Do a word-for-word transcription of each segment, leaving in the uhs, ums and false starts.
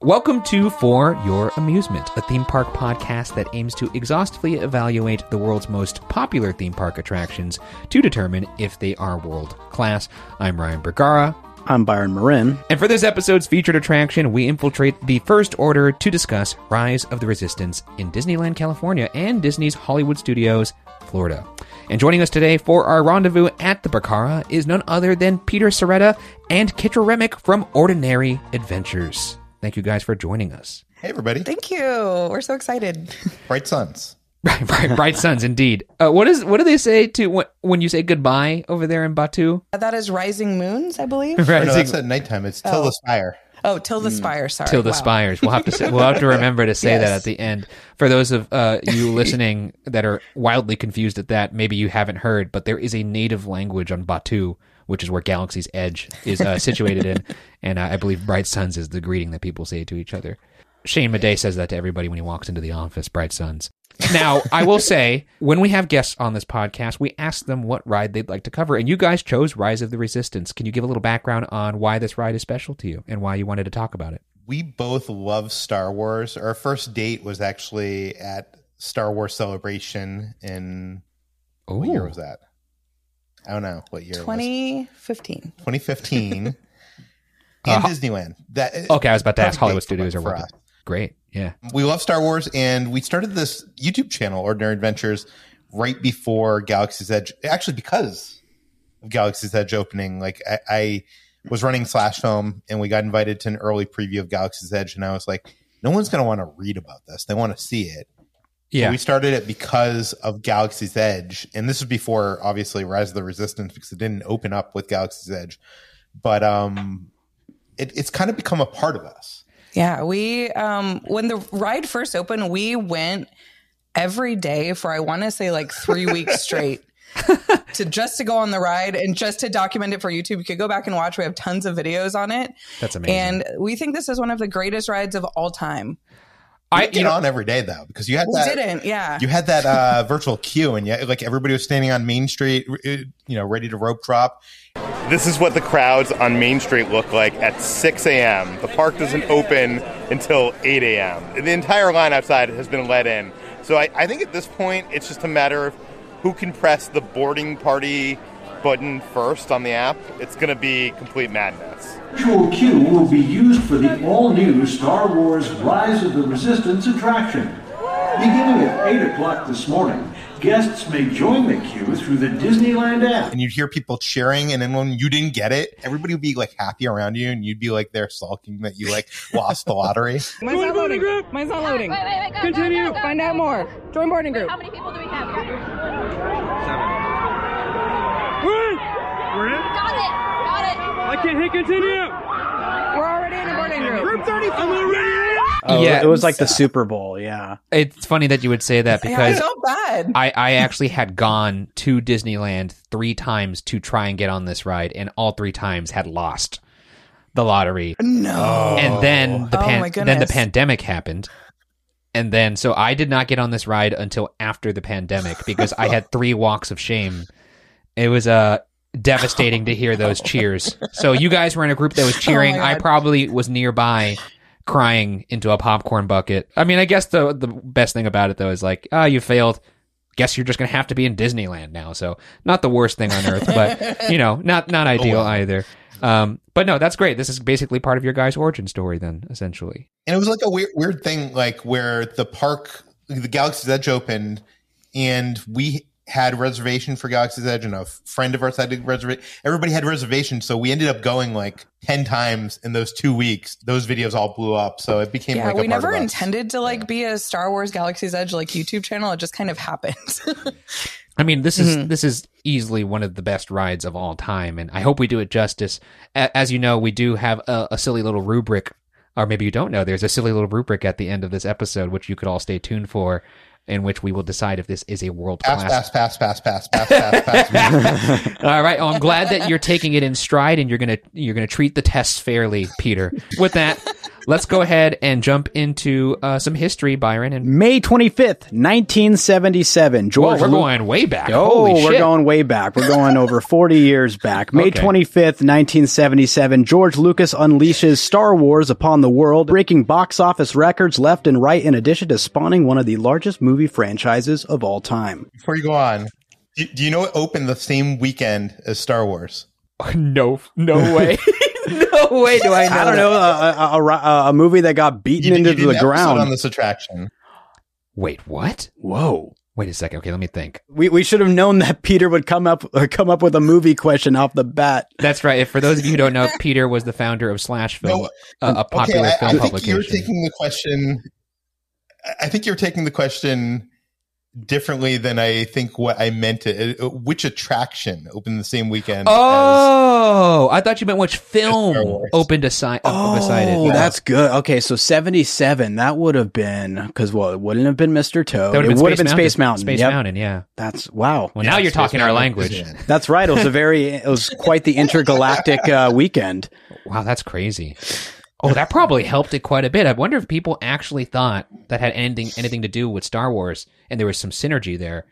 Welcome to For Your Amusement, a theme park podcast that aims to exhaustively evaluate the world's most popular theme park attractions to determine if they are world-class. I'm Ryan Bergara. I'm Byron Marin. And for this episode's featured attraction, we infiltrate the First Order to discuss Rise of the Resistance in Disneyland, California, and Disney's Hollywood Studios, Florida. And joining us today for our rendezvous at the Bergara is none other than Peter Sciretta and Kitra Remick from Ordinary Adventures. Thank you guys for joining us. Hey, everybody. Thank you. We're so excited. Bright suns. Right, bright, bright suns, indeed. Uh, what is what do they say to when, when you say goodbye over there in Batu? That is rising moons, I believe. Right. No, that's at nighttime. It's till oh. the spire. Oh, till the spire. Sorry. Till the wow. spires. We'll have to say, we'll have to remember to say Yes. that at the end. For those of uh, you listening that are wildly confused at that, maybe you haven't heard, but there is a native language on Batu, which is where Galaxy's Edge is uh, situated in, and uh, I believe Bright Suns is the greeting that people say to each other. Shane Madej says that to everybody when he walks into the office, Bright Suns. Now, I will say, when we have guests on this podcast, we ask them what ride they'd like to cover, and you guys chose Rise of the Resistance. Can you give a little background on why this ride is special to you and why you wanted to talk about it? We both love Star Wars. Our first date was actually at Star Wars Celebration in... Ooh. What year was that? I don't know what year twenty fifteen. it was. twenty fifteen. And Uh, Disneyland. That Okay, I was about to ask perfect Hollywood date Studios for or what. us. Great, yeah. We love Star Wars, and we started this YouTube channel, Ordinary Adventures, right before Galaxy's Edge. Actually, because of Galaxy's Edge opening. Like, I, I was running Slash Film, and we got invited to an early preview of Galaxy's Edge, and I was like, no one's going to want to read about this. They want to see it. Yeah. So we started it because of Galaxy's Edge, and this was before, obviously, Rise of the Resistance, because it didn't open up with Galaxy's Edge. But um, it, it's kind of become a part of us. Yeah, we um when the ride first opened, we went every day for I want to say like three weeks straight to just to go on the ride and just to document it for YouTube. You could go back and watch. We have tons of videos on it. That's amazing. And we think this is one of the greatest rides of all time. I I get you know, on every day though, because you had We that. didn't, yeah. You had that uh, virtual queue, and yet, like everybody was standing on Main Street, you know, ready to rope drop. This is what the crowds on Main Street look like at six a.m. The park doesn't open until eight a.m. The entire line outside has been let in. So I, I think at this point, it's just a matter of who can press the boarding party button first on the app. It's going to be complete madness. Virtual queue will be used for the all-new Star Wars Rise of the Resistance attraction. Beginning at eight o'clock this morning, guests may join the queue through the Disneyland app. And you'd hear people cheering, and then when you didn't get it, everybody would be like happy around you, and you'd be like there sulking that you like lost the lottery. Mine's not loading. Mine's not loading. Wait, wait, wait, go, Continue. go, go, go, Find go. out more. Join boarding group. How many people do we have here? We're in? Got it. Got it. I can't hit continue. We're already in a boarding group. Group thirty-five. I'm already in. Oh, Yeah. it was like the Super Bowl, yeah. It's funny that you would say that Yeah, I because felt bad. I, I actually had gone to Disneyland three times to try and get on this ride, and all three times had lost the lottery. No. And then the Oh, pan- my then the goodness. pandemic happened. And then so I did not get on this ride until after the pandemic because I had three walks of shame. It was uh, devastating to hear those cheers. So you guys were in a group that was cheering. my I God. probably was nearby crying into a popcorn bucket. I mean, I guess the the best thing about it though is like, oh, you failed. Guess you're just gonna have to be in Disneyland now. So not the worst thing on earth, but you know, not not ideal Oh, wow. either. Um, but no, that's great. This is basically part of your guys' origin story, then, essentially. And it was like a weird, weird thing, like where the park, the Galaxy's Edge opened, and we had reservation for Galaxy's Edge, and a friend of ours had reservation. Everybody had reservations, so we ended up going like ten times in those two weeks. Those videos all blew up, so it became Yeah, like a we part never of us. intended to like be a Star Wars Galaxy's Edge like YouTube channel. It just kind of happened. I mean, this is Mhm. this is easily one of the best rides of all time, and I hope we do it justice. A- As you know, we do have a, a silly little rubric, or maybe you don't know. There's a silly little rubric at the end of this episode, which you could all stay tuned for, in which we will decide if this is a world Pass, class. pass, pass, pass, pass, pass, pass, pass. All right. Oh, I'm glad that you're taking it in stride and you're gonna you're gonna treat the tests fairly, Peter. With that, let's go ahead and jump into uh, some history, Byron. And May twenty-fifth, nineteen seventy-seven. whoa, George we're Lu- going way back. Oh, Holy we're shit. going way back. We're going over forty years back. May Okay. twenty-fifth, nineteen seventy-seven. George Lucas unleashes Star Wars upon the world, breaking box office records left and right, in addition to spawning one of the largest movie franchises of all time. Before you go on, do, do you know it opened the same weekend as Star Wars? no, no way. no way do I know. I don't that. know, a, a, a, a movie that got beaten You, into you did the an episode ground. on this attraction. Wait, what? Whoa. Wait a second. Okay, let me think. We we should have known that Peter would come up or come up with a movie question off the bat. That's right. If for those of you who don't know, Peter was the founder of Slash Film, No, uh, a popular okay, I, film I think publication. you're taking the question. I think you're taking the question differently than I think what I meant it. Uh, Which attraction opened the same weekend? as Oh, I thought you meant which Star film Wars. opened aside, uh, beside Oh, it. that's good. Okay, so seventy-seven, that would have been, because well, it wouldn't have been Mister Toad. That would It have been, would have been Space Space Mountain. Space Yep. Mountain, yeah. That's, wow. Well, now Yeah, you're Space talking our Mountain was language. in. That's right. It was a very, it was quite the intergalactic uh, weekend. Wow, that's crazy. Oh, that probably helped it quite a bit. I wonder if people actually thought that had anything anything to do with Star Wars, and there was some synergy there.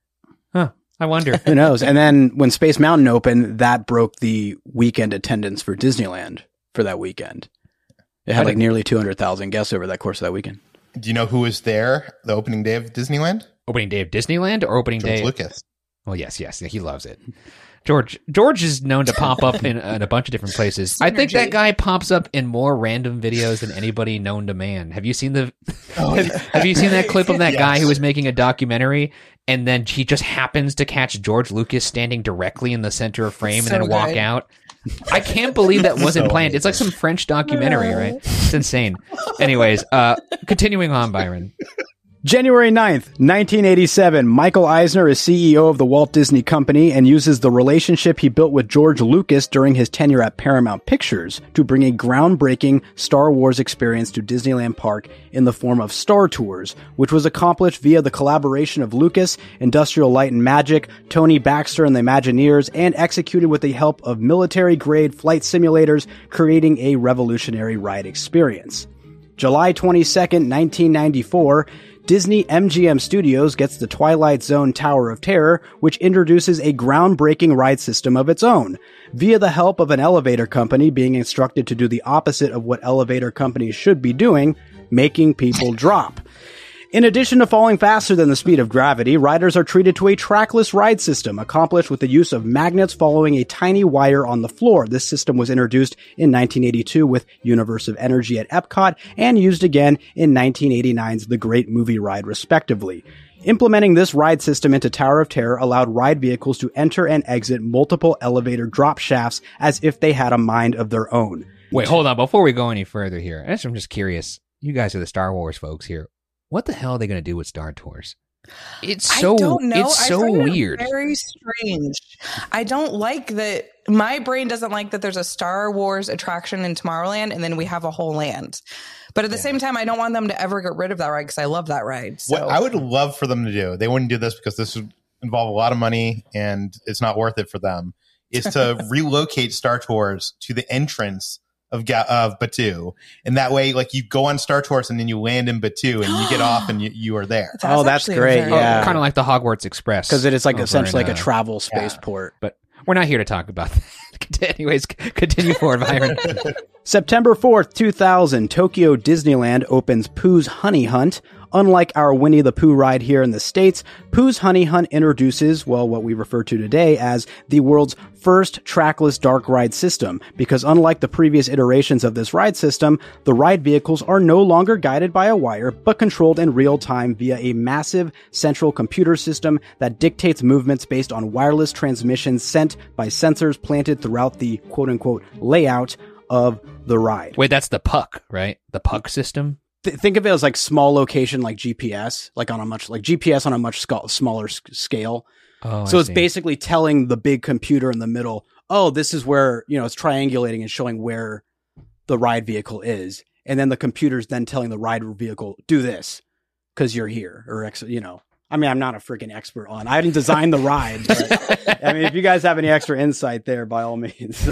Huh? I wonder. Who knows? And then when Space Mountain opened, that broke the weekend attendance for Disneyland for that weekend. It had I like didn't- nearly two hundred thousand guests over that course of that weekend. Do you know who was there the opening day of Disneyland? Opening day of Disneyland or opening George day? Lucas. Well, yes, yes, he loves it. George George is known to pop up in, in a bunch of different places. I think that Synergy. guy pops up in more random videos than anybody known to man. Have you seen the have, have you seen that clip of that guy Yes. who was making a documentary and then he just happens to catch George Lucas standing directly in the center of frame So and then walk good. out? I can't believe that wasn't So planned. It's like some French documentary, right? It's insane. Anyways, uh continuing on, Byron. January ninth, nineteen eighty-seven, Michael Eisner is C E O of the Walt Disney Company and uses the relationship he built with George Lucas during his tenure at Paramount Pictures to bring a groundbreaking Star Wars experience to Disneyland Park in the form of Star Tours, which was accomplished via the collaboration of Lucas, Industrial Light and Magic, Tony Baxter and the Imagineers, and executed with the help of military-grade flight simulators, creating a revolutionary ride experience. July twenty-second, nineteen ninety-four, Disney M G M Studios gets the Twilight Zone Tower of Terror, which introduces a groundbreaking ride system of its own, via the help of an elevator company being instructed to do the opposite of what elevator companies should be doing, making people drop. In addition to falling faster than the speed of gravity, riders are treated to a trackless ride system accomplished with the use of magnets following a tiny wire on the floor. This system was introduced in nineteen eighty-two with Universe of Energy at Epcot and used again in nineteen eighty-nine's The Great Movie Ride, respectively. Implementing this ride system into Tower of Terror allowed ride vehicles to enter and exit multiple elevator drop shafts as if they had a mind of their own. Wait, hold on. Before we go any further here, I just, I'm just curious. You guys are the Star Wars folks here. What the hell are they going to do with Star Tours? It's so I don't know. it's I so find it weird. very strange. I don't like that. My brain doesn't like that there's a Star Wars attraction in Tomorrowland and then we have a whole land. But at the same time, I don't want them to ever get rid of that ride because I love that ride. So. What I would love for them to do, they wouldn't do this because this would involve a lot of money and it's not worth it for them, is to relocate Star Tours to the entrance of Ga- of Batuu. And that way, like, you go on Star Tours and then you land in Batuu and you get off and you, you are there. That's Oh, that's actually a great, very- yeah. Kind of like the Hogwarts Express. Because it is like over essentially in, like a uh, travel spaceport. But we're not here to talk about that. Anyways, c- continue forward, Byron. September fourth, two thousand, Tokyo Disneyland opens Pooh's Honey Hunt. Unlike our Winnie the Pooh ride here in the States, Pooh's Honey Hunt introduces, well, what we refer to today as the world's first trackless dark ride system, because unlike the previous iterations of this ride system, the ride vehicles are no longer guided by a wire, but controlled in real time via a massive central computer system that dictates movements based on wireless transmissions sent by sensors planted throughout the quote-unquote layout of the ride. Wait, that's the puck, right? The puck system? Th- think of it as like small location, like G P S, like on a much, like G P S on a much sc- smaller s- scale. Oh, So I it's see. basically telling the big computer in the middle, oh, this is where, you know, it's triangulating and showing where the ride vehicle is. And then the computer's then telling the ride vehicle, do this because you're here, or, ex- you know. I mean, I'm not a freaking expert on, I didn't design the ride, but I mean, if you guys have any extra insight there, by all means.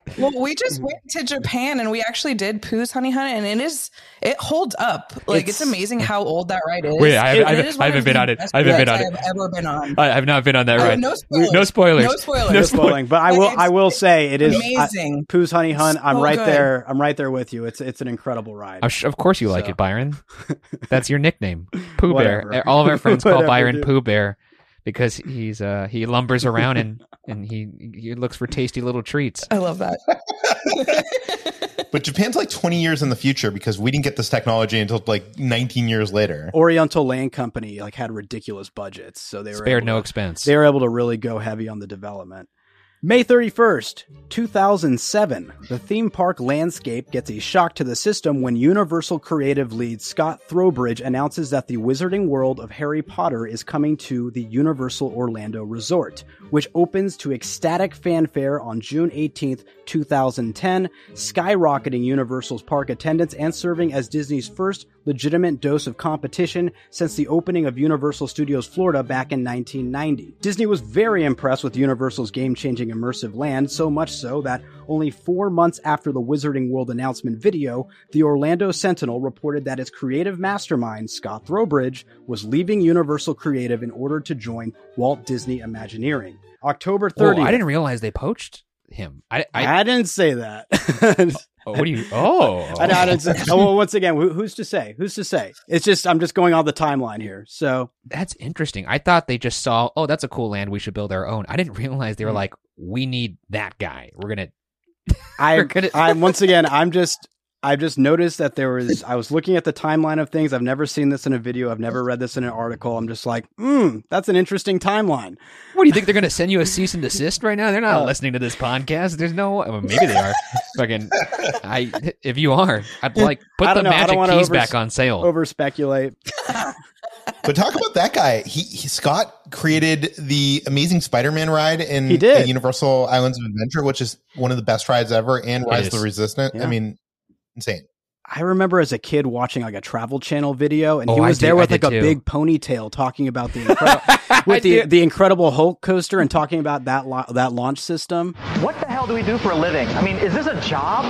Well, we just went to Japan and we actually did Pooh's Honey Hunt, and it is it holds up. Like it's, It's- amazing how old that ride is. Wait, I- And I- it is I one haven't of been the on it. best I haven't been rides on it. I have ever been on. I have not been on that Oh, ride. no spoilers. No spoilers. No spoilers. No No spoiling, but I But will. it's I will say it is amazing. I, Pooh's Honey Hunt. I'm So right good. there. I'm right there with you. It's it's an incredible ride. I'm sh- of course you like So. it, Byron. That's your nickname, Pooh Bear. Whatever. All of our friends call Whatever, Byron dude. Pooh Bear because he's uh he lumbers around and and he he looks for tasty little treats. I love that. But Japan's like twenty years in the future because we didn't get this technology until like nineteen years later. Oriental Land Company like had ridiculous budgets, so they were Spared able no to- expense. They were able to really go heavy on the development. May thirty-first, two thousand seven, the theme park landscape gets a shock to the system when Universal creative lead Scott Throwbridge announces that the Wizarding World of Harry Potter is coming to the Universal Orlando Resort, which opens to ecstatic fanfare on June eighteenth, two thousand ten, skyrocketing Universal's park attendance and serving as Disney's first legitimate dose of competition since the opening of Universal Studios Florida back in nineteen ninety. Disney was very impressed with Universal's game-changing immersive land, so much so that only four months after the Wizarding World announcement video, the Orlando Sentinel reported that its creative mastermind, Scott Throwbridge, was leaving Universal Creative in order to join Walt Disney Imagineering. October Whoa, thirtieth. I didn't realize they poached him. I, I, I didn't say that. oh, what do you? Oh, I, I didn't say. Oh, well, once again, who, who's to say? Who's to say? It's just I'm just going on the timeline here. So that's interesting. I thought they just saw, oh, that's a cool land. We should build our own. I didn't realize they were like, we need that guy. We're gonna. I, We're gonna- I once again, I'm just, I just noticed that there was. I was looking at the timeline of things. I've never seen this in a video. I've never read this in an article. I'm just like, hmm, that's an interesting timeline. What do you think they're gonna send you a cease and desist right now? They're not Uh, listening to this podcast. There's no. Well, maybe they are. Fucking. I. If you are, I'd like put I the don't know. I don't magic wanna keys over- back on sale. Over speculate. But talk about that guy. He, he Scott created the Amazing Spider-Man ride in He did. at Universal Islands of Adventure, which is one of the best rides ever, and It Rise is. of the Resistant. Yeah. I mean, insane. I remember as a kid watching like a Travel Channel video, and he Oh, I was did- there I with like did a too. big ponytail talking about the incredible, with the did. the Incredible Hulk coaster and talking about that lo- that launch system. What the hell do we do for a living? I mean, is this a job?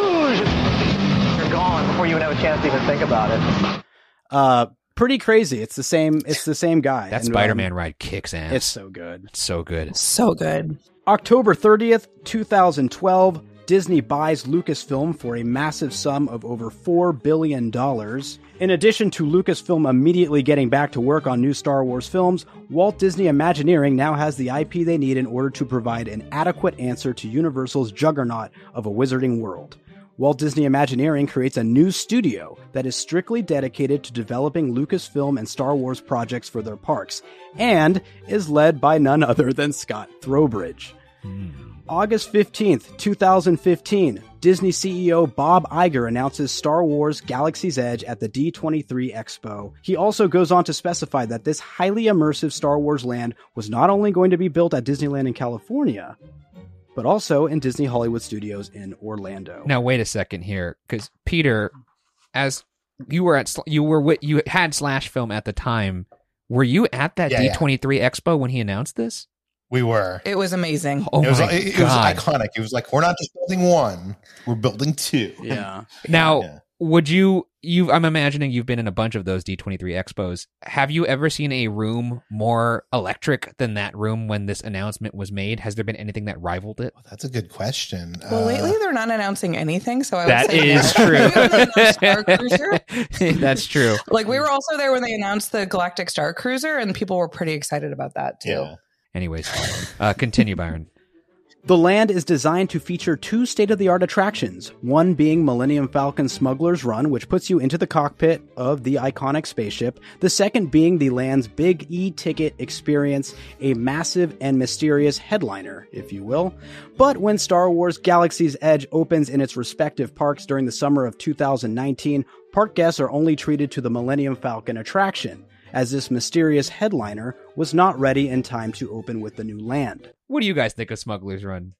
Boosh! You're gone before you even have a chance to even think about it. Uh, pretty crazy. It's the same. It's the same guy. That And, um, Spider-Man ride kicks ass. It's so good. It's so good. So good. October thirtieth, two thousand twelve, Disney buys Lucasfilm for a massive sum of over four billion dollars. In addition to Lucasfilm immediately getting back to work on new Star Wars films, Walt Disney Imagineering now has the I P they need in order to provide an adequate answer to Universal's juggernaut of a wizarding world. Walt Disney Imagineering creates a new studio that is strictly dedicated to developing Lucasfilm and Star Wars projects for their parks, and is led by none other than Scott Throwbridge. August fifteenth, twenty fifteen, Disney C E O Bob Iger announces Star Wars Galaxy's Edge at the D twenty-three Expo. He also goes on to specify that this highly immersive Star Wars land was not only going to be built at Disneyland in California, but also in Disney Hollywood Studios in Orlando. Now wait a second here, because Peter, as you were at, Sl- you were with, you had Slash Film at the time. Were you at that Yeah, yeah. D twenty-three Expo when he announced this? We were. It was amazing. Oh it was, my it, it was god! iconic. It was like, we're not just building one, we're building two. Yeah. Now, Yeah. would you? You, I'm imagining you've been in a bunch of those D twenty-three Expos. Have you ever seen a room more electric than that room when this announcement was made? Has there been anything that rivaled it? That's a good question. Well, Uh, lately they're not announcing anything, so I would That say is no. true. Even the Star Cruiser. That's true. Like we were also there when they announced the Galactic Star Cruiser, and people were pretty excited about that too. yeah. Anyways, uh, continue, Byron. The land is designed to feature two state-of-the-art attractions, one being Millennium Falcon Smuggler's Run, which puts you into the cockpit of the iconic spaceship, the second being the land's big e-ticket experience, a massive and mysterious headliner, if you will. But when Star Wars Galaxy's Edge opens in its respective parks during the summer of two thousand nineteen, park guests are only treated to the Millennium Falcon attraction, as this mysterious headliner was not ready in time to open with the new land. What do you guys think of Smuggler's Run?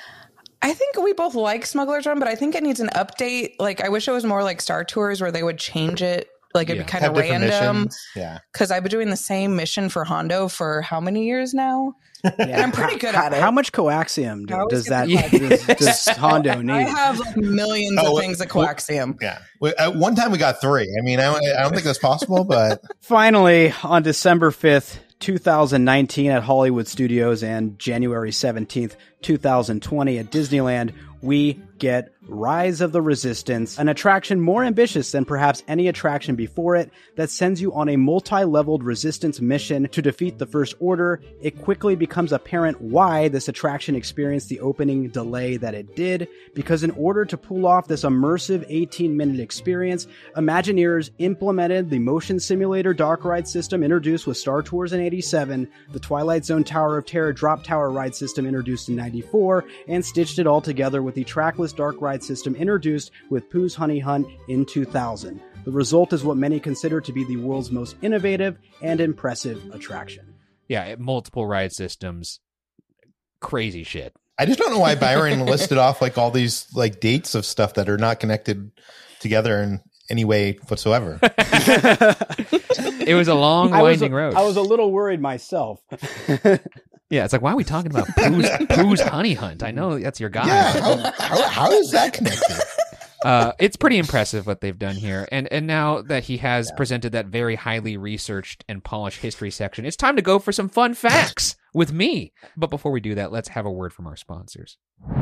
I think we both like Smuggler's Run, but I think it needs an update. Like I wish it was more like Star Tours where they would change it Like it'd Yeah. be kind Have of different random. missions. Yeah. Because I've been doing the same mission for Hondo for how many years now? And I'm pretty good how, at it. How much coaxium I do, always does get that the does, does Hondo need? I have like millions Oh, of things of well- coaxium. Yeah. Well, At one time we got three. I mean, I don't, I don't think that's possible, but Finally, on December fifth, two thousand nineteen at Hollywood Studios and January seventeenth, two thousand twenty at Disneyland, we get Rise of the Resistance, an attraction more ambitious than perhaps any attraction before it that sends you on a multi-leveled resistance mission to defeat the First Order. It quickly becomes apparent why this attraction experienced the opening delay that it did, because in order to pull off this immersive eighteen-minute experience, Imagineers implemented the motion simulator dark ride system introduced with Star Tours in eighty-seven, the Twilight Zone Tower of Terror drop tower ride system introduced in ninety-four, and stitched it all together with the trackless dark ride system introduced with Pooh's Honey Hunt in two thousand. The result is what many consider to be the world's most innovative and impressive attraction. Yeah, multiple ride systems. Crazy shit. I just don't know why Byron listed off like all these like dates of stuff that are not connected together in any way whatsoever. It was a long, I was, winding a, road. I was a little worried myself. Yeah, it's like, why are we talking about Pooh's, Pooh's Honey Hunt? I know that's your guy. Yeah, how, how, how is that connected? Uh, it's pretty impressive what they've done here. And and now that he has presented that very highly researched and polished history section, it's time to go for some fun facts with me. But before we do that, let's have a word from our sponsors.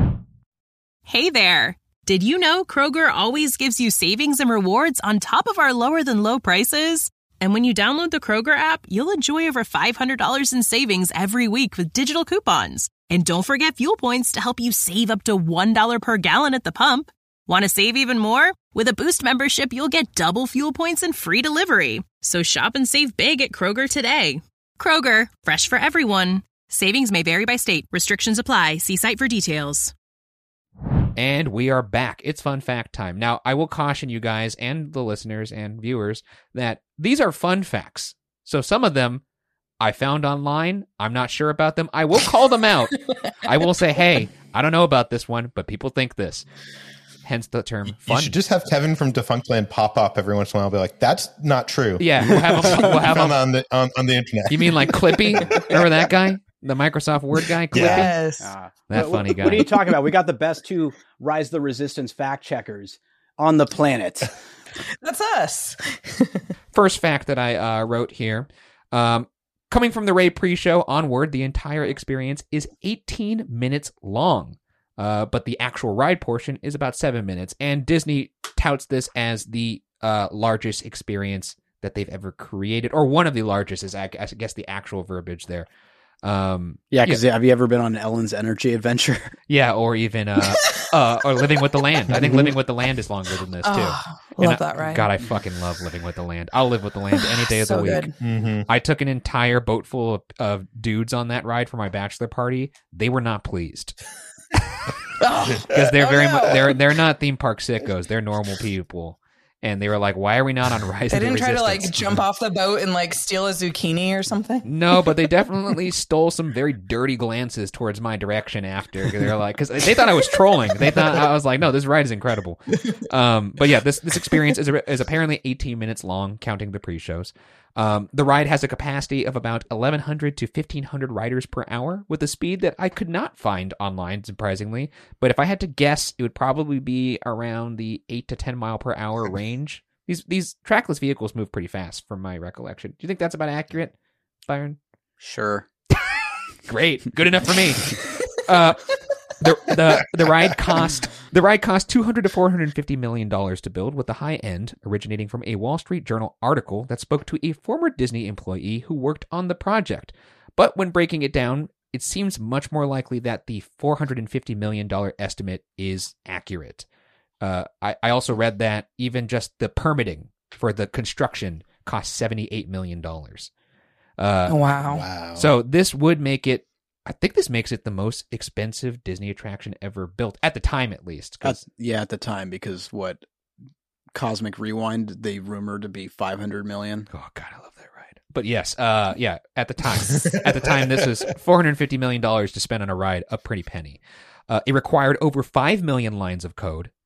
Hey there. Did you know Kroger always gives you savings and rewards on top of our lower than low prices? And when you download the Kroger app, you'll enjoy over five hundred dollars in savings every week with digital coupons. And don't forget fuel points to help you save up to one dollar per gallon at the pump. Want to save even more? With a Boost membership, you'll get double fuel points and free delivery. So shop and save big at Kroger today. Kroger, fresh for everyone. Savings may vary by state. Restrictions apply. See site for details. And we are back. It's fun fact time. Now, I will caution you guys and the listeners and viewers that these are fun facts. So some of them I found online. I'm not sure about them. I will call them out. I will say, hey, I don't know about this one, but people think this. Hence the term fun. You should just have Kevin from Defunctland pop up every once in a while and be like, that's not true. Yeah, we'll have him, we'll have Found him on the on, on the internet. You mean like Clippy? Remember that guy? The Microsoft Word guy? Clippy? Yes. Ah. That What- funny what, guy. What are you talking about? We got the best two Rise of the Resistance fact checkers on the planet. That's us. First fact that I uh, wrote here. Um, coming from the Ray pre-show onward, the entire experience is eighteen minutes long. Uh, but the actual ride portion is about seven minutes. And Disney touts this as the uh, largest experience that they've ever created. Or one of the largest is, I guess, the actual verbiage there. Um, Yeah, because have you ever been on Ellen's Energy Adventure? yeah, or even uh, uh, or Living with the Land. I think Living with the Land is longer than this, too. Oh, And love I- that ride. God, I fucking love Living with the Land. I'll live with the land any day of So the week. good. Mm-hmm. I took an entire boat full of, of dudes on that ride for my bachelor party. They were not pleased because they're Oh, very no. mu- they're they're not theme park sickos. They're normal people, and they were like, "Why are we not on Rise They of the didn't try to like Resistance?" jump off the boat and like steal a zucchini or something. No, but they definitely stole some very dirty glances towards my direction after. They're like, because they thought I was trolling. They thought I was like, no, this ride is incredible. Um, but yeah, this this experience is is apparently eighteen minutes long, counting the pre-shows. Um, the ride has a capacity of about eleven hundred to fifteen hundred riders per hour, with a speed that I could not find online, surprisingly. But if I had to guess, it would probably be around the eight to ten mile per hour range. These these trackless vehicles move pretty fast, from my recollection. Do you think that's about accurate, Byron? Sure. Great, good enough for me. Uh, the the the ride cost the ride cost two hundred to four hundred fifty million dollars to build, with the high end originating from a Wall Street Journal article that spoke to a former Disney employee who worked on the project. But when breaking it down, it seems much more likely that the four hundred fifty million dollars estimate is accurate. Uh, I, I also read that even just the permitting for the construction cost seventy-eight million dollars. Uh, Wow. Wow. so this would make it, I think this makes it the most expensive Disney attraction ever built, at the time at least. 'cause- At, yeah, at the time, because what Cosmic Rewind, they rumored to be five hundred million. oh God, I love that ride. But yes, uh, yeah, at the time, at the time, this was four hundred fifty million dollars to spend on a ride, a pretty penny. Uh, it required over five million lines of code,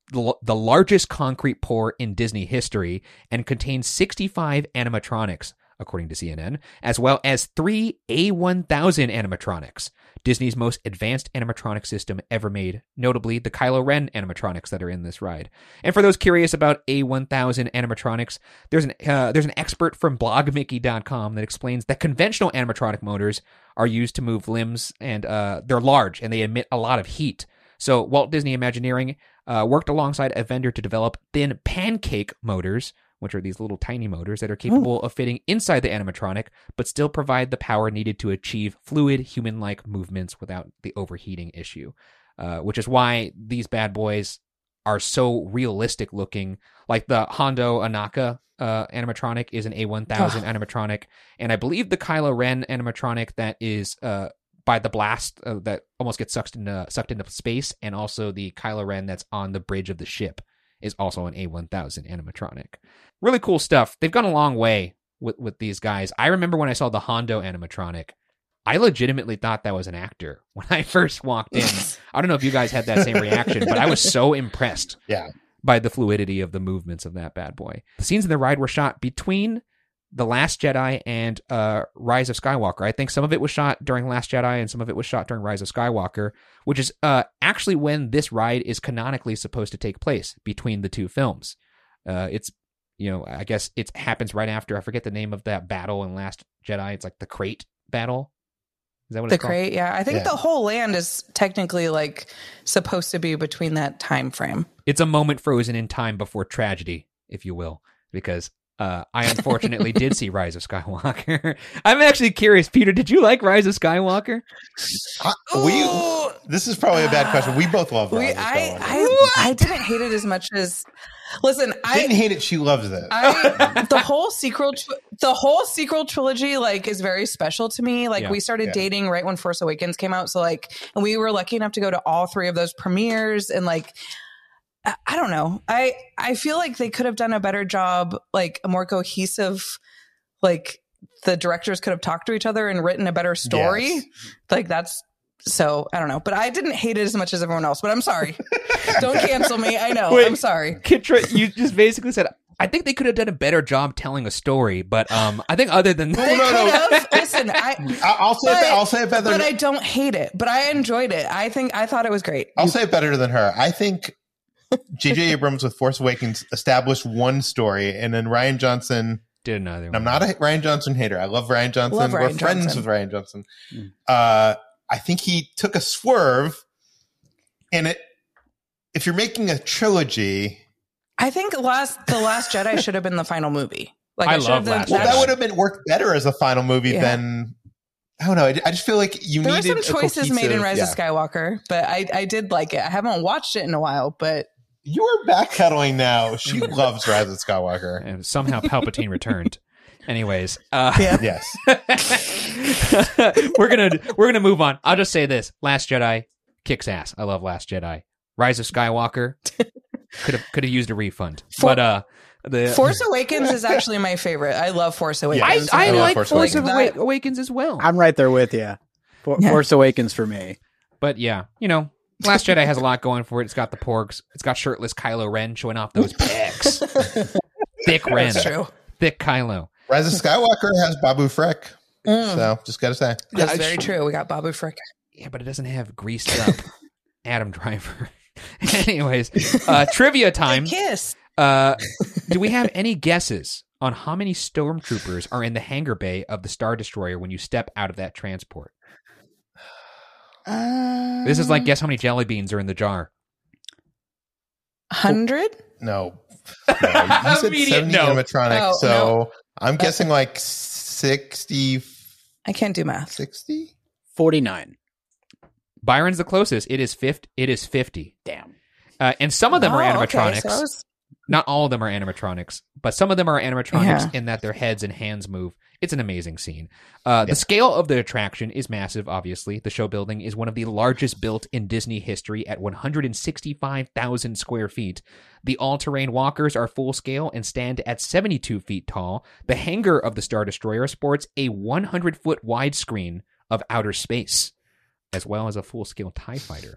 the, the largest concrete pour in Disney history and contains sixty-five animatronics, according to C N N, as well as three A one thousand animatronics, Disney's most advanced animatronic system ever made, notably the Kylo Ren animatronics that are in this ride. And for those curious about A one thousand animatronics, there's an uh, there's an expert from blog mickey dot com that explains that conventional animatronic motors are used to move limbs, and uh, they're large and they emit a lot of heat. So Walt Disney Imagineering uh, worked alongside a vendor to develop thin pancake motors, which are these little tiny motors that are capable Ooh. of fitting inside the animatronic, but still provide the power needed to achieve fluid, human-like movements without the overheating issue. Uh, which is why these bad boys are so realistic looking. Like the Hondo Anaka uh, animatronic is an A one thousand animatronic, and I believe the Kylo Ren animatronic that is uh, by the blast uh, that almost gets sucked into, sucked into space, and also the Kylo Ren that's on the bridge of the ship is also an A one thousand animatronic. Really cool stuff. They've gone a long way with, with these guys. I remember when I saw the Hondo animatronic, I legitimately thought that was an actor when I first walked in. I don't know if you guys had that same reaction, but I was so impressed yeah. by the fluidity of the movements of that bad boy. The scenes in the ride were shot between The Last Jedi and uh, Rise of Skywalker. I think some of it was shot during Last Jedi and some of it was shot during Rise of Skywalker, which is uh, actually when this ride is canonically supposed to take place between the two films. Uh, it's, you know, I guess it happens right after, I forget the name of that battle in Last Jedi. It's like the crate battle. Is that what the it's called? crate? Yeah. I think yeah. the whole land is technically like supposed to be between that time frame. It's a moment frozen in time before tragedy, if you will, because Uh, I unfortunately did see Rise of Skywalker. I'm actually curious, Peter, did you like Rise of Skywalker? Uh, we, this is probably a bad question. We both love Rise we, of Skywalker. I, I, I didn't hate it as much as... Listen, I didn't hate it. She loves it. I, the whole sequel, the whole sequel trilogy, like, is very special to me. Like, Yeah. we started Yeah. dating right when Force Awakens came out, so like, and we were lucky enough to go to all three of those premieres, and like, I, I don't know, I I feel like they could have done a better job, like a more cohesive, like the directors could have talked to each other and written a better story. Yes. Like that's. So I don't know, but I didn't hate it as much as everyone else. But I'm sorry. Don't cancel me. I know. Wait. I'm sorry. Kitra, you just basically said, I think they could have done a better job telling a story, but um, I think other than They no, no. could have. Listen, I, I- I'll say but, it, I'll say it better. but I don't hate it. But I enjoyed it. I think I thought it was great. I'll say it better than her. I think J J Abrams with Force Awakens established one story, and then Ryan Johnson. did another And one. I'm not a Ryan Johnson hater. I love Ryan Johnson. Love We're Ryan friends Johnson. with Ryan Johnson. Uh, I think he took a swerve, and it. If you're making a trilogy, I think last the Last Jedi should have been the final movie. Like I should love have Last well, Jedi. that would have been worked better as a final movie Yeah. than. I don't know. I, I just feel like you There were needed some a choices made in cohesive- Rise yeah. of Skywalker, but I I did like it. I haven't watched it in a while, but You are backpedaling now. She loves Rise of Skywalker. And somehow Palpatine returned. Anyways, uh, Yes. we're gonna we're gonna move on. I'll just say this: Last Jedi kicks ass. I love Last Jedi. Rise of Skywalker could have could have used a refund, For- but uh, the Force Awakens is actually my favorite. I love Force I, Awakens. I I love like Force Force Awakens. Awa- Awakens as well. I'm right there with you. For- Yeah. Force Awakens for me. But yeah, you know, Last Jedi has a lot going for it. It's got the porgs. It's got shirtless Kylo Ren showing off those pecs. Thick Ren. That's true. Thick Kylo. Rise of Skywalker has Babu Frick. Mm. So just got to say. That's Yeah, very it's- true. We got Babu Frick. Yeah, but it doesn't have greased up Adam Driver. Anyways, uh, trivia time. Kiss. Uh, do we have any guesses on how many stormtroopers are in the hangar bay of the Star Destroyer when you step out of that transport? Uh, This is like, guess how many jelly beans are in the jar? hundred. No. no. You said Immediate seventy no. animatronic, Oh, so no. I'm guessing like sixty, I can't do math. sixty? forty-nine. Byron's the closest. It is fifty. It is fifty. Damn. Uh, and some of them are Oh, okay, animatronics. so I was- Not all of them are animatronics, but some of them are animatronics Yeah. in that their heads and hands move. It's an amazing scene. Uh, the scale of the attraction is massive, obviously. The show building is one of the largest built in Disney history at one hundred sixty-five thousand square feet. The all-terrain walkers are full scale and stand at seventy-two feet tall. The hangar of the Star Destroyer sports a one hundred foot widescreen of outer space, as well as a full-scale TIE fighter.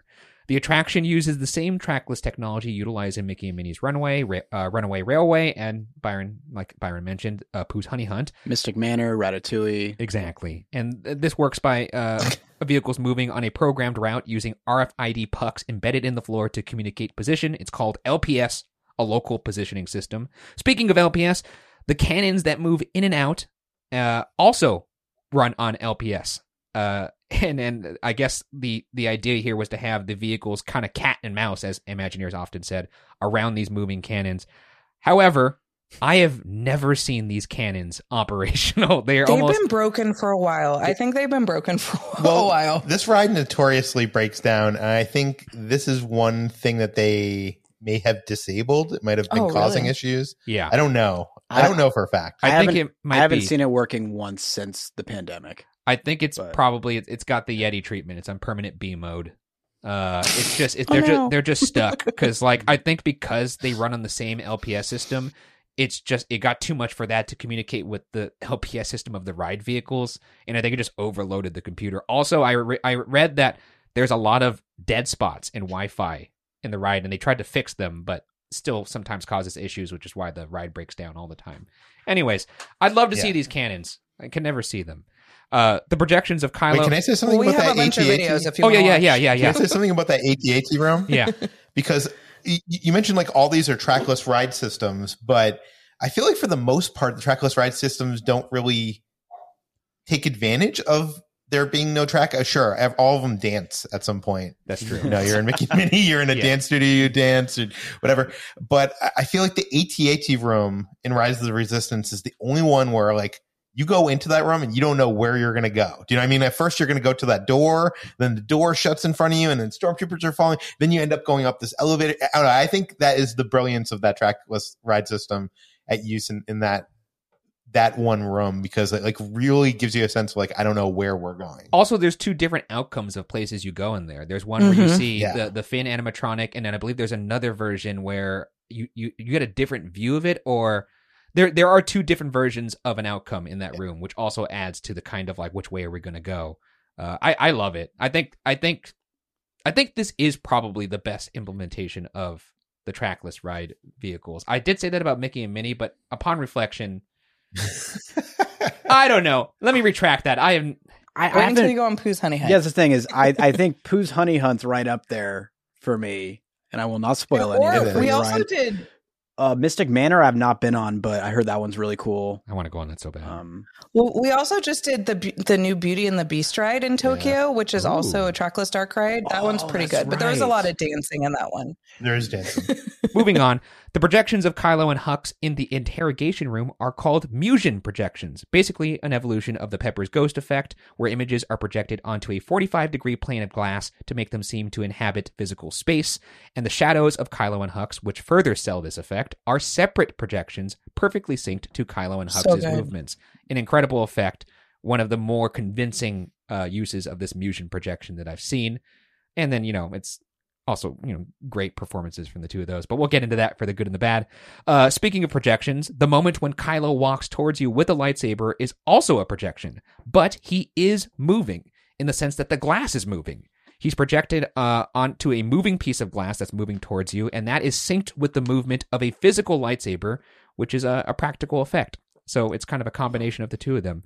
The attraction uses the same trackless technology utilized in Mickey and Minnie's Runaway, Ra- uh, Runaway Railway, and Byron, like Byron mentioned, uh, Pooh's Honey Hunt. Mystic Manor, Ratatouille. Exactly. And th- this works by uh, vehicles moving on a programmed route using R F I D pucks embedded in the floor to communicate position. It's called L P S, a local positioning system. Speaking of L P S, the cannons that move in and out uh, also run on L P S. Uh, and and I guess the, the idea here was to have the vehicles kind of cat and mouse, as Imagineers often said, around these moving cannons. However, I have never seen these cannons operational. They are they've almost been broken for a while. I think they've been broken for a Well, while. This ride notoriously breaks down, and I think this is one thing that they may have disabled. It might have been Oh, causing really? issues. yeah. I don't know. I, I- don't know for a fact. I, I think haven't- it might I haven't be. seen it working once since the pandemic. I think it's but- probably it's got the Yeti treatment. It's on permanent B mode. Uh, it's just it, Oh, they're no. just they're just stuck because like I think because they run on the same L P S system, it's just it got too much for that to communicate with the L P S system of the ride vehicles, and I think it just overloaded the computer. Also, I re- I read that there's a lot of dead spots in Wi-Fi in the ride, and they tried to fix them, but still sometimes causes issues, which is why the ride breaks down all the time. Anyways, I'd love to see Yeah. these cannons. I can never see them. Uh, the projections of Kylo. Wait, can I say something Well, we about have that a bunch of AT-AT? videos if you oh yeah, want yeah, to yeah, yeah, Can yeah, I say something about that AT-AT room? yeah. Because y- you mentioned like all these are trackless ride systems, but I feel like for the most part, the trackless ride systems don't really take advantage of there being no track. Uh, sure, ev- all of them dance at some point. That's true. You know, you're in Mickey and Minnie, you're in a Yeah. dance studio, you dance or whatever. But I- I feel like the AT-AT room in Rise of the Resistance is the only one where like you go into that room and you don't know where you're going to go. Do you know what I mean? At first you're going to go to that door, then the door shuts in front of you and then stormtroopers are falling. Then you end up going up this elevator. I don't know. I think that is the brilliance of that trackless ride system at use in, in that, that one room, because it like really gives you a sense of like, I don't know where we're going. Also, there's two different outcomes of places you go in there. There's one where you Mhm. see Yeah. the, the Finn animatronic, and then I believe there's another version where you, you, you get a different view of it, or there there are two different versions of an outcome in that room, which also adds to the kind of like which way are we going to go. Uh, I I love it. I think I think I think this is probably the best implementation of the trackless ride vehicles. I did say that about Mickey and Minnie, but upon reflection, I don't know. Let me retract that. I am. I, I Wait until haven't- you go on Pooh's Honey Hunt. Yeah, that's the thing is, I, I think Pooh's Honey Hunt's right up there for me, and I will not spoil any Or of it. for we you, also Ryan. did. Uh, Mystic Manor I've not been on, but I heard that one's really cool. I want to go on that so bad. Um, Well, we also just did the Be- the new Beauty and the Beast ride in Tokyo, which is also Ooh. a trackless dark ride. That Oh, one's pretty that's good, but there was a right. lot of dancing in that one. There is dancing. Moving on, the projections of Kylo and Hux in the interrogation room are called Musion projections, basically an evolution of the Pepper's Ghost effect, where images are projected onto a forty-five degree plane of glass to make them seem to inhabit physical space, and the shadows of Kylo and Hux, which further sell this effect, are separate projections perfectly synced to Kylo and So Hux's good. movements. An incredible effect, one of the more convincing uh, uses of this Musion projection that I've seen. And then, you know, it's also, you know, great performances from the two of those, but we'll get into that for the good and the bad. Uh, speaking of projections, the moment when Kylo walks towards you with a lightsaber is also a projection, but he is moving in the sense that the glass is moving. He's projected uh, onto a moving piece of glass that's moving towards you, and that is synced with the movement of a physical lightsaber, which is a, a practical effect. So it's kind of a combination of the two of them.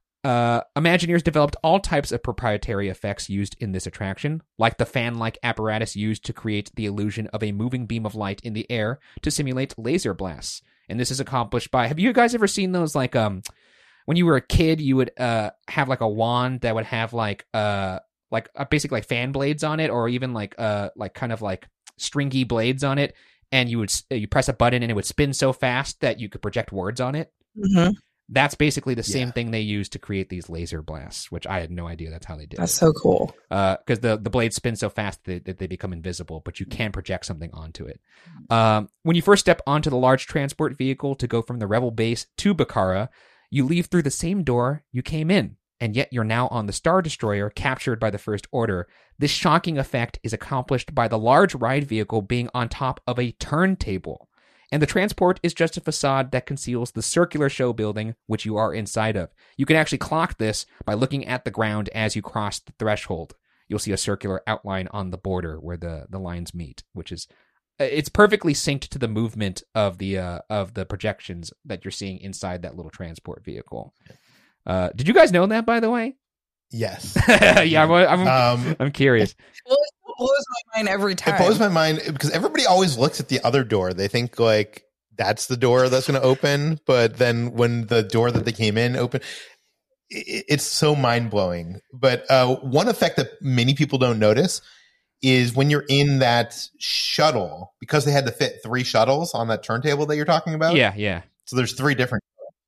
Uh, Imagineers developed all types of proprietary effects used in this attraction, like the fan-like apparatus used to create the illusion of a moving beam of light in the air to simulate laser blasts. And this is accomplished by, have you guys ever seen those, like, um, when you were a kid, you would uh have like a wand that would have like uh like uh, basically like fan blades on it, or even like uh like kind of like stringy blades on it, and you would s- you press a button and it would spin so fast that you could project words on it. Mm-hmm. That's basically the same Yeah. thing they use to create these laser blasts, which I had no idea that's how they did That's it. so cool. Because the, the blades spin so fast that, that they become invisible, but you can project something onto it. Um, when you first step onto the large transport vehicle to go from the Rebel base to Bakara, you leave through the same door you came in, and yet you're now on the Star Destroyer captured by the First Order. This shocking effect is accomplished by the large ride vehicle being on top of a turntable. And the transport is just a facade that conceals the circular show building which you are inside of. You can actually clock this by looking at the ground as you cross the threshold. you'll see a circular outline on the border where the, the lines meet, which is it's perfectly synced to the movement of the uh, of the projections that you're seeing inside that little transport vehicle. Uh, did you guys know that, by the way? Yes. yeah, I'm I'm, Um, I'm curious. Well, it blows my mind every time. It blows my mind because everybody always looks at the other door. They think like that's the door that's going to open, but then when the door that they came in open, it, it's so mind blowing. But uh, one effect that many people don't notice is when you're in that shuttle, because they had to fit three shuttles on that turntable that you're talking about. Yeah, yeah. So there's three different.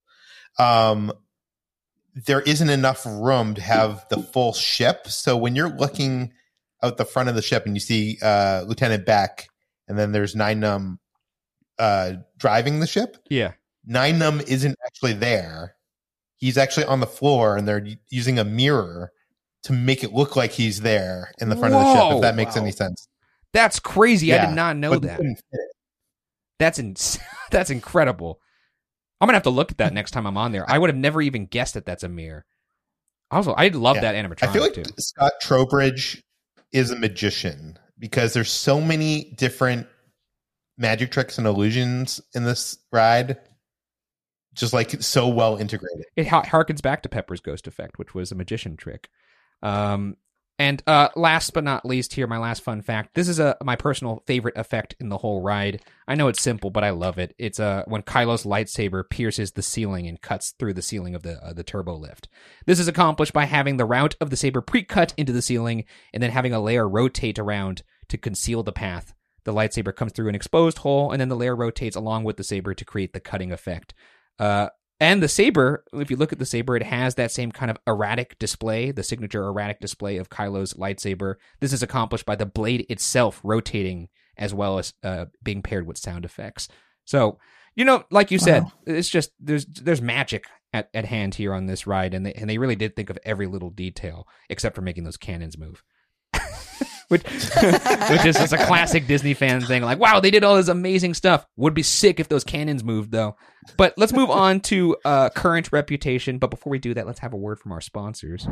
Um, there isn't enough room to have the full ship. So when you're looking out the front of the ship and you see uh, Lieutenant Beck, and then there's Nine Num uh, driving the ship. Yeah. Nine Num isn't actually there. He's actually on the floor, and they're using a mirror to make it look like he's there in the front Whoa, of the ship, if that makes wow. any sense. That's crazy. I Yeah, did not know but they that. couldn't fit it. That's in, that's incredible. I'm gonna have to look at that next time I'm on there. I would have never even guessed that that's a mirror. Also, I love Yeah. that animatronic I feel like too. Scott Trowbridge is a magician because there's so many different magic tricks and illusions in this ride, just like so well integrated. It ha- harkens back to Pepper's Ghost Effect, which was a magician trick. Um, and uh, last but not least, here my last fun fact. This is a my personal favorite effect in the whole ride. I know it's simple, but I love it. It's uh, when Kylo's lightsaber pierces the ceiling and cuts through the ceiling of the uh, the turbo lift. This is accomplished by having the route of the saber pre-cut into the ceiling and then having a layer rotate around to conceal the path. The lightsaber comes through an exposed hole, and then the layer rotates along with the saber to create the cutting effect. Uh, and the saber, if you look at the saber, it has that same kind of erratic display, the signature erratic display of Kylo's lightsaber. This is accomplished by the blade itself rotating as well as uh, being paired with sound effects. So, you know, like you said, Wow. it's just there's there's magic at, at hand here on this ride, and they and they really did think of every little detail except for making those cannons move. Which, which is just a classic Disney fan thing. Like, wow, they did all this amazing stuff. Would be sick if those cannons moved, though. But let's move on to uh, current reputation. But before we do that, let's have a word from our sponsors.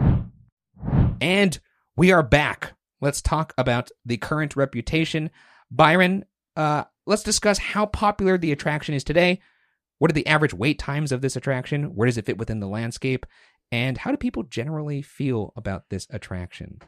And we are back. Let's talk about the current reputation. Byron, uh, let's discuss how popular the attraction is today. What are the average wait times of this attraction? Where does it fit within the landscape? And how do people generally feel about this attraction?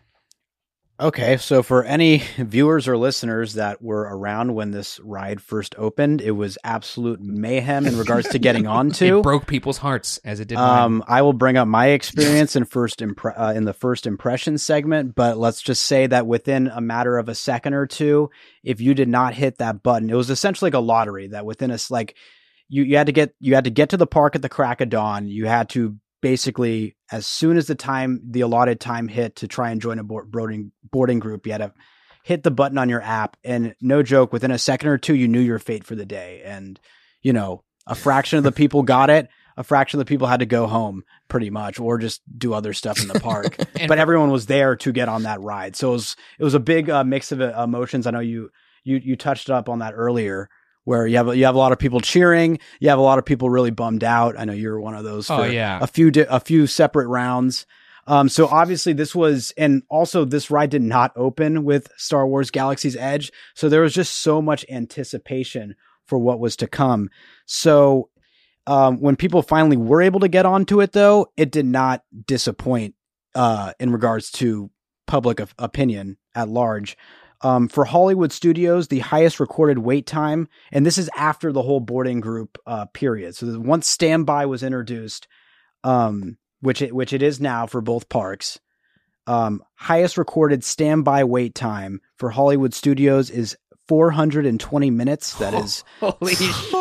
Okay, so for any viewers or listeners that were around when this ride first opened, it was absolute mayhem in regards to getting onto. It broke people's hearts, as it did mine. Um, I will bring up my experience in first impre- uh, in the first impression segment, but let's just say that within a matter of a second or two, if you did not hit that button, it was essentially like a lottery. That within a like, you you had to get you had to get to the park at the crack of dawn. You had to basically, as soon as the time, the allotted time hit to try and join a boarding boarding group, you had to hit the button on your app. And no joke, within a second or two, you knew your fate for the day. And, you know, a fraction of the people got it. A fraction of the people had to go home pretty much, or just do other stuff in the park. But everyone was there to get on that ride. So it was, it was a big uh, mix of uh, emotions. I know you, you, you touched up on that earlier, where you have you have a lot of people cheering, you have a lot of people really bummed out. I know you're one of those. For Oh, yeah. a few di- a few separate rounds. Um, so obviously this was, and also this ride did not open with Star Wars Galaxy's Edge, so there was just so much anticipation for what was to come. So um, when people finally were able to get onto it, though, it did not disappoint uh, in regards to public of opinion at large. Um, for Hollywood Studios, the highest recorded wait time, and this is after the whole boarding group uh, period. So once standby was introduced, um, which it which it is now for both parks, um, highest recorded standby wait time for Hollywood Studios is four hundred twenty minutes. That is Holy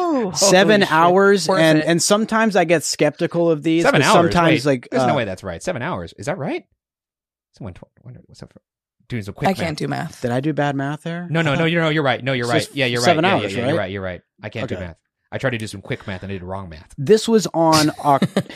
seven Holy hours, shit. and Worth it. and sometimes I get skeptical of these. Seven 'cause hours. Sometimes Wait, like there's uh, no way that's right. Seven hours. Is that right? Someone told. Wonder, what's up for doing some quick I can't math. do math. Did I do bad math there? No, no, no. You're no. You're right. No, you're It's right. just Yeah, you're right. seven yeah, hours, yeah, yeah, right? You're right. You're right. I can't do Okay. math. I tried to do some quick math and I did wrong math. This was on. Oc-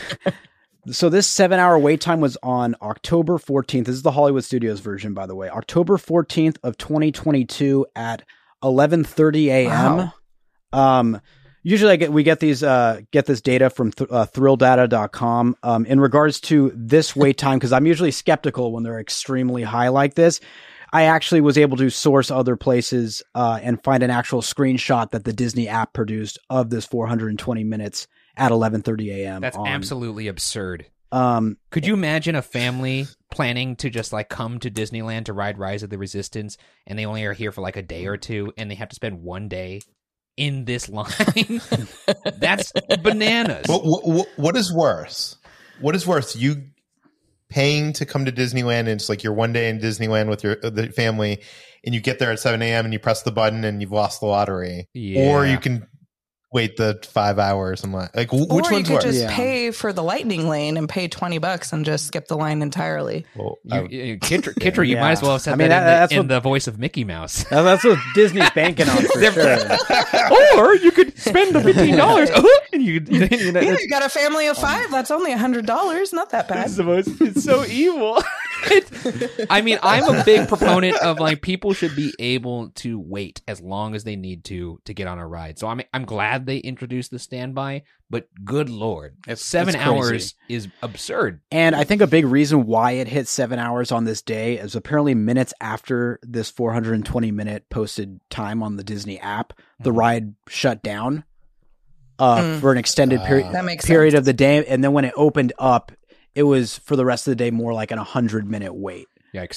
so this seven-hour wait time was on October fourteenth. This is the Hollywood Studios version, by the way. October fourteenth of twenty twenty-two at eleven thirty a.m. Wow. Um, Usually I get, we get these, uh, get this data from th- uh, thrill data dot com. Um, in regards to this wait time, cause I'm usually skeptical when they're extremely high like this. I actually was able to source other places, uh, and find an actual screenshot that the Disney app produced of this four hundred twenty minutes at eleven thirty a.m. That's on, absolutely absurd. Um, Could you imagine a family planning to just like come to Disneyland to ride Rise of the Resistance, and they only are here for like a day or two, and they have to spend one day in this line? That's bananas. What, what, what is worse? What is worse? You paying to come to Disneyland, and it's like you're one day in Disneyland with your the family, and you get there at seven a.m. and you press the button and you've lost the lottery, Yeah. or you can wait the five hours and like, like w- which or you one's could worse? just Yeah. pay for the lightning lane and pay twenty bucks and just skip the line entirely. Well, You, I- you, Kitra, Kitra, you Yeah. might as well have said I mean, that, that- in, that's the, in what- the voice of Mickey Mouse. Now, that's what Disney's banking on for sure. Or you could spend the fifteen dollars. and you, you, you know, Yeah, you got a family of five. That's only a hundred dollars. Not that bad. It's the most. It's so evil. It's- I mean, I'm a big proponent of like people should be able to wait as long as they need to to get on a ride. So I'm I'm glad they introduced the standby, but good lord, It's- seven it's crazy. hours is absurd. And I think a big reason why it hit seven hours on this day is apparently minutes after this four hundred twenty minute posted time on the Disney app, the Mhm. ride shut down uh, Mm. for an extended period That makes period sense. of the day. And then when it opened up, it was for the rest of the day more like an one hundred minute wait. Yikes.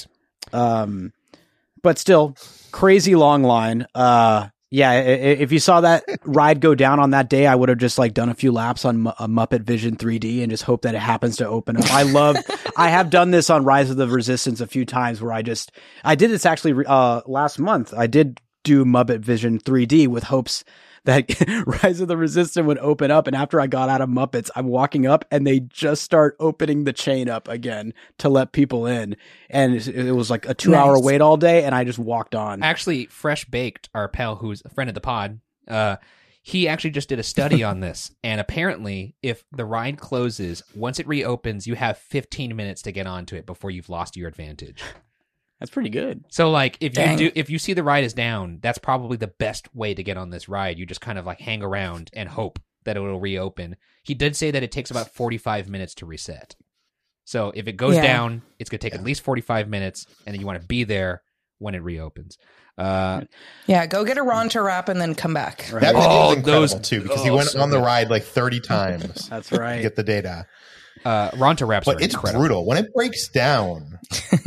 Um, but still, crazy long line. Uh, yeah, i- i- if you saw that ride go down on that day, I would have just like done a few laps on M- a Muppet Vision three D and just hope that it happens to open up. I love, I have done this on Rise of the Resistance a few times where I just, I did this actually uh, last month. I did do Muppet Vision three D with hopes that Rise of the Resistance would open up. And after I got out of Muppets, I'm walking up and they just start opening the chain up again to let people in. And it it was like a two hour Nice. wait all day. And I just walked on. Actually, Fresh Baked, our pal who's a friend of the pod, uh, he actually just did a study on this. And apparently, if the ride closes, once it reopens, you have fifteen minutes to get onto it before you've lost your advantage. That's pretty good. So, like, if Dang. you do, if you see the ride is down, that's probably the best way to get on this ride. You just kind of like hang around and hope that it will reopen. He did say that it takes about forty-five minutes to reset. So if it goes Yeah. down, it's going to take at least forty-five minutes, and then you want to be there when it reopens. Uh, Yeah, go get a Ronta wrap and then come back. that video Oh, was incredible those- too because oh, he went so on the good. ride like thirty times That's to right. get the data. uh, Ronta wraps But are it's incredible. brutal when it breaks down.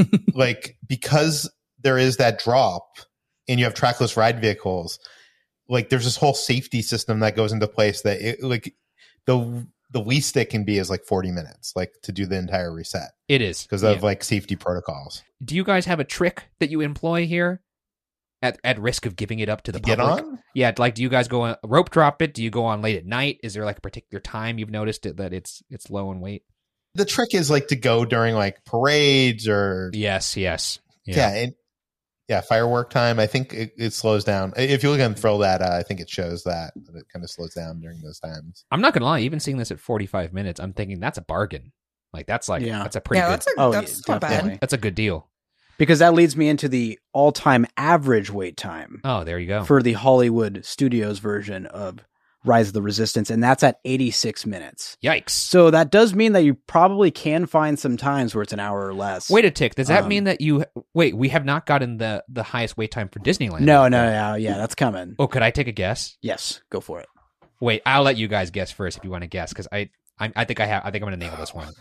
Like because there is that drop, and you have trackless ride vehicles. Like there's this whole safety system that goes into place that it, like the the least it can be is like forty minutes, like to do the entire reset It is because Yeah. of like safety protocols. Do you guys have a trick that you employ here? At, at risk of giving it up to the To get public? on? Yeah, like do you guys go on rope drop it? Do you go on late at night? Is there like a particular time you've noticed it, that it's it's low in weight? The trick is like to go during like parades or Yes, yes. yeah, and yeah, firework time. I think it, it slows down. If you look on Thrill Data, I think it shows that, that it kind of slows down during those times. I'm not gonna lie, even seeing this at forty-five minutes, I'm thinking that's a bargain. Like that's like Yeah. that's a pretty Yeah, good that's a, Oh, that's yeah, not definitely. bad. that's a good deal. Because that leads me into the all time average wait time Oh, there you go. for the Hollywood Studios version of Rise of the Resistance. And that's at eighty-six minutes. Yikes. So that does mean that you probably can find some times where it's an hour or less. Wait a tick. Does that Um, mean that you wait? We have not gotten the the highest wait time for Disneyland. No, no, no. Yeah, that's coming. Oh, could I take a guess? Yes, go for it. Wait, I'll let you guys guess first if you want to guess, because I, I I think I have. I think I'm gonna nail this one.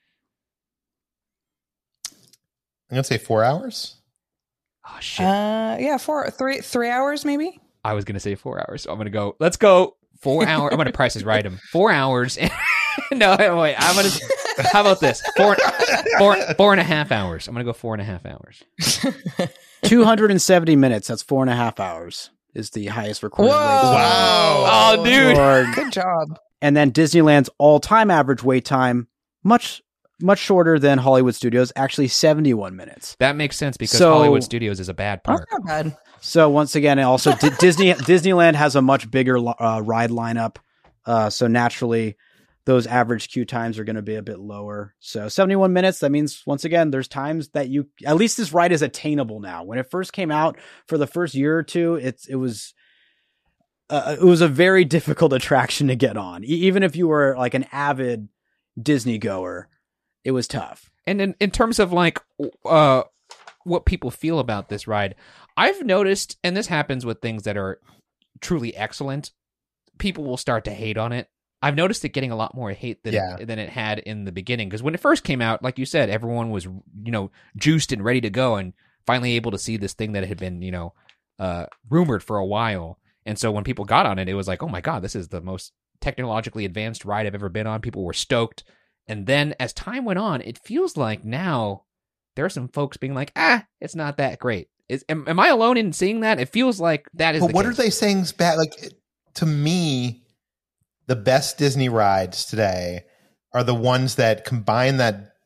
I'm gonna say four hours. Oh shit! Uh, yeah, four, three, three hours maybe. I was gonna say four hours, so I'm gonna go. Let's go four hours. I'm gonna price is right him. Four hours. no, wait. I'm gonna. How about this? Four, four, four and a half hours. I'm gonna go four and a half hours. two hundred seventy minutes. That's four and a half hours is the highest recorded Whoa! wait time. Wow. Oh, dude. Lord. Good job. And then Disneyland's all-time average wait time, much much shorter than Hollywood Studios, actually seventy-one minutes. That makes sense because So- Hollywood Studios is a bad That's park. not bad. So once again, also D- Disney Disneyland has a much bigger uh, ride lineup, uh, so naturally those average queue times are going to be a bit lower. So seventy-one minutes. That means once again, there's times that you at least this ride is attainable now. When it first came out for the first year or two, it's it was uh, it was a very difficult attraction to get on. E- even if you were like an avid Disney goer, it was tough. And in, in terms of like uh, what people feel about this ride, I've noticed, and this happens with things that are truly excellent, people will start to hate on it. I've noticed it getting a lot more hate than Yeah. than it had in the beginning. Because when it first came out, like you said, everyone was, you know, juiced and ready to go and finally able to see this thing that had been, you know, uh, rumored for a while. And so when people got on it, it was like, oh my God, this is the most technologically advanced ride I've ever been on. People were stoked. And then as time went on, it feels like now there are some folks being like, ah, it's not that great. Is am, am I alone in seeing that? It feels like that is But the what case. are they saying is bad? Like, to me, the best Disney rides today are the ones that combine that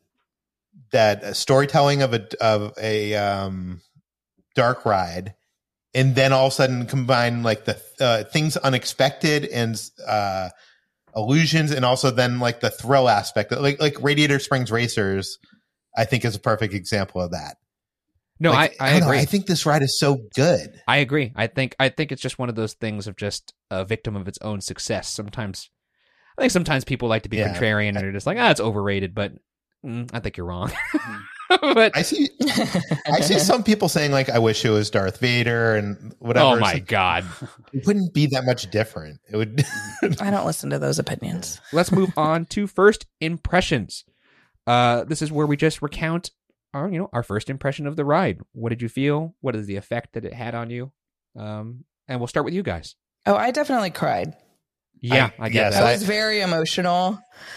that storytelling of a of a um, dark ride, and then all of a sudden combine like the uh, things unexpected and uh, illusions, and also then like the thrill aspect. Like like Radiator Springs Racers, I think is a perfect example of that. No, Like, I, I, don't know, agree. I think this ride is so good. I agree. I think I think it's just one of those things of just a victim of its own success. Sometimes, I think sometimes people like to be Yeah. contrarian and they're just like, ah, it's overrated. But mm, I think you're wrong. but I see. I see some people saying like, "I wish it was Darth Vader" and whatever. oh my It's like, God, it wouldn't be that much different. It would. I don't listen to those opinions. let's move on to first impressions. Uh, this is where we just recount our, you know, our first impression of the ride. What did you feel? What is the effect that it had on you? Um, and we'll start with you guys. Oh, I definitely cried. Yeah, I- I, get yes, that. I was very emotional.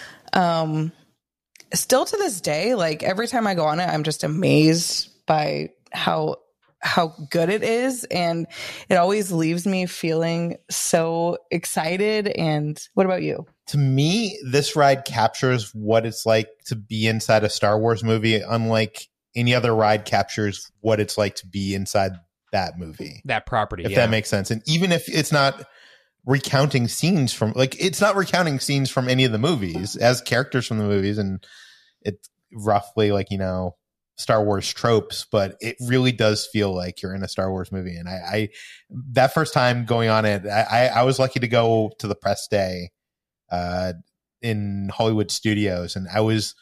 Um, still to this day, like every time I go on it, I'm just amazed by how how good it is, and it always leaves me feeling so excited. And what about you? To me, this ride captures what it's like to be inside a Star Wars movie, unlike any other ride captures what it's like to be inside that movie. that property. If yeah. that makes sense. And even if it's not recounting scenes from, like, it's not recounting scenes from any of the movies as characters from the movies, and it's roughly like, you know, Star Wars tropes, but it really does feel like you're in a Star Wars movie. And I, I that first time going on it, I, I was lucky to go to the press day uh, in Hollywood Studios, and I was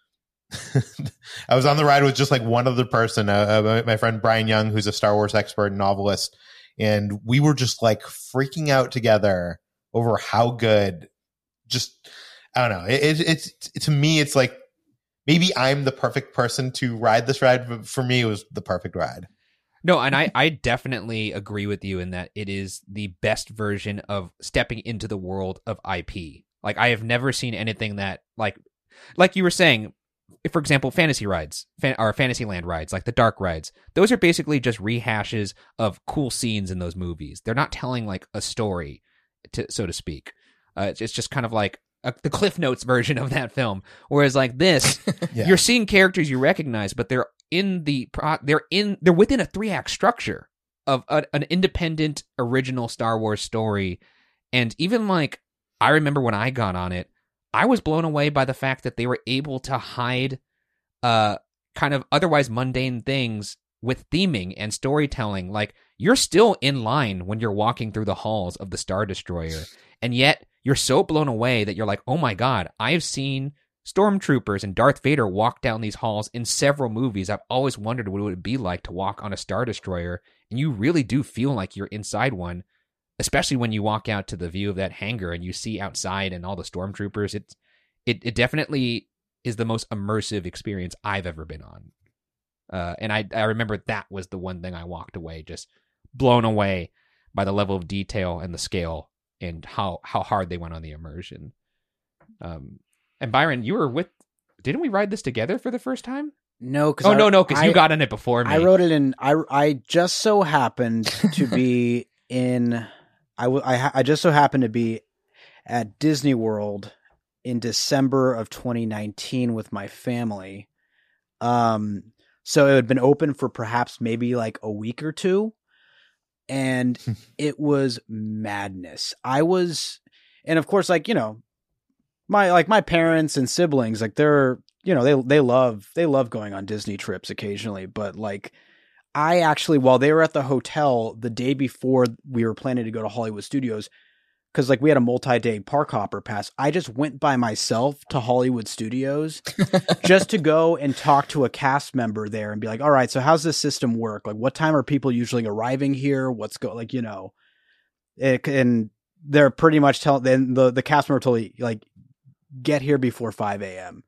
I was on the ride with just like one other person, uh, uh, my friend Brian Young, who's a Star Wars expert and novelist, and we were just like freaking out together over how good. Just I don't know. It, it, it's to me, it's like maybe I'm the perfect person to ride this ride, but for me, it was the perfect ride. No, and I, I definitely agree with you in that it is the best version of stepping into the world of I P. Like, I have never seen anything that, like, like you were saying, for example, fantasy rides, fan, or Fantasyland rides, like the dark rides. Those are basically just rehashes of cool scenes in those movies. They're not telling, like, a story, to, so to speak. Uh, it's, it's just kind of like a, the Cliff Notes version of that film. Whereas, like, this, Yeah. you're seeing characters you recognize, but they're in the pro- they're in they're within a three act structure of a, an independent original Star Wars story. And even like I remember when I got on it, I was blown away by the fact that they were able to hide uh kind of otherwise mundane things with theming and storytelling. Like, you're still in line when you're walking through the halls of the Star Destroyer, and yet you're so blown away that you're like, oh my God, I've seen stormtroopers and Darth Vader walk down these halls in several movies. I've always wondered what it would be like to walk on a Star Destroyer, and you really do feel like you're inside one, especially when you walk out to the view of that hangar and you see outside and all the stormtroopers. It's it it definitely is the most immersive experience I've ever been on. Uh, and I I remember that was the one thing I walked away just blown away by the level of detail and the scale and how how hard they went on the immersion. Um. And Byron, you were with, didn't we ride this together for the first time? No, because Oh, no, no, because you got in it before me. I wrote it in. I I just so happened to be in. I w- I, ha- I just so happened to be at Disney World in December of twenty nineteen with my family. Um, so it had been open for perhaps maybe like a week or two, and it was madness. I was, and of course, like, you know, my like my parents and siblings, like they're, you know, they they love they love going on Disney trips occasionally, but like I actually, while they were at the hotel the day before we were planning to go to Hollywood Studios, because like we had a multi-day park hopper pass, I just went by myself to Hollywood Studios just to go and talk to a cast member there and be like, all right, so how's this system work? Like, what time are people usually arriving here? What's go like, you know, it, and they're pretty much telling, then the, the cast member told me, like, get here before five a.m.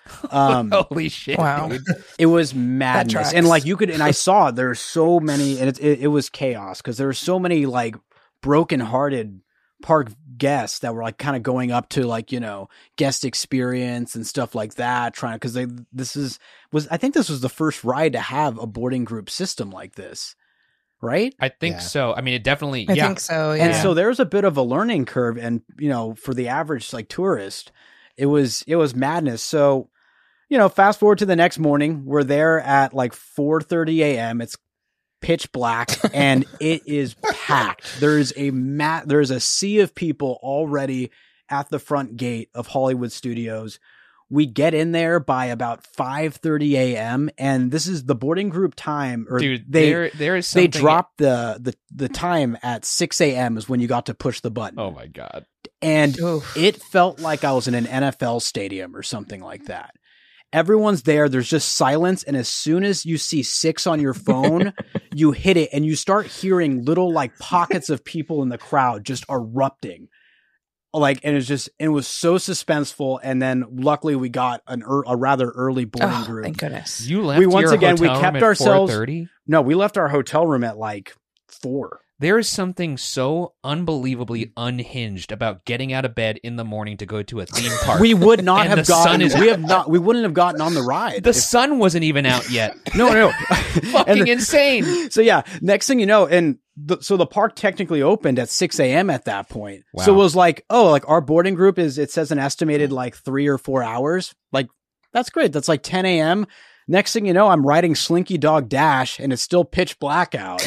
Um, Holy shit. Wow. Dude. It was madness. tracks. And like you could, and I saw there's so many, and it, it, it was chaos because there were so many like brokenhearted park guests that were like kind of going up to like, you know, guest experience and stuff like that, trying to, cause they, this is, was, I think this was the first ride to have a boarding group system like this. Right? I think Yeah. so. I mean, it definitely, I yeah. think so. Yeah. And so there's a bit of a learning curve. And, you know, for the average like tourist, it was, it was madness. So, you know, fast forward to the next morning, we're there at like four thirty a.m. It's pitch black and it is packed. There's a mat, there's a sea of people already at the front gate of Hollywood Studios. We get in there by about five thirty a.m. and this is the boarding group time, or Dude, they, there, there is they something. dropped the, the, the time at six a.m. is when you got to push the button. Oh my God. And Oof. it felt like I was in an N F L stadium or something like that. Everyone's there. There's just silence. And as soon as you see six on your phone, you hit it and you start hearing little like pockets of people in the crowd just erupting. Like, and it's just, it was so suspenseful. And then luckily we got an er, a rather early boarding Oh, group. thank goodness. You left We once your again, we hotel kept room at ourselves- four thirty? No, we left our hotel room at like four. There is something so unbelievably unhinged about getting out of bed in the morning to go to a theme park. We would not And have the sun gotten, is- we have not, we wouldn't have gotten on the ride. the if- sun wasn't even out yet. no, no. Fucking And the- insane. So yeah, next thing you know, and the, so the park technically opened at six a.m. at that point. Wow. So it was like, oh, like our boarding group is, it says an estimated like three or four hours. Like, that's great. That's like ten a.m. Next thing you know, I'm riding Slinky Dog Dash and it's still pitch black out.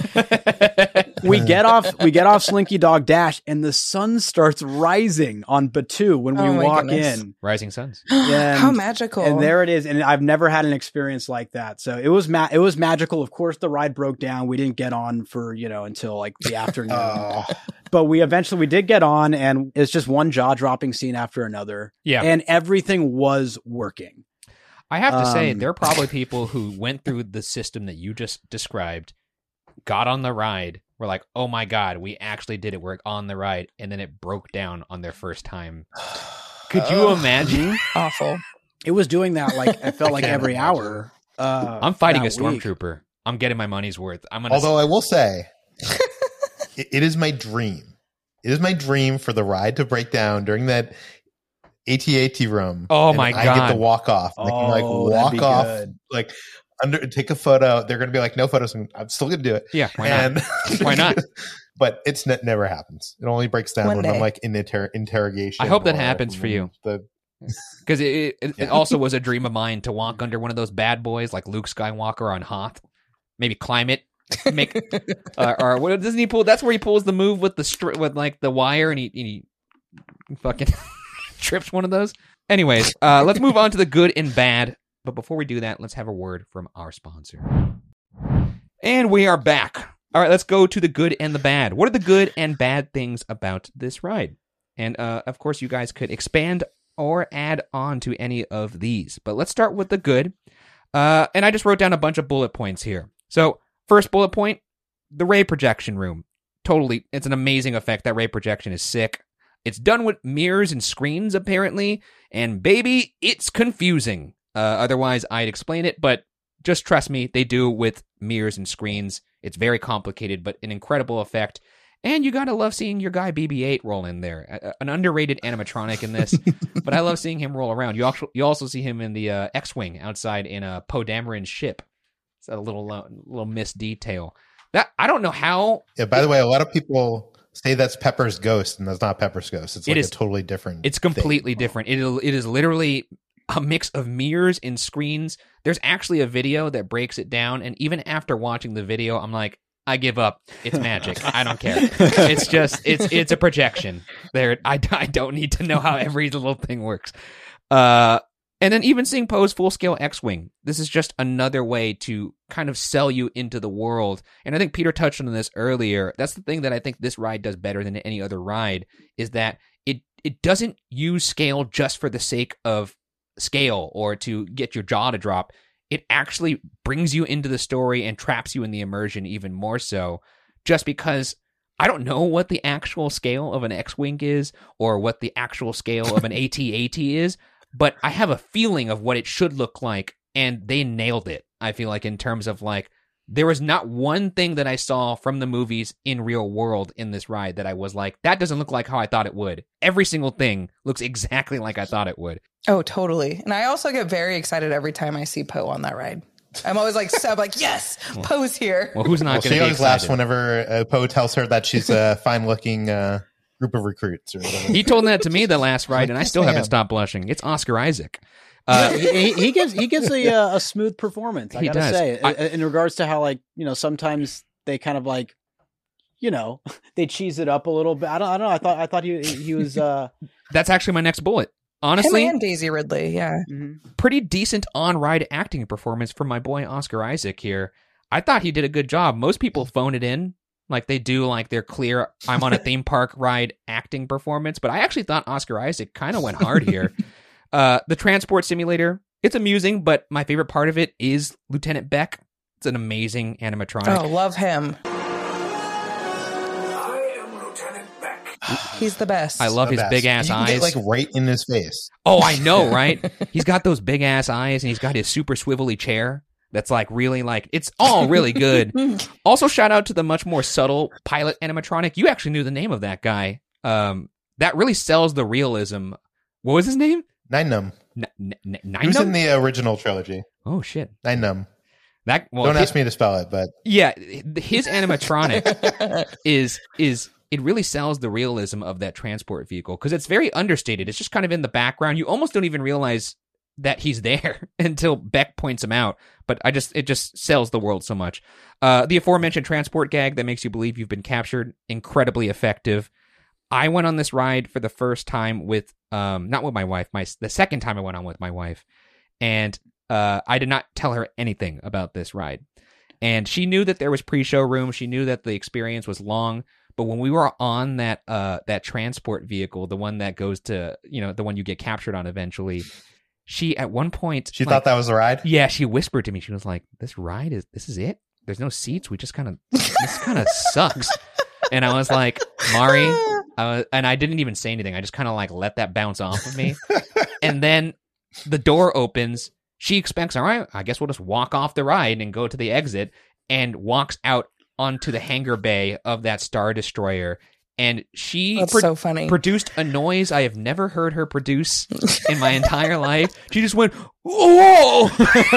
we get off, we get off Slinky Dog Dash and the sun starts rising on Batu when we Oh my walk goodness. in. Rising suns. And- How magical. And there it is. And I've never had an experience like that. So it was ma- it was magical. Of course, the ride broke down. We didn't get on for, you know, until like the afternoon. Oh. But we eventually, we did get on and it's just one jaw dropping scene after another. Yeah. And everything was working. I have to say, Um, there are probably people who went through the system that you just described, got on the ride, were like, oh my God, we actually did it. We're on the ride. And then it broke down on their first time. Could you imagine? Awful. It was doing that like, it felt like can't every imagine. hour. Uh, I'm fighting a that week. stormtrooper. I'm getting my money's worth. I'm gonna. Although I will say, it, it is my dream. It is my dream for the ride to break down during that A T A T room. Oh and my I get God. to walk off. And I can like Oh, that'd walk be off, good. like under, take a photo. They're going to be like, no photos. I'm, I'm still going to do it. yeah, why not? and Why not? But it's ne- never happens. It only breaks down One when day. I'm like in inter- interrogation. I hope that or happens for you. The Because it, it, it Yeah. also was a dream of mine to walk under one of those bad boys like Luke Skywalker on Hoth. Maybe climb it, make uh, or what doesn't he pull? That's where he pulls the move with the stri- with like the wire, and he, and he fucking trips one of those. Anyways, uh, let's move on to the good and bad. But before we do that, let's have a word from our sponsor. And we are back. All right, let's go to the good and the bad. What are the good and bad things about this ride? And uh, of course, you guys could expand or add on to any of these. But let's start with the good. Uh, and I just wrote down a bunch of bullet points here. So, first bullet point, the ray projection room. Totally, it's an amazing effect. That ray projection is sick. It's done with mirrors and screens, apparently. And baby, it's confusing. Uh, otherwise, I'd explain it. But just trust me, they do with mirrors and screens. It's very complicated, but an incredible effect. And you gotta love seeing your guy B B eight roll in there. A- an underrated animatronic in this, but I love seeing him roll around. You also, you also see him in the uh, X-Wing outside in a Poe Dameron's ship. It's a little uh, little missed detail. That I don't know how. yeah. By the way, a lot of people say that's Pepper's ghost, and that's not Pepper's ghost. It's It like is- a totally different. It's completely thing. different. It it is literally a mix of mirrors and screens. There's actually a video that breaks it down, and even after watching the video, I'm like, I give up. It's magic. I don't care. It's just it's it's a projection. There, I, I don't need to know how every little thing works. Uh, And then even seeing Poe's full-scale X-Wing, this is just another way to kind of sell you into the world. And I think Peter touched on this earlier. That's the thing that I think this ride does better than any other ride, is that it it doesn't use scale just for the sake of scale or to get your jaw to drop. It actually brings you into the story and traps you in the immersion even more so, just because I don't know what the actual scale of an X-Wing is or what the actual scale of an A T A T is, but I have a feeling of what it should look like, and they nailed it, I feel like, in terms of, like, there was not one thing that I saw from the movies in real world in this ride that I was like, that doesn't look like how I thought it would. Every single thing looks exactly like I thought it would. Oh, totally. And I also get very excited every time I see Poe on that ride. I'm always like, so I'm like, yes, well, Poe's here. Well, who's not well, going to be She always excited? laughs whenever uh, Poe tells her that she's a fine-looking uh, group of recruits or whatever. He told that to me the last ride, and I still haven't stopped blushing. It's Oscar Isaac. Uh, he, he gives he gives a uh, a smooth performance. I He gotta does. say, I- in regards to how, like, you know, sometimes they kind of like, you know, they cheese it up a little bit. I don't I don't know. I thought I thought he he was. Uh... That's actually my next bullet. Honestly, Him and Daisy Ridley, yeah. pretty decent on-ride acting performance from my boy Oscar Isaac here. I thought he did a good job. Most people phone it in, like they do, like their clear I'm on a theme park ride acting performance, but I actually thought Oscar Isaac kind of went hard here. uh, the transport simulator, it's amusing, but my favorite part of it is Lieutenant Beck. It's an amazing animatronic. Oh, love him. He's the best. I love The his best. big ass you can eyes. Get, like, right in his face. Oh, I know, right? He's got those big ass eyes, and he's got his super swivelly chair. That's like really like it's all really good. Also, shout out to the much more subtle pilot animatronic. You actually knew the name of that guy. Um, that really sells the realism. What was his name? Nine Num. N- n- n- Nine He was Num? in the original trilogy. Oh shit! Nine Num. That well, Don't his, ask me to spell it, but yeah, his animatronic is is it really sells the realism of that transport vehicle because it's very understated. It's just kind of in the background. You almost don't even realize that he's there until Beck points him out. But I just it just sells the world so much. Uh, the aforementioned transport gag that makes you believe you've been captured, incredibly effective. I went on this ride for the first time with um not with my wife, my the second time I went on with my wife, and uh I did not tell her anything about this ride. And she knew that there was pre-show room, she knew that the experience was long, but when we were on that uh that transport vehicle, the one that goes to, you know, the one you get captured on eventually, she at one point she like, thought that was the ride? Yeah, she whispered to me. She was like, "This ride is this is it? There's no seats. We just kind of this kind of sucks." And I was like, Mari, I was, and I didn't even say anything. I just kind of like let that bounce off of me. And then the door opens. She expects, all right, I guess we'll just walk off the ride and go to the exit, and walks out onto the hangar bay of that Star Destroyer. And she That's so funny. produced a noise I have never heard her produce in my entire life. She just went, whoa!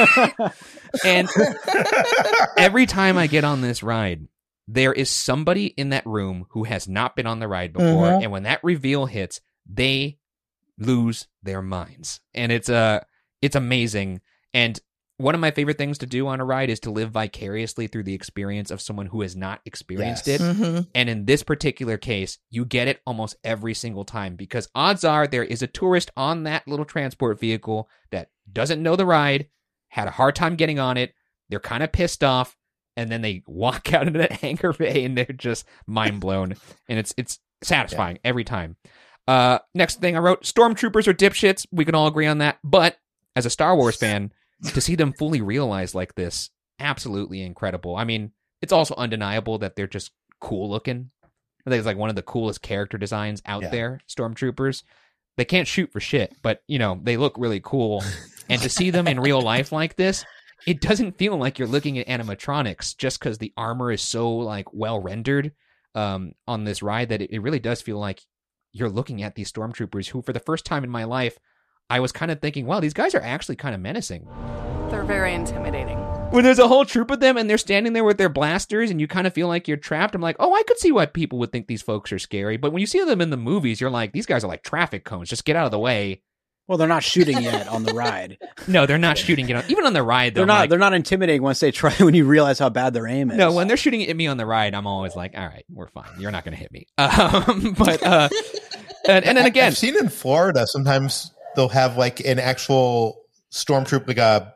And every time I get on this ride, there is somebody in that room who has not been on the ride before, Mhm. and when that reveal hits, they lose their minds, and it's uh, it's amazing. And one of my favorite things to do on a ride is to live vicariously through the experience of someone who has not experienced Yes. it. Mhm. And in this particular case, you get it almost every single time because odds are there is a tourist on that little transport vehicle that doesn't know the ride, had a hard time getting on it, they're kind of pissed off, and then they walk out into that hangar bay and they're just mind blown. And it's it's satisfying yeah. every time. Uh, next thing I wrote, stormtroopers are dipshits. We can all agree on that. But as a Star Wars fan, to see them fully realized like this, absolutely incredible. I mean, it's also undeniable that they're just cool looking. I think it's like one of the coolest character designs out Yeah. there, stormtroopers. They can't shoot for shit, but, you know, they look really cool. And to see them in real life like this, it doesn't feel like you're looking at animatronics just because the armor is so like well rendered um, on this ride that it, it really does feel like you're looking at these stormtroopers who, for the first time in my life, I was kind of thinking, wow, these guys are actually kind of menacing. They're very intimidating. When there's a whole troop of them and they're standing there with their blasters and you kind of feel like you're trapped, I'm like, oh, I could see why people would think these folks are scary. But when you see them in the movies, you're like, these guys are like traffic cones. Just get out of the way. Well, they're not shooting yet on the ride. No, they're not shooting it. Even on the ride, though. They're not. Like, they're not intimidating once they try. When you realize how bad their aim is. no, when they're shooting at me on the ride, I'm always like, all right, we're fine. You're not going to hit me. Um, but uh, and, and then again, I've seen in Florida sometimes they'll have like an actual stormtrooper, like a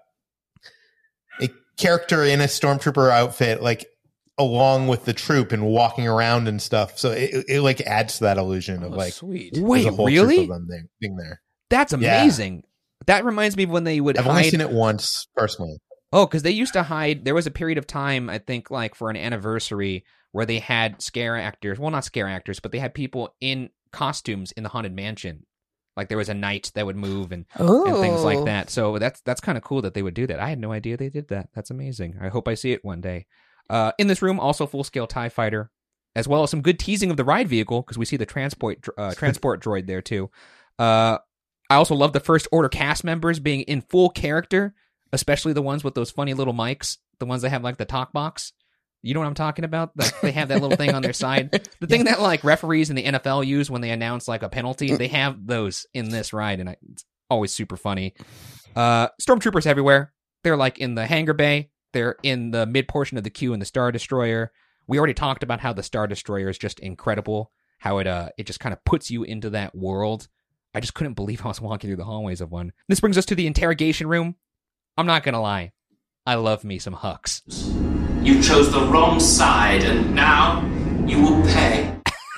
a character in a stormtrooper outfit, like along with the troop and walking around and stuff. So it, it, it like adds to that illusion of Oh, like, sweet. there's Wait, a whole really? troop of them there, being there. That's Yeah. amazing. That reminds me of when they would I've hide. only seen it once personally. Oh, because they used to hide. There was a period of time, I think, like for an anniversary, where they had scare actors. Well, not scare actors, but they had people in costumes in the Haunted Mansion. Like there was a knight that would move and, and things like Ooh. that. So that's that's kind of cool that they would do that. I had no idea they did that. That's amazing. I hope I see it one day. Uh, in this room, also full scale TIE fighter, as well as some good teasing of the ride vehicle because we see the transport dr- uh, transport droid there too. Uh, I also love the First Order cast members being in full character, especially the ones with those funny little mics, the ones that have like the talk box. You know what I'm talking about? Like they have that little thing on their side. The thing that like referees in the N F L use when they announce like a penalty, they have those in this ride, and I, it's always super funny. Uh, Stormtroopers everywhere. They're like in the hangar bay. They're in the mid portion of the queue in the Star Destroyer. We already talked about how the Star Destroyer is just incredible. How it uh it just kind of puts you into that world. I just couldn't believe I was walking through the hallways of one. This brings us to the interrogation room. I'm not gonna lie, I love me some Hux. You chose the wrong side, and now you will pay.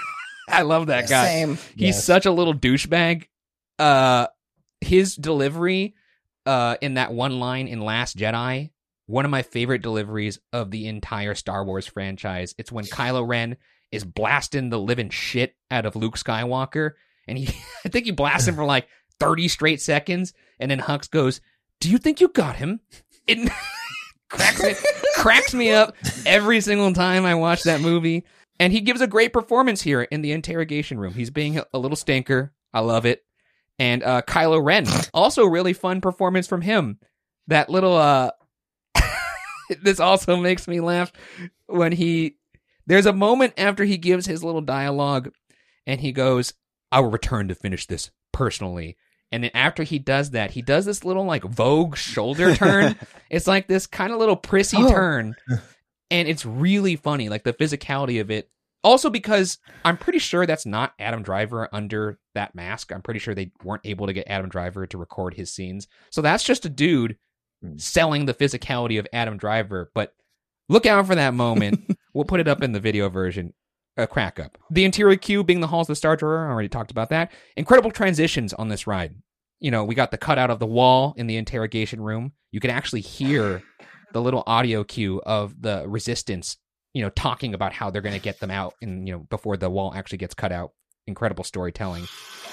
I love that guy. Same. He's Yes. such a little douchebag. Uh, his delivery, uh, in that one line in Last Jedi, one of my favorite deliveries of the entire Star Wars franchise. It's when Kylo Ren is blasting the living shit out of Luke Skywalker, and he, I think he blasts him for like thirty straight seconds, and then Hux goes, "Do you think you got him?" It cracks me, cracks me up every single time I watch that movie. And he gives a great performance here in the interrogation room. He's being a little stinker. I love it. And uh, Kylo Ren, also really fun performance from him. That little, uh, this also makes me laugh when he, there's a moment after he gives his little dialogue and he goes, "I will return to finish this personally." And then after he does that, he does this little like Vogue shoulder turn. It's like this kind of little prissy Oh. turn. And it's really funny, like the physicality of it. Also because I'm pretty sure that's not Adam Driver under that mask. I'm pretty sure they weren't able to get Adam Driver to record his scenes. So that's just a dude selling the physicality of Adam Driver. But look out for that moment. We'll put it up in the video version. A crack up. The interior queue being the halls of the Star Destroyer. I already talked about that. Incredible transitions on this ride. You know, we got the cutout of the wall in the interrogation room. You can actually hear the little audio cue of the Resistance, you know, talking about how they're going to get them out, and you know, before the wall actually gets cut out. Incredible storytelling.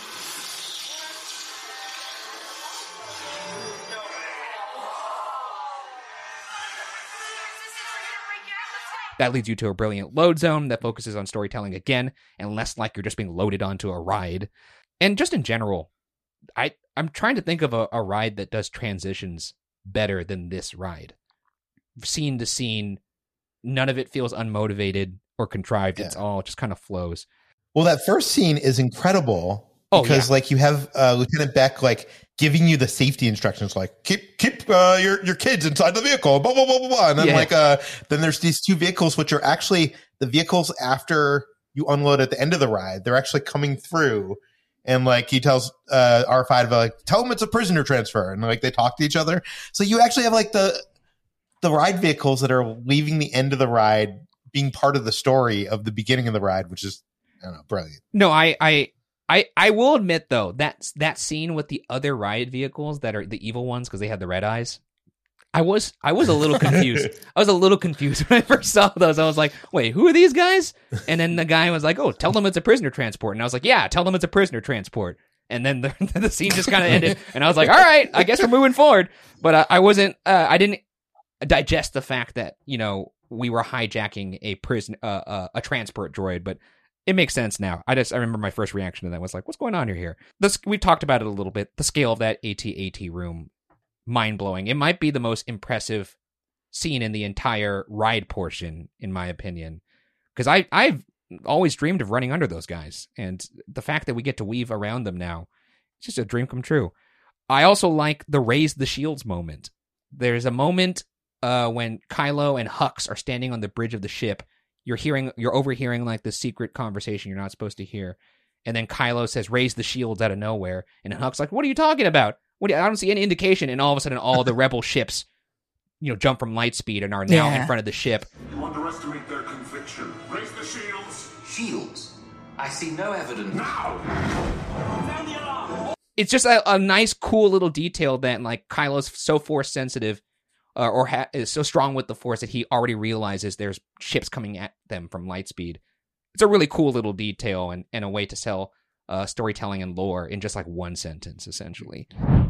That leads you to a brilliant load zone that focuses on storytelling again, and less like you're just being loaded onto a ride. And just in general, I, I'm trying to think of a, a ride that does transitions better than this ride. Scene to scene, none of it feels unmotivated or contrived. Yeah. It's all just kind of flows. Well, that first scene is incredible Oh, because, yeah. like, you have uh, Lieutenant Beck like giving you the safety instructions, like keep keep uh, your your kids inside the vehicle, blah blah blah blah blah. And then Yeah. like uh, then there's these two vehicles which are actually the vehicles after you unload at the end of the ride. They're actually coming through, and like he tells uh, R five like, tell them it's a prisoner transfer, and like they talk to each other. So you actually have like the the ride vehicles that are leaving the end of the ride being part of the story of the beginning of the ride, which is, I don't know, brilliant. No, I, I, I, I will admit though that that scene with the other riot vehicles that are the evil ones because they had the red eyes. I was I was a little confused. I was a little confused when I first saw those. I was like, wait, who are these guys? And then the guy was like, oh, tell them it's a prisoner transport. And I was like, yeah, tell them it's a prisoner transport. And then the, the scene just kind of ended. And I was like, all right, I guess we're moving forward. But uh, I wasn't, uh, I didn't digest the fact that, you know, we were hijacking a prison, uh, uh, a transport droid. But it makes sense now. I just, I remember my first reaction to that was like, what's going on here? This, we talked about it a little bit. The scale of that AT AT room. Mind-blowing. It might be the most impressive scene in the entire ride portion, in my opinion. Because I, I've always dreamed of running under those guys. And the fact that we get to weave around them now, it's just a dream come true. I also like the raise the shields moment. There's a moment uh, when Kylo and Hux are standing on the bridge of the ship. You're hearing, you're overhearing like the secret conversation you're not supposed to hear. And then Kylo says, raise the shields out of nowhere. And Hux like, what are you talking about? What do you, I don't see any indication. And all of a sudden, all the rebel ships, you know, jump from light speed and are now Yeah. in front of the ship. You underestimate their conviction. Raise the shields. Shields? I see no evidence. Now! Sound the alarm! It's just a, a nice, cool little detail that, like, Kylo's so force sensitive uh, or ha- is so strong with the force that he already realizes there's ships coming at them from light speed. It's a really cool little detail and, and a way to sell uh, storytelling and lore in just like one sentence, essentially.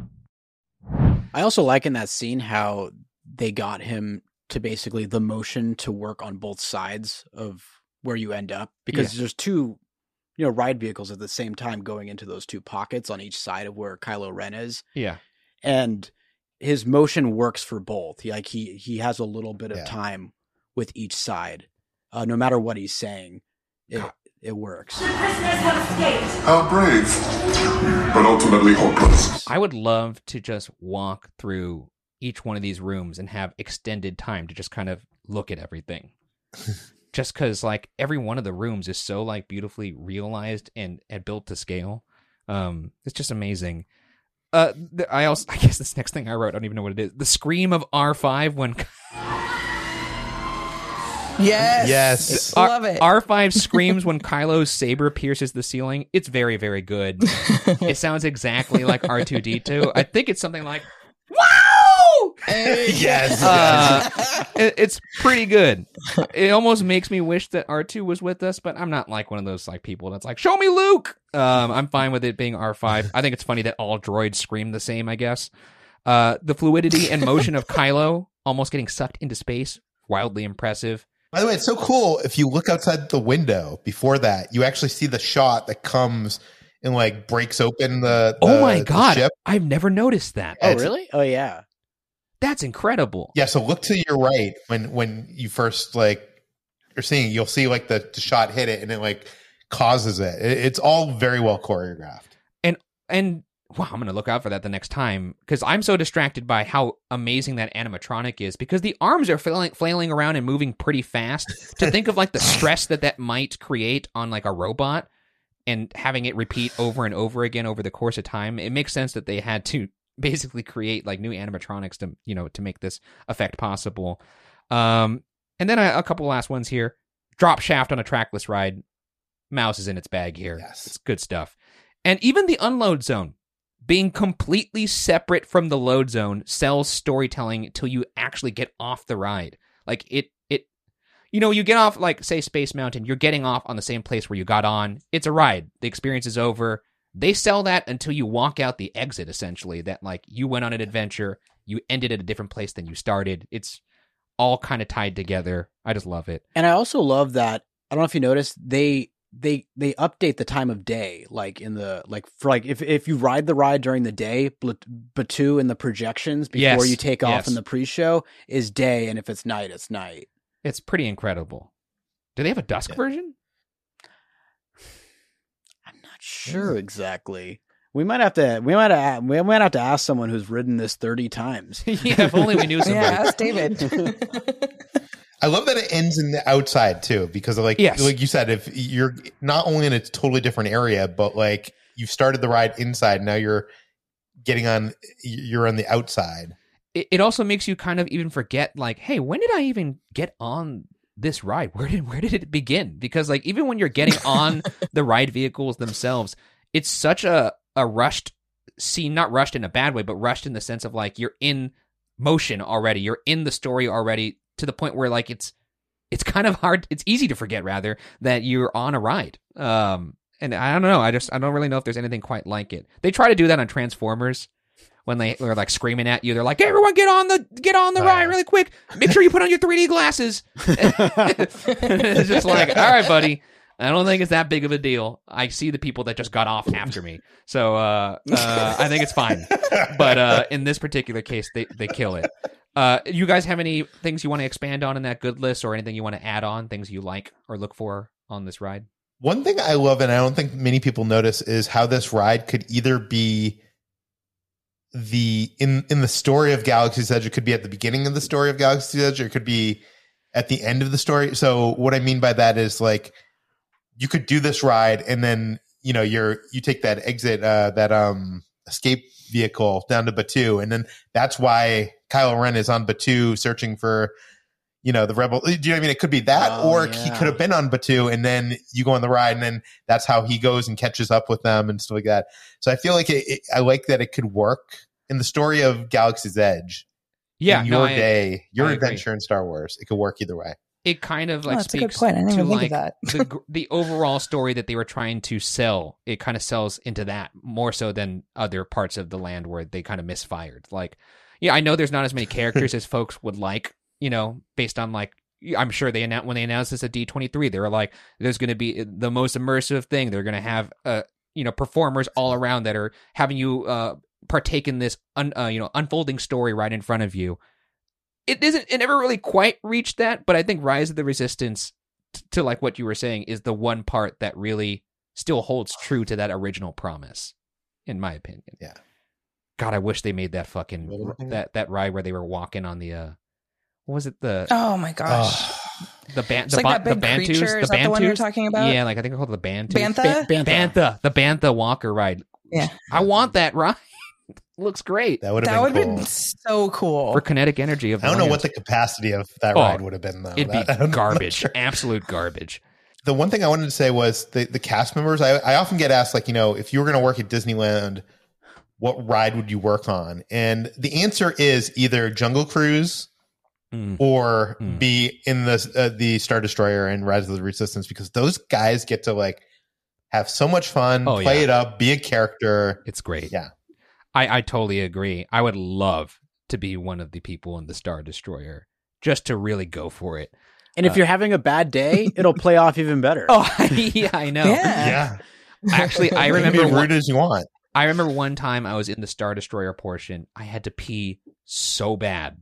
I also like in that scene how they got him to basically the motion to work on both sides of where you end up, because Yeah. there's two, you know, ride vehicles at the same time going into those two pockets on each side of where Kylo Ren is. Yeah. And his motion works for both. He, like he, he has a little bit of Yeah. time with each side, uh, no matter what he's saying. It, it works. The prisoners have escaped. How brave, but ultimately hopeless. I would love to just walk through each one of these rooms and have extended time to just kind of look at everything. Just because, like, every one of the rooms is so, like, beautifully realized and, and built to scale. Um, it's just amazing. Uh, th- I also, I guess this next thing I wrote, I don't even know what it is. The scream of R five when... Yes. Yes. R- Love it. R five screams when Kylo's saber pierces the ceiling. It's very, very good. It sounds exactly like R two D two. I think it's something like, wow! Yes. Uh, it- it's pretty good. It almost makes me wish that R two was with us, but I'm not like one of those like people that's like, show me Luke! Um, I'm fine with it being R five. I think it's funny that all droids scream the same, I guess. Uh, the fluidity and motion of Kylo almost getting sucked into space, wildly impressive. By the way, it's so cool. If you look outside the window before that, you actually see the shot that comes and like breaks open the, the Oh my the god, ship. I've never noticed that. Oh, It's- really? Oh, yeah. That's incredible. Yeah, so look to your right when when you first like you're seeing, you'll see like the, the shot hit it and it like causes it. it. It's all very well choreographed. And and wow, I'm gonna look out for that the next time because I'm so distracted by how amazing that animatronic is because the arms are flailing, flailing around and moving pretty fast. To think of like the stress that that might create on like a robot and having it repeat over and over again over the course of time, it makes sense that they had to basically create like new animatronics to you know to make this effect possible. Um, and then a, a couple last ones here. Drop shaft on a trackless ride. Mouse is in its bag here. Yes. It's good stuff. And even the unload zone being completely separate from the load zone sells storytelling until you actually get off the ride. Like it, it, you know, you get off like say Space Mountain, you're getting off on the same place where you got on. It's a ride. The experience is over. They sell that until you walk out the exit, essentially, that like you went on an adventure, you ended at a different place than you started. It's all kind of tied together. I just love it. And I also love that, I don't know if you noticed, they they they update the time of day, like in the like for like if if you ride the ride during the day, Batuu in the projections before Yes, you take off yes. in the pre-show is day, and if it's night, it's night. It's pretty incredible. Do they have a dusk Yeah. version? I'm not sure exactly. We might have to we might have, we might have to ask someone who's ridden this thirty times. Yeah, if only we knew somebody. Yeah, ask David. I love that it ends in the outside too, because like Yes. like you said, if you're not only in a totally different area, but like you started the ride inside, now you're getting on, you're on the outside. It, it also makes you kind of even forget, like, hey, when did I even get on this ride? Where did where did it begin? Because like even when you're getting on the ride vehicles themselves, it's such a a rushed scene, not rushed in a bad way, but rushed in the sense of like you're in motion already, you're in the story already. To the point where like it's it's kind of hard, it's easy to forget rather that you're on a ride. Um, and I don't know, I just I don't really know if there's anything quite like it. They try to do that on Transformers when they were like screaming at you. They're like, hey, everyone, get on the get on the Oh, ride yeah. really quick. Make sure you put on your three D glasses. It's just like, all right, buddy. I don't think it's that big of a deal. I see the people that just got off after me, so uh, uh, I think it's fine. But uh, in this particular case, they they kill it. Uh, you guys have any things you want to expand on in that good list, or anything you want to add on, things you like or look for on this ride? One thing I love, and I don't think many people notice, is how this ride could either be the in in the story of Galaxy's Edge, it could be at the beginning of the story of Galaxy's Edge, or it could be at the end of the story. So what I mean by that is like you could do this ride and then you know, you're you take that exit, uh, that um escape vehicle down to Batuu, and then that's why Kylo Ren is on Batuu searching for, you know, the rebel. Do you know what I mean? It could be that, Oh, or yeah. he could have been on Batuu, and then you go on the ride, and then that's how he goes and catches up with them and stuff like that. So I feel like it, it, I like that it could work in the story of Galaxy's Edge. Yeah, in no, your I- day, your I agree. adventure in Star Wars, it could work either way. It kind of Oh, like that's a good speaks point. I didn't to even think like of that. the gr- the overall story that they were trying to sell. It kind of sells into that more so than other parts of the land where they kind of misfired. Like, yeah, I know there's not as many characters as folks would like, you know, based on like, I'm sure they announced when they announced this at D twenty-three, they were like, there's going to be the most immersive thing. They're going to have, uh, you know, performers all around that are having you uh, partake in this, un, uh, you know, unfolding story right in front of you. It isn't. It never really quite reached that, but I think Rise of the Resistance, t- to like what you were saying, is the one part that really still holds true to that original promise, in my opinion. Yeah. God, I wish they made that fucking that that ride where they were walking on the uh, what was it the Oh my gosh. the ban It's the, like ba- that the big Bantus creature. Is the that the one you're Bantus? talking about? Yeah, like I think they're called the Bantus. Bantha? Bantha. Bantha, the Bantha Walker ride. Yeah. I want that ride. Looks great That would That have would been have cool. been so cool. for kinetic energy of I don't know land. what the capacity of that Oh, ride would have been, though. It'd That- be I'm not garbage, sure. absolute garbage. The one thing I wanted to say was the, the cast members. I, I often get asked, like, you know, if you were going to work at Disneyland, what ride would you work on? And the answer is either Jungle Cruise Mm. or Mm. be in the uh, the Star Destroyer and Rise of the Resistance, because those guys get to like have so much fun, Oh, play yeah. it up, be a character. It's great. Yeah. I, I totally agree. I would love to be one of the people in the Star Destroyer just to really go for it. And if Uh, you're having a bad day, it'll play off even better. Oh, yeah, I know. Yeah. Yeah. Actually, I You can be remember as one, rude as you want. I remember one time I was in the Star Destroyer portion. I had to pee so bad.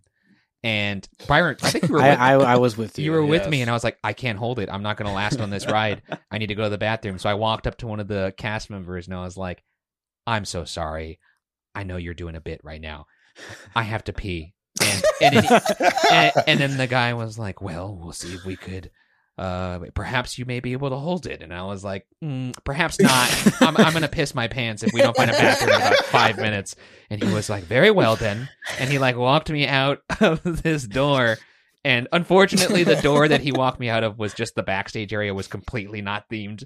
And Byron, I think you were I, with, I, I was with you. you were with yes. me, and I was like, I can't hold it. I'm not going to last on this ride. I need to go to the bathroom. So I walked up to one of the cast members, and I was like, I'm so sorry. I know you're doing a bit right now. I have to pee. And and, it, and and then the guy was like, well, we'll see if we could. Uh, perhaps you may be able to hold it. And I was like, mm, perhaps not. I'm, I'm going to piss my pants if we don't find a bathroom in about five minutes. And he was like, very well then. And he like walked me out of this door. And unfortunately, the door that he walked me out of was just the backstage area, was completely not themed.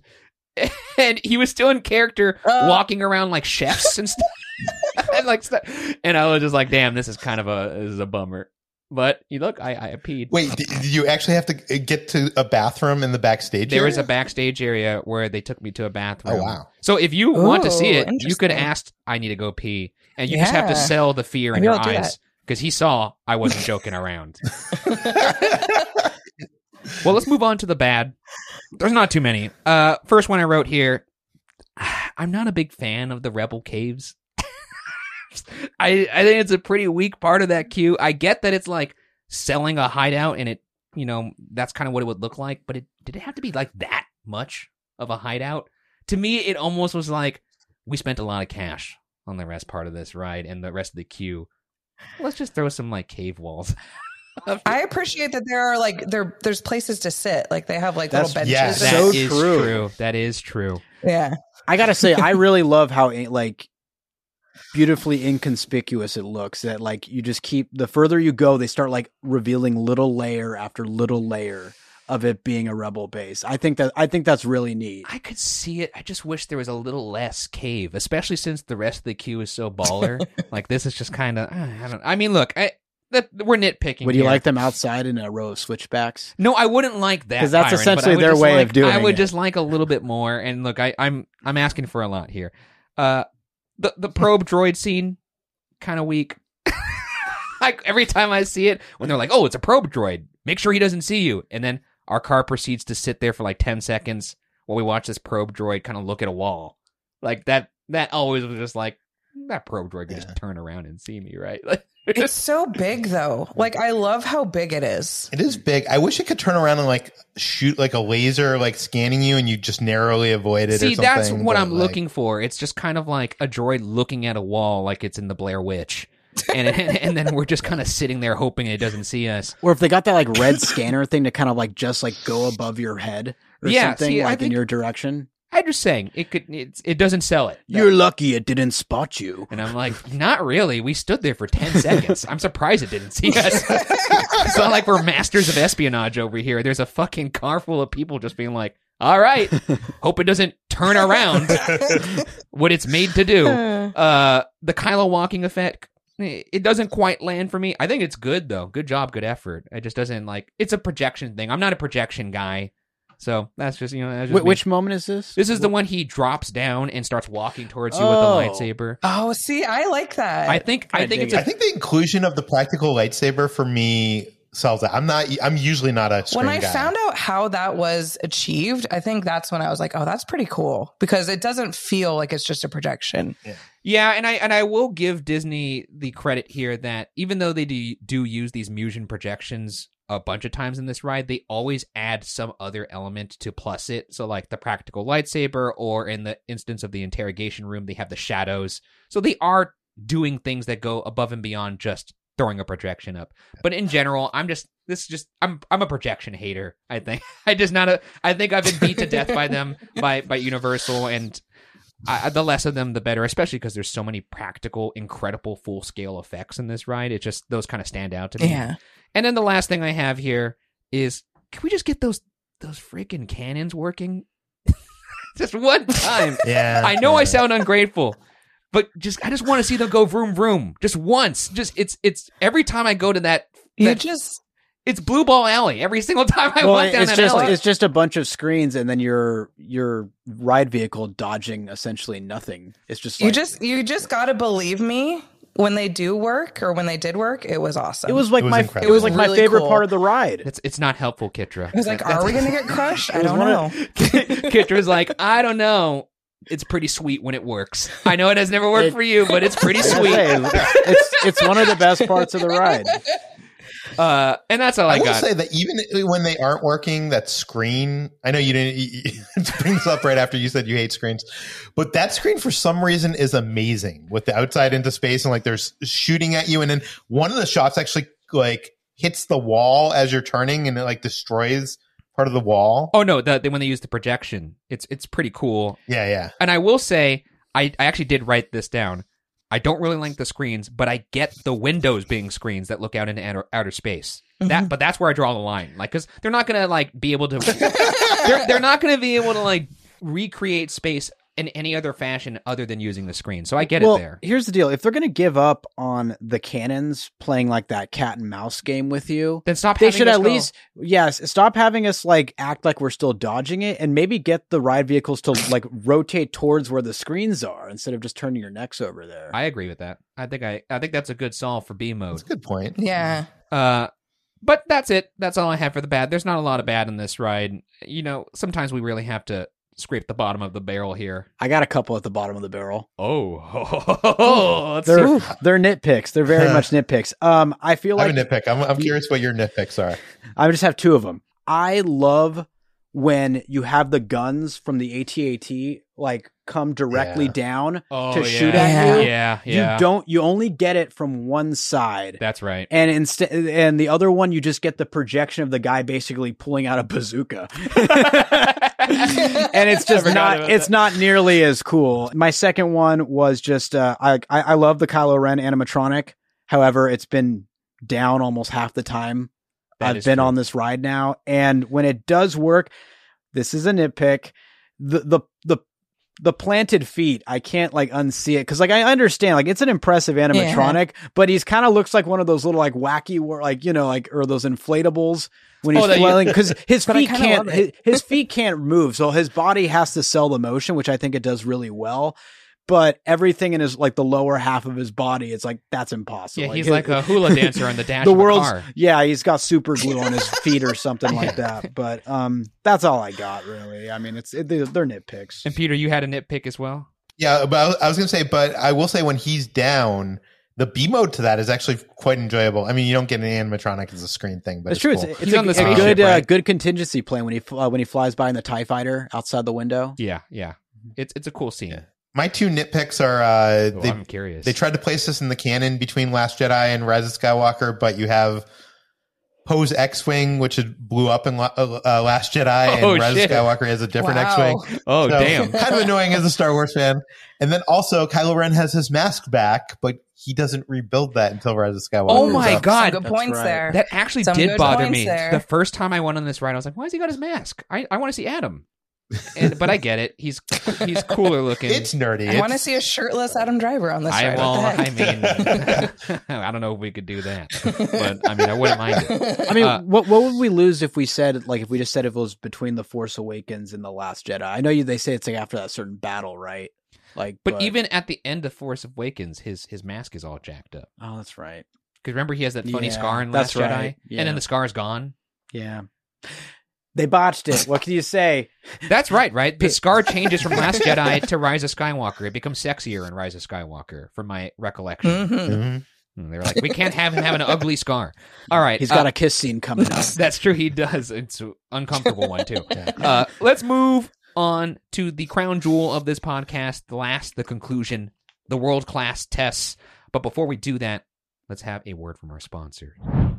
And he was still in character, Uh. walking around like chefs and stuff. and like stuff. And I was just like, damn, this is kind of a this is a bummer. But you look, I, I peed. Wait, did, did you actually have to get to a bathroom in the backstage? There area? was a backstage area where they took me to a bathroom. Oh, wow. So if you want to see Ooh, it, you could interesting. ask, I need to go pee. And you just have to Yeah. sell the fear in Maybe your I'll do eyes. that. Because he saw I wasn't joking around. Well, let's move on to the bad. There's not too many. Uh, first one I wrote here. I'm not a big fan of the Rebel Caves. I I think it's a pretty weak part of that queue. I get that it's like selling a hideout, and it, you know, that's kind of what it would look like. But it did it have to be like that much of a hideout? To me, it almost was like we spent a lot of cash on the rest part of this ride and the rest of the queue. Let's just throw some like cave walls. I appreciate that there are like there there's places to sit. Like they have like That's- little benches. yes. and- That So is true. true. That is true. Yeah. I gotta say, I really love how like beautifully inconspicuous it looks. That like you just keep the further you go, they start like revealing little layer after little layer of it being a rebel base. I think that I think that's really neat. I could see it. I just wish there was a little less cave, especially since the rest of the queue is so baller. Like this is just kind of. I don't. I mean, look, I, that we're nitpicking. Would you here. like them outside in a row of switchbacks? No, I wouldn't like that 'Cause that's Byron, essentially but I would their just way like- of doing I would it. just like a little bit more. And look, I, I'm I'm asking for a lot here. Uh, the the probe droid scene, kind of weak. Like every time I see it, when they're like, "Oh, it's a probe droid. Make sure he doesn't see you," and then our car proceeds to sit there for like ten seconds while we watch this probe droid kind of look at a wall. Like that. That always was just like that probe droid could Yeah. just turn around and see me, right? Like, It's so big though. Like I love how big it is. It is big. I wish it could turn around and like shoot like a laser, like scanning you, and you just narrowly avoid it. See, or something, that's what but, I'm like, looking for. It's just kind of like a droid looking at a wall, like it's in the Blair Witch, and and, and then we're just kind of sitting there hoping it doesn't see us. Or if they got that like red scanner thing to kind of like just like go above your head or Yeah, something see, I like in think- your direction. I'm just saying it could. It's, it doesn't sell it. You're lucky it didn't spot you. And I'm like, not really. We stood there for ten seconds. I'm surprised it didn't see us. It's not like we're masters of espionage over here. There's a fucking car full of people just being like, all right, hope it doesn't turn around what it's made to do. Uh, the Kylo walking effect, it doesn't quite land for me. I think it's good, though. Good job, good effort. It just doesn't, like, it's a projection thing. I'm not a projection guy. So that's just, you know, that's just Wh- which moment is this? This is the one he drops down and starts walking towards you Oh. with the lightsaber. Oh, see, I like that. I think I think it's I a, think the inclusion of the practical lightsaber for me sells it. I'm not. I'm usually not a screen when I guy. found out how that was achieved, I think that's when I was like, oh, that's pretty cool because it doesn't feel like it's just a projection. Yeah. yeah, and I and I will give Disney the credit here that even though they do, do use these Musion projections a bunch of times in this ride, they always add some other element to plus it. So like the practical lightsaber, or in the instance of the interrogation room, they have the shadows. So they are doing things that go above and beyond just throwing a projection up. But in general, I'm just this is just I'm I'm a projection hater, I think. I just not a I think I've been beat to death by them by by Universal, and I, the less of them the better, especially because there's so many practical, incredible full scale effects in this ride. It just those kind of stand out to me. Yeah. And then the last thing I have here is, can we just get those those freaking cannons working? Just one time. Yeah. I know yeah. I sound ungrateful, but just I just want to see them go vroom vroom. Just once. Just it's it's every time I go to that, You that just it's Blue Ball Alley. Every single time I Well, walk down it's that just alley. it's just a bunch of screens, and then your your ride vehicle dodging essentially nothing. It's just you like, just you just gotta believe me. When they do work, or when they did work, it was awesome. it was like It was my incredible. it was like Really my favorite cool. part of the ride. It's it's not helpful, Kitra. I was like, are we gonna get crushed? I don't one know. of- Kitra's like, I don't know. It's pretty sweet when it works. I know it has never worked It- for you, but it's pretty I gotta sweet. say, it's it's one of the best parts of the ride. Uh, and that's all I, I will got. say that even when they aren't working, that screen, I know you didn't you, you, to bring this up right after you said you hate screens, but that screen for some reason is amazing with the outside into space and like there's shooting at you. And then one of the shots actually like hits the wall as you're turning and it like destroys part of the wall. Oh no, the, the, when they use the projection, it's it's pretty cool. Yeah, yeah. And I will say, I, I actually did write this down. I don't really like the screens, but I get the windows being screens that look out into outer, outer space. That, but that's where I draw the line. Like, because they're not gonna like be able to. they're they're not gonna be able to like recreate space in any other fashion other than using the screen. So I get well, it there. here's the deal: if they're going to give up on the cannons playing like that cat and mouse game with you, Then stop. they having should us at go- least yes stop having us like act like we're still dodging it, and maybe get the ride vehicles to like rotate towards where the screens are instead of just turning your necks over there. I agree with that. I think I I think that's a good solve for B mode. That's a good point. Yeah. Uh, but that's it. That's all I have for the bad. There's not a lot of bad in this ride. You know, sometimes we really have to scrape the bottom of the barrel here. I got a couple at the bottom of the barrel. Oh, let's They're see. they're nitpicks. They're very much nitpicks. Um, I feel I like have a nitpick. I'm, I'm curious what your nitpicks are. I just have two of them. I love when you have the guns from the A T A T like come directly Yeah. down Oh, to yeah. shoot at you. Yeah, yeah. You don't. You only get it from one side. That's right. And instead, and the other one, you just get the projection of the guy basically pulling out a bazooka, and it's just I forgot not. about It's that. not nearly as cool. My second one was just uh, I, I I love the Kylo Ren animatronic. However, it's been down almost half the time That I've is been true. on this ride now, and when it does work, this is a nitpick. The the the the planted feet, I can't like unsee it because like I understand like it's an impressive animatronic, but he's kind of looks like one of those little like wacky war like you know like or those inflatables when he's Oh, that you- flailing because his But I feet kinda can't love his, it. his feet can't move, so his body has to sell the motion, which I think it does really well. But everything in his like the lower half of his body, it's like that's impossible. Yeah, he's it- like a hula dancer on the dash the of a world's car. yeah, he's got super glue on his feet or something like that. But um, that's all I got really. I mean, it's it, they're, they're nitpicks. And Peter, you had a nitpick as well? Yeah, but I was- I was going to say, but I will say when he's down, the B mode to that is actually quite enjoyable. I mean, you don't get an animatronic as a screen thing, but It's it's, true. cool. It's, it's He's a, on the a spaceship, good uh, right? good contingency plan when he uh, when he flies by in the TIE fighter outside the window. Yeah, yeah. It's it's a cool scene. Yeah. My two nitpicks are uh, Oh, they, I'm curious. they tried to place this in the canon between Last Jedi and Rise of Skywalker, but you have Poe's X-Wing, which had blew up in La- uh, Last Jedi, Oh, and Rise shit. of Skywalker has a different Wow. X-Wing. Oh, So, damn. kind of annoying as a Star Wars fan. And then also, Kylo Ren has his mask back, but he doesn't rebuild that until Rise of Skywalker. Oh my So- God. Some good That's points right. there. That actually Some did good bother points me. there. The first time I went on this ride, I was like, why has he got his mask? I, I want to see Adam. And, but I get it. He's he's cooler looking. It's nerdy. I want to It's- see a shirtless Adam Driver on this I, ride. well, What the I heck? mean, I don't know if we could do that, but I mean, I wouldn't mind it. I mean, Uh, what what would we lose if we said like if we just said if it was between the Force Awakens and the Last Jedi? I know you they say it's like after that certain battle, right? Like, But even at the end of Force Awakens, his his mask is all jacked up. oh, that's right. Because remember, he has that funny Yeah, scar in Last that's Jedi, right. Yeah. and then the scar's gone. Yeah, they botched it. What can you say? That's right, right? The scar changes from Last Jedi to Rise of Skywalker. It becomes sexier in Rise of Skywalker, from my recollection. Mhm. Mhm. And They were like, we can't have him have an ugly scar. All right. He's got uh, a kiss scene coming up. That's true. He does. It's an uncomfortable one, too. Uh, let's move on to the crown jewel of this podcast, the last, the conclusion, the world-class tests. But before we do that, let's have a word from our sponsor.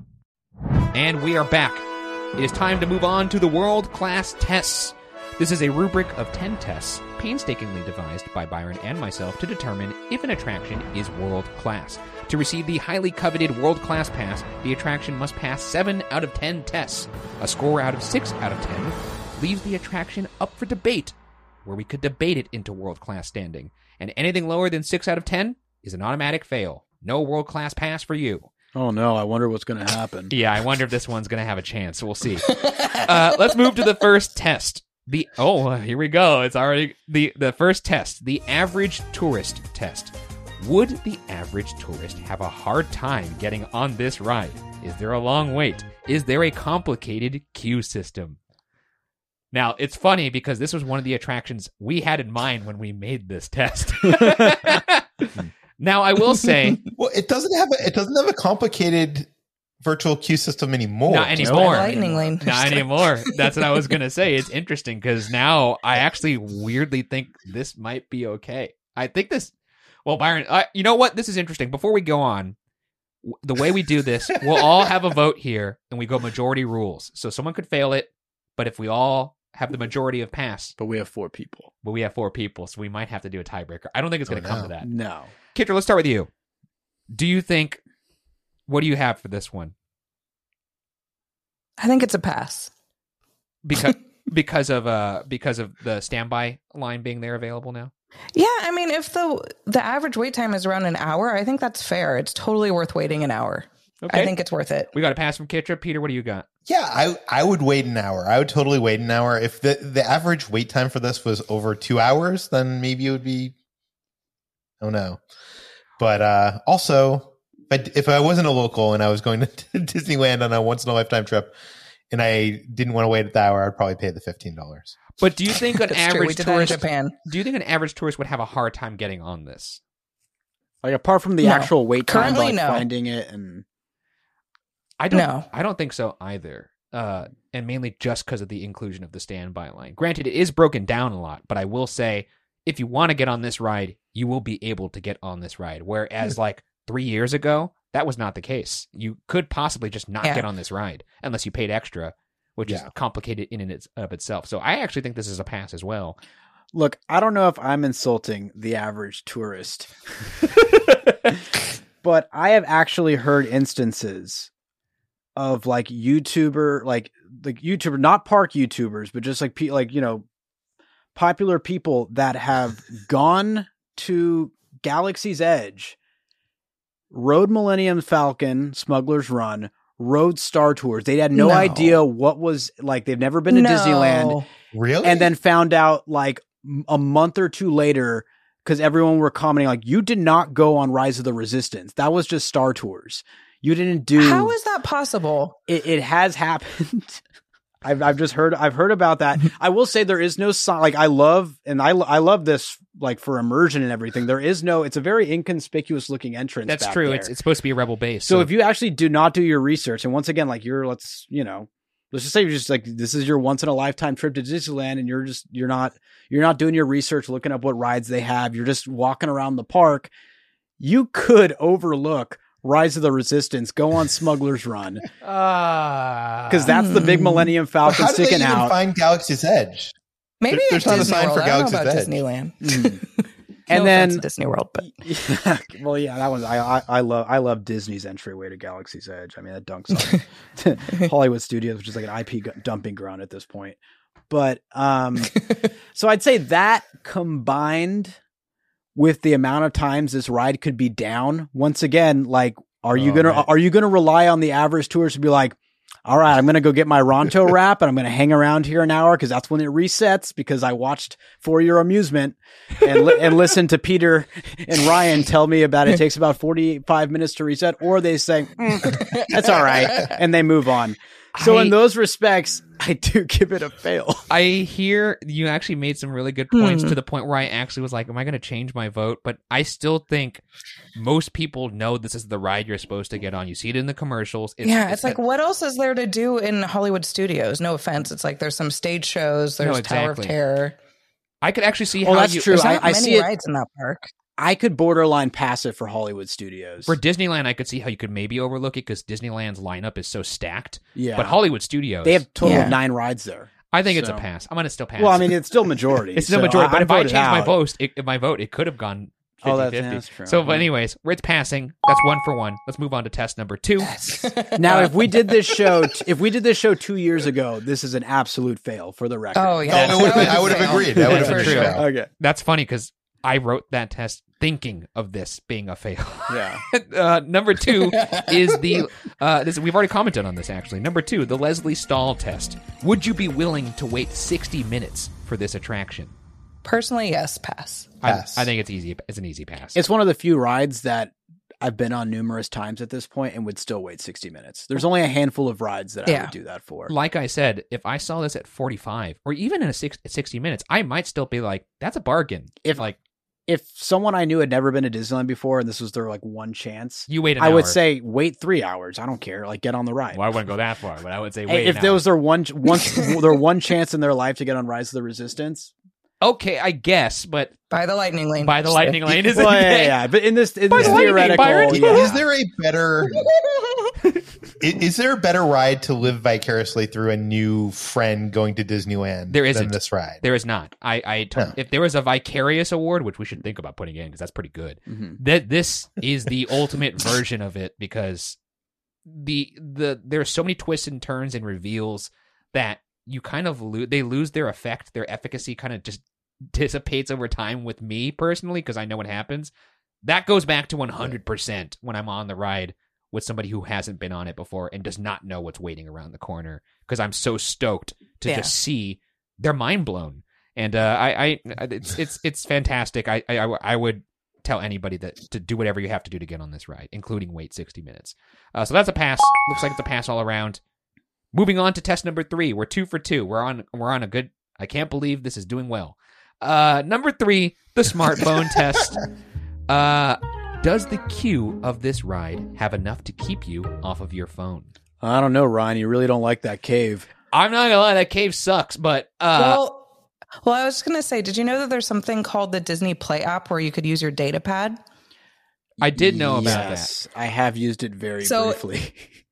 And we are back. It is time to move on to the world-class tests. This is a rubric of ten tests, painstakingly devised by Byron and myself to determine if an attraction is world-class. To receive the highly coveted world-class pass, the attraction must pass seven out of ten tests. A score out of six out of ten leaves the attraction up for debate, where we could debate it into world-class standing. And anything lower than six out of ten is an automatic fail. No world-class pass for you. Oh no, I wonder what's going to happen. Yeah, I wonder if this one's going to have a chance. We'll see. Uh, let's move to the first test. The oh, here we go. It's already the the first test, the average tourist test. Would the average tourist have a hard time getting on this ride? Is there a long wait? Is there a complicated queue system? Now, it's funny because this was one of the attractions we had in mind when we made this test. Now, I will say, Well, it doesn't have a, it doesn't have a complicated virtual queue system anymore. not anymore. Lightning lane. Not anymore. That's what I was going to say. It's interesting because now I actually weirdly think this might be okay. I think this, well, Byron, I, you know what? This is interesting. Before we go on, w- the way we do this, we'll all have a vote here and we go majority rules. So someone could fail it, but if we all have the majority of pass, But we have four people. but we have four people, so we might have to do a tiebreaker. I don't think it's going to Oh, come no. to that. No. Kitcher, let's start with you. Do you think, what do you have for this one? I think it's a pass. Because because of uh because of the standby line being there available now. Yeah, I mean, if the the average wait time is around an hour, I think that's fair. It's totally worth waiting an hour. Okay. I think it's worth it. We got a pass from Kitcher. Peter, what do you got? Yeah, I I would wait an hour. I would totally wait an hour. If the the average wait time for this was over two hours, then maybe it would be. Oh no, but uh, also, if I, if I wasn't a local and I was going to Disneyland on a once in a lifetime trip, and I didn't want to wait at the hour, I'd probably pay the fifteen dollars. But do you think an That's true. We average did that in tourist Japan. do you think an average tourist would have a hard time getting on this? Like apart from the No. actual wait time, Currently, like no. finding it and I don't No. I don't think so either. Uh, and mainly just because of the inclusion of the standby line. Granted, it is broken down a lot, but I will say if you want to get on this ride, you will be able to get on this ride. Whereas like three years ago, that was not the case. You could possibly just not Yeah. get on this ride unless you paid extra, which is Yeah. complicated in and its- of itself. So I actually think this is a pass as well. look, I don't know if I'm insulting the average tourist, but I have actually heard instances of like YouTuber, like like YouTuber, not park YouTubers, but just like pe- like you know, popular people that have gone to Galaxy's Edge, rode Millennium Falcon, Smuggler's Run, rode Star Tours. They had no, No. idea what was like. They've never been to No. Disneyland. Really? And then found out like m- a month or two later because everyone were commenting like, you did not go on Rise of the Resistance. That was just Star Tours. You didn't do. How is that possible? it? It has happened. I've I've just heard I've heard about that. I will say there is no sign. Like I love and I I love this like for immersion and everything. There is no. It's a very inconspicuous looking entrance. That's back true. there. It's it's supposed to be a rebel base. So if you actually do not do your research, and once again, like you're, let's, you know, let's just say you're just like, this is your once in a lifetime trip to Disneyland and you're just, you're not, you're not doing your research, looking up what rides they have. You're just walking around the park. You could overlook Rise of the Resistance, go on Smuggler's Run. Uh, Because that's the big Millennium Falcon How do they sticking even out. find Galaxy's Edge? Maybe There- at there's not a Disney sign World. for I don't know Galaxy's about Edge. Disneyland. Mm. No And then offense to Disney World, but Yeah, well, yeah, that was I, I. I love I love Disney's entryway to Galaxy's Edge. I mean, that dunks on Hollywood Studios, which is like an I P gu- dumping ground at this point. But um, so I'd say that combined with the amount of times this ride could be down. Once again, like, are you Oh, gonna man. are you gonna rely on the average tourist to be like, all right, I'm going to go get my Ronto wrap and I'm going to hang around here an hour because that's when it resets because I watched For Your Amusement and li- and listened to Peter and Ryan tell me about it takes about forty-five minutes to reset, or they say, mm, that's all right, and they move on. So I- in those respects, I do give it a fail. I hear you actually made some really good points Hmm. to the point where I actually was like, am I going to change my vote? But I still think most people know this is the ride you're supposed to get on. You see it in the commercials. It's, yeah, it's, like, what else is there to do in Hollywood Studios? No offense. It's like there's some stage shows, there's No, Tower of exactly. Terror. I could actually see Oh, how that's you, true. There's I, not I many see it. rides in that park. I could borderline pass it for Hollywood Studios. For Disneyland, I could see how you could maybe overlook it because Disneyland's lineup is so stacked. Yeah. But Hollywood Studios, They have a total Yeah. of nine rides there. I think it's a So- pass. I'm going to still pass. Well, I mean, it's still majority. it's still so majority. I- but I if I voted change my out. vote, it, my vote, it could have gone fifty Oh, fifty. that's- that's true. So, but Yeah. anyways, it's passing. That's one for one. Let's move on to test number two. Now, if we did this show, if we did this show two years ago, this is an absolute fail for the record. Oh, yeah. Oh, it would've been- I would have Fail. agreed. That would have For been sure. a fail. Okay. That's funny because I wrote that test thinking of this being a fail. Yeah. uh, number two is the uh, this. We've already commented on this actually. Number two, the Leslie Stahl test. Would you be willing to wait sixty minutes for this attraction? Personally, yes, pass. I, Pass. I think it's easy. It's an easy pass. It's one of the few rides that I've been on numerous times at this point and would still wait sixty minutes. There's only a handful of rides that I Yeah. would do that for. Like I said, if I saw this at forty-five or even in a six, sixty minutes, I might still be like, "That's a bargain." If- like If someone I knew had never been to Disneyland before and this was their like one chance, you wait, an I would hour. say wait three hours. I don't care. Like get on the ride. Well, I wouldn't go that far, but I would say Hey, wait. if an there hour. was their one once their one chance in their life to get on Rise of the Resistance, okay, I guess, but By the lightning lane. by the lightning lane is well, yeah, okay. yeah, yeah. But in this, in By this the lightning, theoretical, Byron. yeah. Is there a better? is, is there a better ride to live vicariously through a new friend going to Disneyland? There than isn't. this ride. There is not. I, I t- No. if there was a vicarious award, which we should think about putting in because that's pretty good. Mhm. That this is the ultimate version of it because the the there are so many twists and turns and reveals that you kind of lose. They lose their effect. Their efficacy kind of just dissipates over time with me personally because I know what happens. That goes back to one hundred percent when I'm on the ride with somebody who hasn't been on it before and does not know what's waiting around the corner because I'm so stoked to Yeah. just see they're mind blown. And uh, I, I, it's it's it's fantastic. I, I, I would tell anybody that to do whatever you have to do to get on this ride, including wait sixty minutes. Uh, so that's a pass. Looks like it's a pass all around. Moving on to test number three. We're two for two. We're on we're on a good. I can't believe this is doing well. Uh, number three, the smartphone test. Uh, does the queue of this ride have enough to keep you off of your phone? I don't know, Ryan. You really don't like that cave. I'm not gonna lie, that cave sucks. But uh, well, well, I was going to say, did you know that there's something called the Disney Play app where you could use your data pad? I did know about yes, I have used it very So- briefly.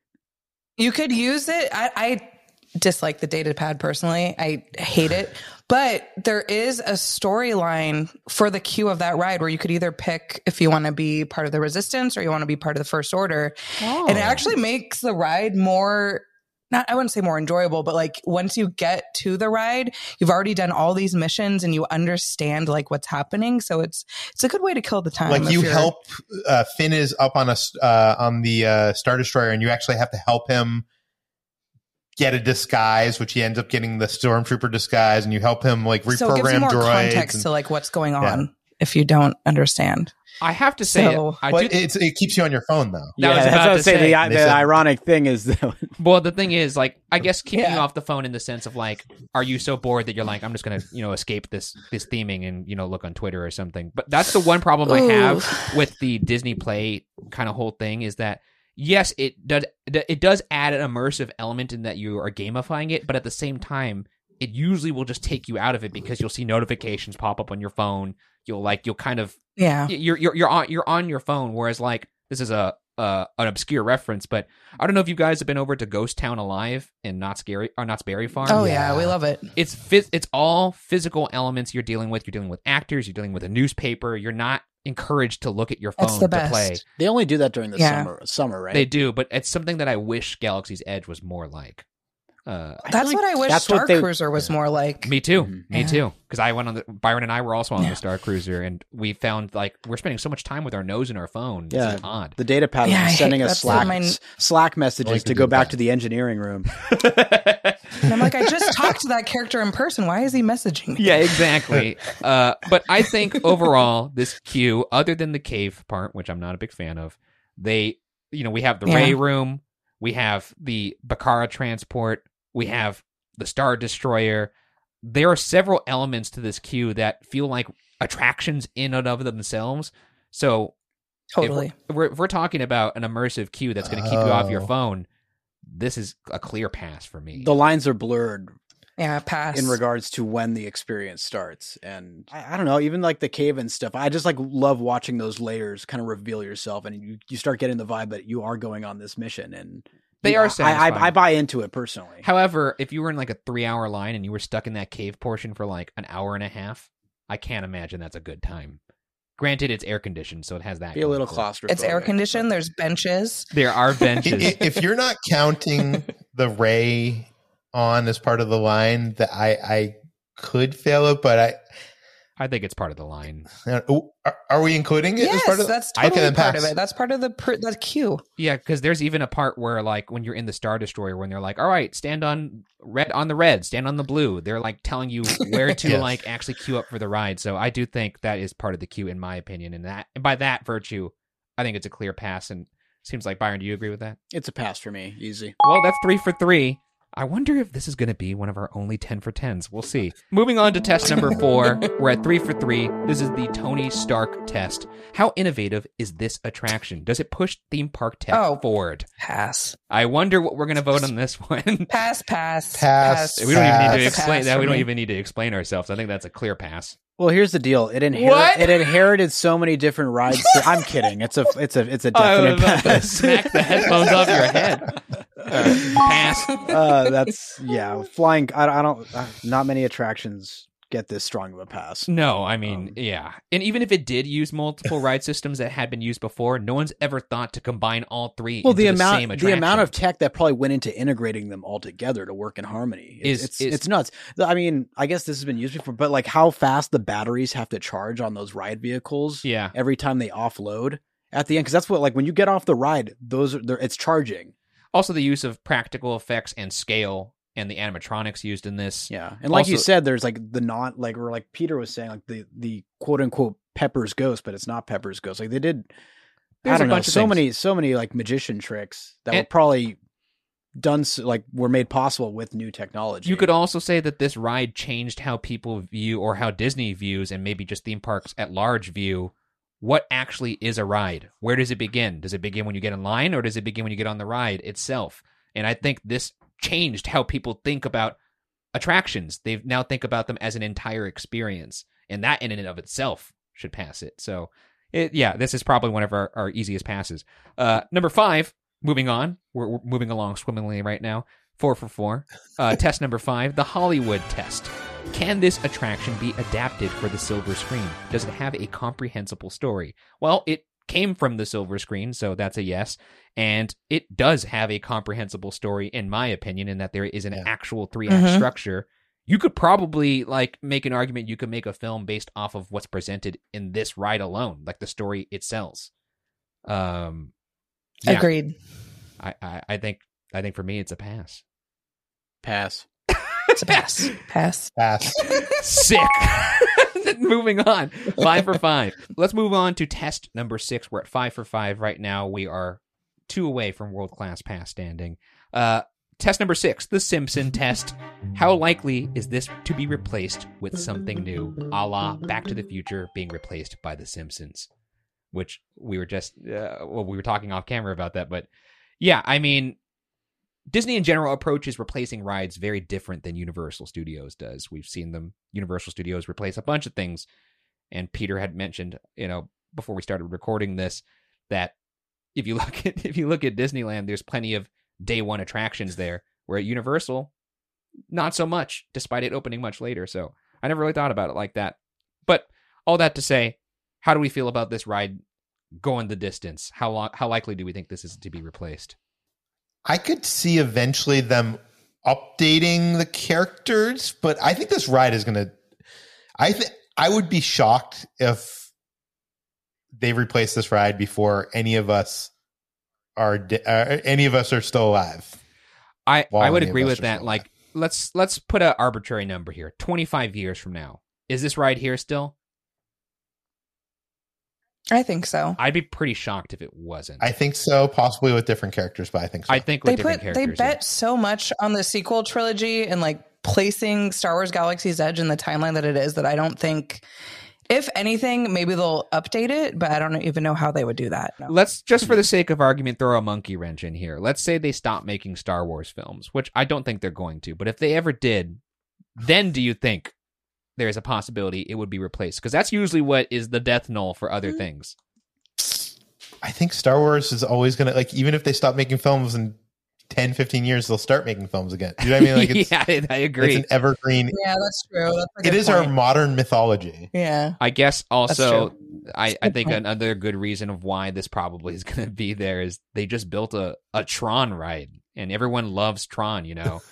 You could use it. I, I dislike the data pad personally. I hate it. But there is a storyline for the queue of that ride where you could either pick if you want to be part of the Resistance or you want to be part of the First Order. Oh. And it actually makes the ride more, not, I wouldn't say more enjoyable, but like once you get to the ride, you've already done all these missions and you understand like what's happening. So it's it's a good way to kill the time. Like if you you're- help uh, Finn is up on a s- uh, on the uh, Star Destroyer, and you actually have to help him get a disguise, which he ends up getting the Stormtrooper disguise, and you help him like reprogram so it gives you more droids. context and- to like what's going on Yeah. if you don't understand. I have to say, So- I but do, it's, it keeps you on your phone though. That yeah, was that's about what I to was saying. say. The, They the said- ironic thing is that well, the thing is, like, I guess keeping Yeah. you off the phone in the sense of like, are you so bored that you're like, I'm just gonna, you know, escape this this theming and you know look on Twitter or something. But that's the one problem I have with the Disney Play kind of whole thing is that yes, it does it does add an immersive element in that you are gamifying it, but at the same time, it usually will just take you out of it because you'll see notifications pop up on your phone. You'll like you'll kind of Yeah. you're you're you're on you're on your phone, whereas like this is a uh, an obscure reference, but I don't know if you guys have been over to Ghost Town Alive in Knott's Scary or Knott's Berry Farm. Oh yeah, we love it. It's phys- it's all physical elements you're dealing with. You're dealing with actors. You're dealing with a newspaper. You're not encouraged to look at your phone That's the to best. play. They only do that during the Yeah. summer, summer, right? They do, but it's something that I wish Galaxy's Edge was more like. Uh, I That's feel what like I wish that's Star what they- Cruiser was more like. me too. Mhm. Me Yeah. too. Because I went on the Byron and I were also on Yeah. the Star Cruiser, and we found like we're spending so much time with our nose in our phone. This Yeah. is odd. The data pad Yeah, I is sending hate- us that's Slack my- Slack messages like to the go data back pad. to the engineering room. And I'm like, I just talked to that character in person. Why is he messaging me? Yeah, exactly. uh, but I think overall, this queue, other than the cave part, which I'm not a big fan of, they, you know, we have the Yeah. Ray Room, we have the Bakara transport, we have the Star Destroyer. There are several elements to this queue that feel like attractions in and of themselves. So Totally. if we're, if we're talking about an immersive queue that's going to keep you off your Oh. phone, this is a clear pass for me. The lines are blurred Yeah, pass. in regards to when the experience starts, and I, I don't know, even like the cave and stuff. I just like love watching those layers kind of reveal yourself, and you, you start getting the vibe that you are going on this mission, and They you- are I, satisfying. I, I buy into it personally. However, if you were in like a three hour line and you were stuck in that cave portion for like an hour and a half, I can't imagine that's a good time. Granted, it's air conditioned, so it has that. Be a going little for it. claustrophobic. It's air conditioned. There's benches. There are I- benches. I- if you're not counting the Ray on as part of the line, that I, I could fail it, but I. I think it's part of the line. Oh, Are, are we including it as Yes, part of that's Okay, totally then part pass. of it. That's part of the pr- the queue. Yeah, because there's even a part where, like, when you're in the Star Destroyer, when they're like, "All right, stand on red on the red, stand on the blue," they're like telling you where to Yes. like actually queue up for the ride. So I do think that is part of the queue, in my opinion, and that and by that virtue, I think it's a clear pass. And seems like Byron, do you agree with that? It's a pass for me, easy. Well, that's three for three. I wonder if this is going to be one of our only ten for tens. We'll see. Moving on to test number four. We're at three for three. This is the Tony Stark test. How innovative is this attraction? Does it push theme park tech Oh. forward? Pass. I wonder what we're going to vote on this one. Pass. Pass. Pass. We don't even need to That's a explain pass that. for We don't me. even need to explain ourselves. I think that's a clear pass. Well, here's the deal. It inherit What? it inherited so many different rides. I'm kidding. It's a it's a it's a I definite was about to pass. smack the headphones off your head. Uh, pass. uh, that's yeah. Flying. I, I don't. Uh, not many attractions get this strong of a pass. No, I mean, Um, yeah. And even if it did use multiple ride systems that had been used before, no one's ever thought to combine all three Well, into the the amount same the attraction. amount of tech that probably went into integrating them all together to work in harmony is Is- it's is- it's nuts. The- I mean, I guess this has been used before, but like how fast the batteries have to charge on those ride vehicles Yeah. every time they offload at the end, because that's what like when you get off the ride, those are they're- it's charging. Also, the use of practical effects and scale and the animatronics used in this. Yeah, and like you Also- said, there's like the not like or like Peter was saying, like the the quote unquote Pepper's Ghost, but it's not Pepper's Ghost. Like they did, There's I a don't know, bunch of so things. many so many like magician tricks that were And- probably done s- like were made possible with new technology. You could also say that this ride changed how people view, or how Disney views, and maybe just theme parks at large view, what actually is a ride. Where does it begin? Does it begin when you get in line, or does it begin when you get on the ride itself? And I think this changed how people think about attractions. They now think about them as an entire experience, and that in and of itself should pass it. So, it, yeah, this is probably one of our, our easiest passes. Uh, number five, moving on. We're, we're moving along swimmingly right now. Four for four. Uh, test number five, the Hollywood test. Can this attraction be adapted for the silver screen? Does it have a comprehensible story? Well, it came from the silver screen, so that's a yes. And it does have a comprehensible story, in my opinion, in that there is an Yeah. actual three-act Mhm. structure. You could probably like make an argument you could make a film based off of what's presented in this ride alone, like the story it sells. Um, yeah, Agreed. I, I, I think I think for me it's a pass. pass. It's a pass. Pass. Pass. Sick. Moving on. Five for five. Let's move on to test number six. We're at five for five right now. We are two away from world class pass standing. Uh, test number six, the Simpson test. How likely is this to be replaced with something new, a la Back to the Future being replaced by The Simpsons? Which we were just, uh, well, we were talking off camera about that, but yeah, I mean, Disney in general approaches replacing rides very different than Universal Studios does. We've seen them, Universal Studios, replace a bunch of things. And Peter had mentioned, you know, before we started recording this, that if you look at if you look at Disneyland, there's plenty of day one attractions there. Where at Universal, not so much, despite it opening much later. So I never really thought about it like that. But all that to say, how do we feel about this ride going the distance? How long? How likely do we think this is to be replaced? I could see eventually them updating the characters, but I think this ride is going to. I think I would be shocked if they replace this ride before any of us are de- uh, any of us are still alive. I, While I would any of agree us with are that. still Like, let's let's put an arbitrary number here. twenty-five years from now, is this ride here still? I think so. I'd be pretty shocked if it wasn't. I think so, possibly with different characters, but I think so. I think with They different put they characters. bet so much on the sequel trilogy and like placing Star Wars Galaxy's Edge in the timeline that it is that I don't think, if anything, maybe they'll update it, but I don't even know how they would do that. No. Let's, just for the sake of argument, throw a monkey wrench in here. Let's say they stop making Star Wars films, which I don't think they're going to. But if they ever did, then do you think there's a possibility it would be replaced? Because that's usually what is the death knell for other mm-hmm. things. I think Star Wars is always going to, like, even if they stop making films in ten, fifteen years, they'll start making films again. You know what I mean? Like, it's, yeah, I agree. It's an evergreen. Yeah, that's true. That's a it good is point. our modern mythology. Yeah. I guess also, I, I think point. another good reason of why this probably is going to be there is they just built a, a Tron ride, and everyone loves Tron, you know.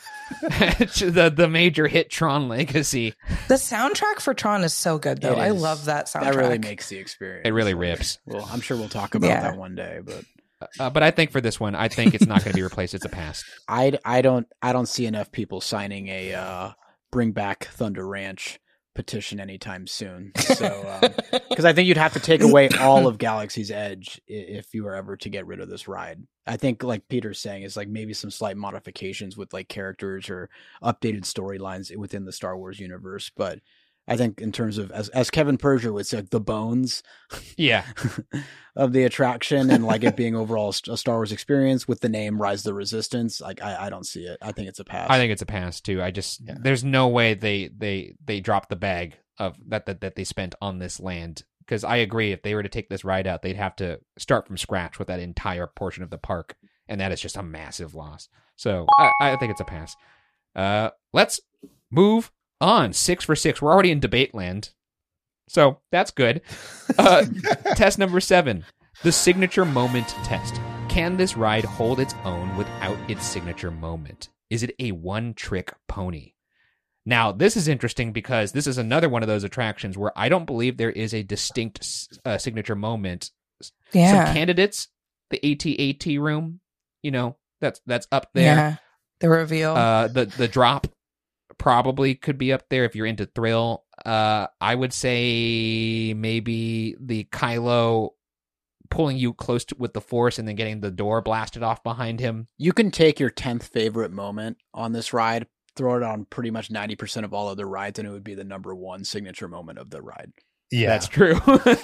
the the major hit Tron Legacy. The soundtrack for Tron is so good, though. I love that soundtrack. That really makes the experience. It really rips. Well, I'm sure we'll talk about yeah. that one day, but uh, but I think for this one, I think it's not going to be replaced. It's a pass. I, I don't I don't see enough people signing a uh, bring back Thunder Ranch petition anytime soon. So because um, I think you'd have to take away all of Galaxy's Edge if you were ever to get rid of this ride. I think, like Peter's saying, is like maybe some slight modifications with like characters or updated storylines within the Star Wars universe. But I think in terms of, as as Kevin Persia would say, like, the bones, yeah, of the attraction and like it being overall a Star Wars experience with the name Rise of the Resistance, like I, I don't see it. I think it's a pass. I think it's a pass too. I just yeah. there's no way they they they dropped the bag of that that, that they spent on this land. Because I agree, if they were to take this ride out, they'd have to start from scratch with that entire portion of the park, and that is just a massive loss. So I, I think it's a pass. Uh, let's move on. Six for six. We're already in debate land, so that's good. Uh, test number seven, the signature moment test. Can this ride hold its own without its signature moment? Is it a one-trick pony? Now, this is interesting because this is another one of those attractions where I don't believe there is a distinct uh, signature moment. Yeah. Some candidates, the A T A T room, you know, that's that's up there. Yeah, the reveal. Uh, the, the drop probably could be up there if you're into thrill. Uh, I would say maybe the Kylo pulling you close to, with the Force and then getting the door blasted off behind him. You can take your tenth favorite moment on this ride, throw it on pretty much ninety percent of all other rides, and it would be the number one signature moment of the ride. Yeah, that's true.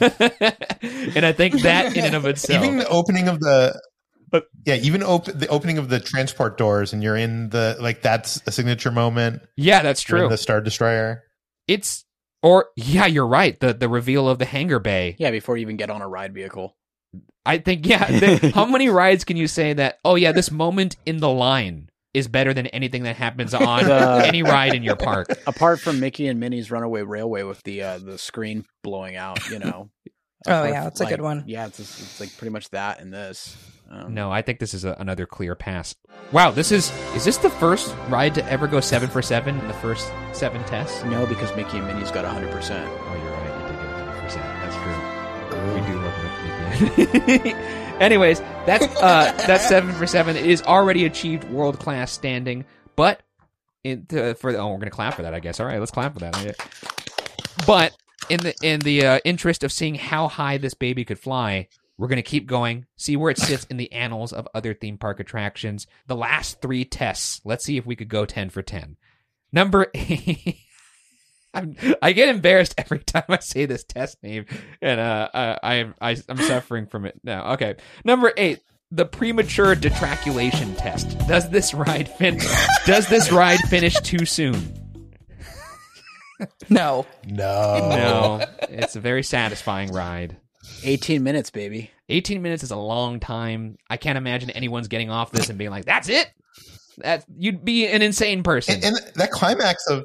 And I think that in and of itself, even the opening of the, but yeah, even op- the opening of the transport doors, and you're in the, like, that's a signature moment. Yeah, that's true. You're in the Star Destroyer. It's or yeah, you're right. The the reveal of the hangar bay. Yeah, before you even get on a ride vehicle. I think yeah. The, how many rides can you say that? Oh yeah, this moment in the line is better than anything that happens on uh, any ride in your park. Apart from Mickey and Minnie's Runaway Railway with the uh, the screen blowing out, you know. Oh yeah, that's like, a good one. Yeah, it's, it's like pretty much that in this. Um, no, I think this is a, another clear pass. Wow, this is is this the first ride to ever go seven for seven in the first seven tests? No, because Mickey and Minnie's got one hundred percent. Oh, you're right. They did get one hundred percent. That's true. We do love Mickey. Anyways, that's uh, that's seven for seven. It is already achieved world class standing, but it, uh, for oh, we're gonna clap for that, I guess. All right, let's clap for that. But in the in the uh, interest of seeing how high this baby could fly, we're gonna keep going, see where it sits in the annals of other theme park attractions. The last three tests. Let's see if we could go ten for ten. Number eight. I'm, I get embarrassed every time I say this test name, and uh, I, I, I'm suffering from it now. Okay, number eight, the premature detraculation test. Does this ride fin- Does this ride finish too soon? No, no, no. It's a very satisfying ride. eighteen minutes, baby. eighteen minutes is a long time. I can't imagine anyone's getting off this and being like, "That's it." That you'd be an insane person. And, and that climax of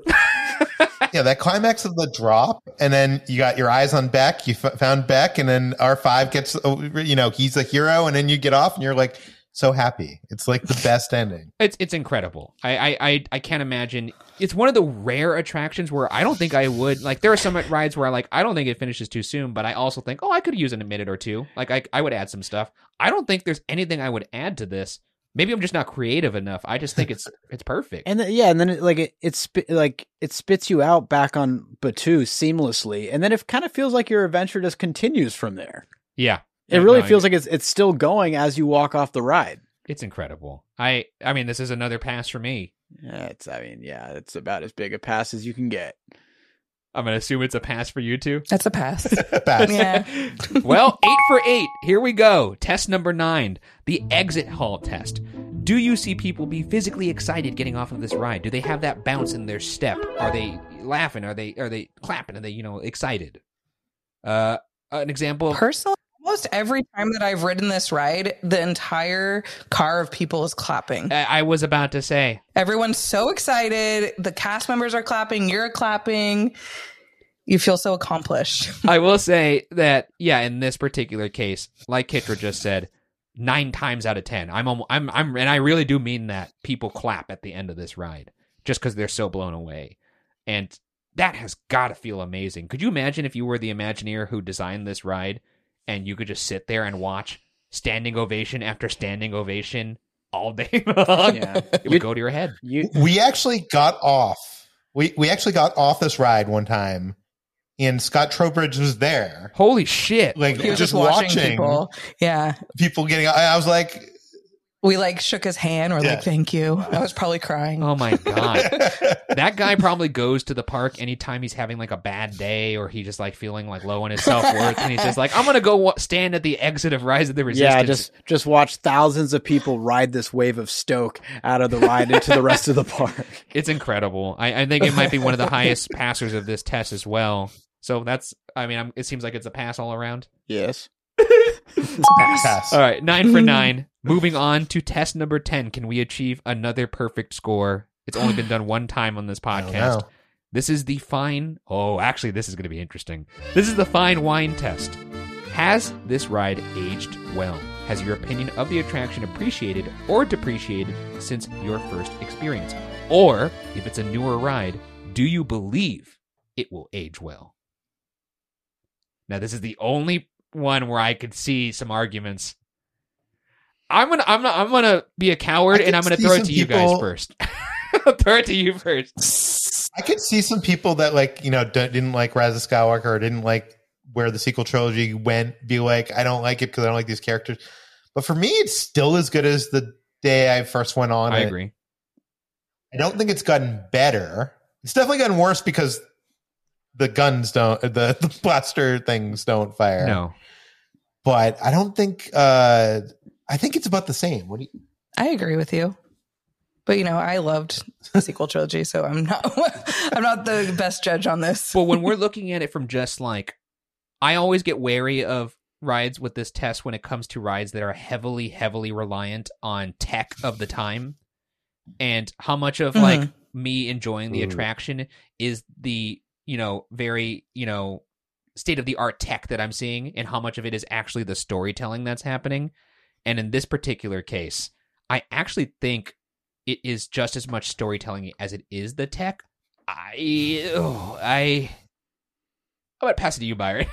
yeah, that climax of the drop, and then you got your eyes on Beck. You f- found Beck, and then R five gets, you know, he's a hero, and then you get off, and you're like so happy. It's like the best ending. It's it's incredible. I, I I I can't imagine. It's one of the rare attractions where I don't think I would like. There are some rides where I like I don't think it finishes too soon, but I also think, oh, I could use it in a minute or two. Like I I would add some stuff. I don't think there's anything I would add to this. Maybe I'm just not creative enough. I just think it's it's perfect. And then, yeah, and then it, like it it spit, like it spits you out back on Batuu seamlessly, and then it kind of feels like your adventure just continues from there. Yeah, it really no, feels like it's it's still going as you walk off the ride. It's incredible. I I mean, this is another pass for me. Yeah, it's I mean, yeah, it's about as big a pass as you can get. I'm going to assume it's a pass for you two. That's a pass. pass. Yeah. Well, eight for eight. Here we go. Test number nine, the exit hall test. Do you see people be physically excited getting off of this ride? Do they have that bounce in their step? Are they laughing? Are they are they clapping? Are they, you know, excited? Uh, an example of personally, almost every time that I've ridden this ride, the entire car of people is clapping. I, I was about to say. Everyone's so excited. The cast members are clapping. You're clapping. You feel so accomplished. I will say that, yeah, in this particular case, like Kitra just said, nine times out of ten, I'm, almost, I'm, I'm, and I really do mean that, people clap at the end of this ride just because they're so blown away, and that has got to feel amazing. Could you imagine if you were the Imagineer who designed this ride, and you could just sit there and watch standing ovation after standing ovation all day long? Yeah, it would go to your head. You, we actually got off. We we actually got off this ride one time. And Scott Trowbridge was there. Holy shit. Like, he was just, just watching, watching people. Yeah. People getting, I, I was like. We like shook his hand. We're yeah. like, thank you. I was probably crying. Oh my God. That guy probably goes to the park anytime he's having like a bad day or he just like feeling like low on his self-worth. And he's just like, I'm going to go w- stand at the exit of Rise of the Resistance. Yeah, just, just watch thousands of people ride this wave of stoke out of the ride into the rest of the park. It's incredible. I, I think it might be one of the highest passers of this test as well. So that's, I mean, I'm, it seems like it's a pass all around. Yes. It's a pass. Pass. All right, nine for nine. Moving on to test number ten. Can we achieve another perfect score? It's only been done one time on this podcast. This is the fine... Oh, actually, this is going to be interesting. This is the fine wine test. Has this ride aged well? Has your opinion of the attraction appreciated or depreciated since your first experience? Or, if it's a newer ride, do you believe it will age well? Now, this is the only one where I could see some arguments. I'm gonna, I'm gonna, I'm gonna be a coward, and I'm gonna throw it to you people... guys first. I'll throw it to you first. I could see some people that like, you know, didn't like Rise of Skywalker or didn't like where the sequel trilogy went, be like, I don't like it because I don't like these characters. But for me, it's still as good as the day I first went on. I it. agree. I don't think it's gotten better. It's definitely gotten worse because the guns don't, the, the blaster things don't fire. No. But I don't think, uh, I think it's about the same. What do you? I agree with you. But, you know, I loved the sequel trilogy, so I'm not I'm not the best judge on this. But when we're looking at it from just like, I always get wary of rides with this test when it comes to rides that are heavily, heavily reliant on tech of the time. And how much of Mm-hmm. like me enjoying the Ooh. attraction is the, you know, very, you know, state of the art tech that I'm seeing, and how much of it is actually the storytelling that's happening. And in this particular case, I actually think it is just as much storytelling as it is the tech. I, oh, I, I'm going to pass it to you, Byron.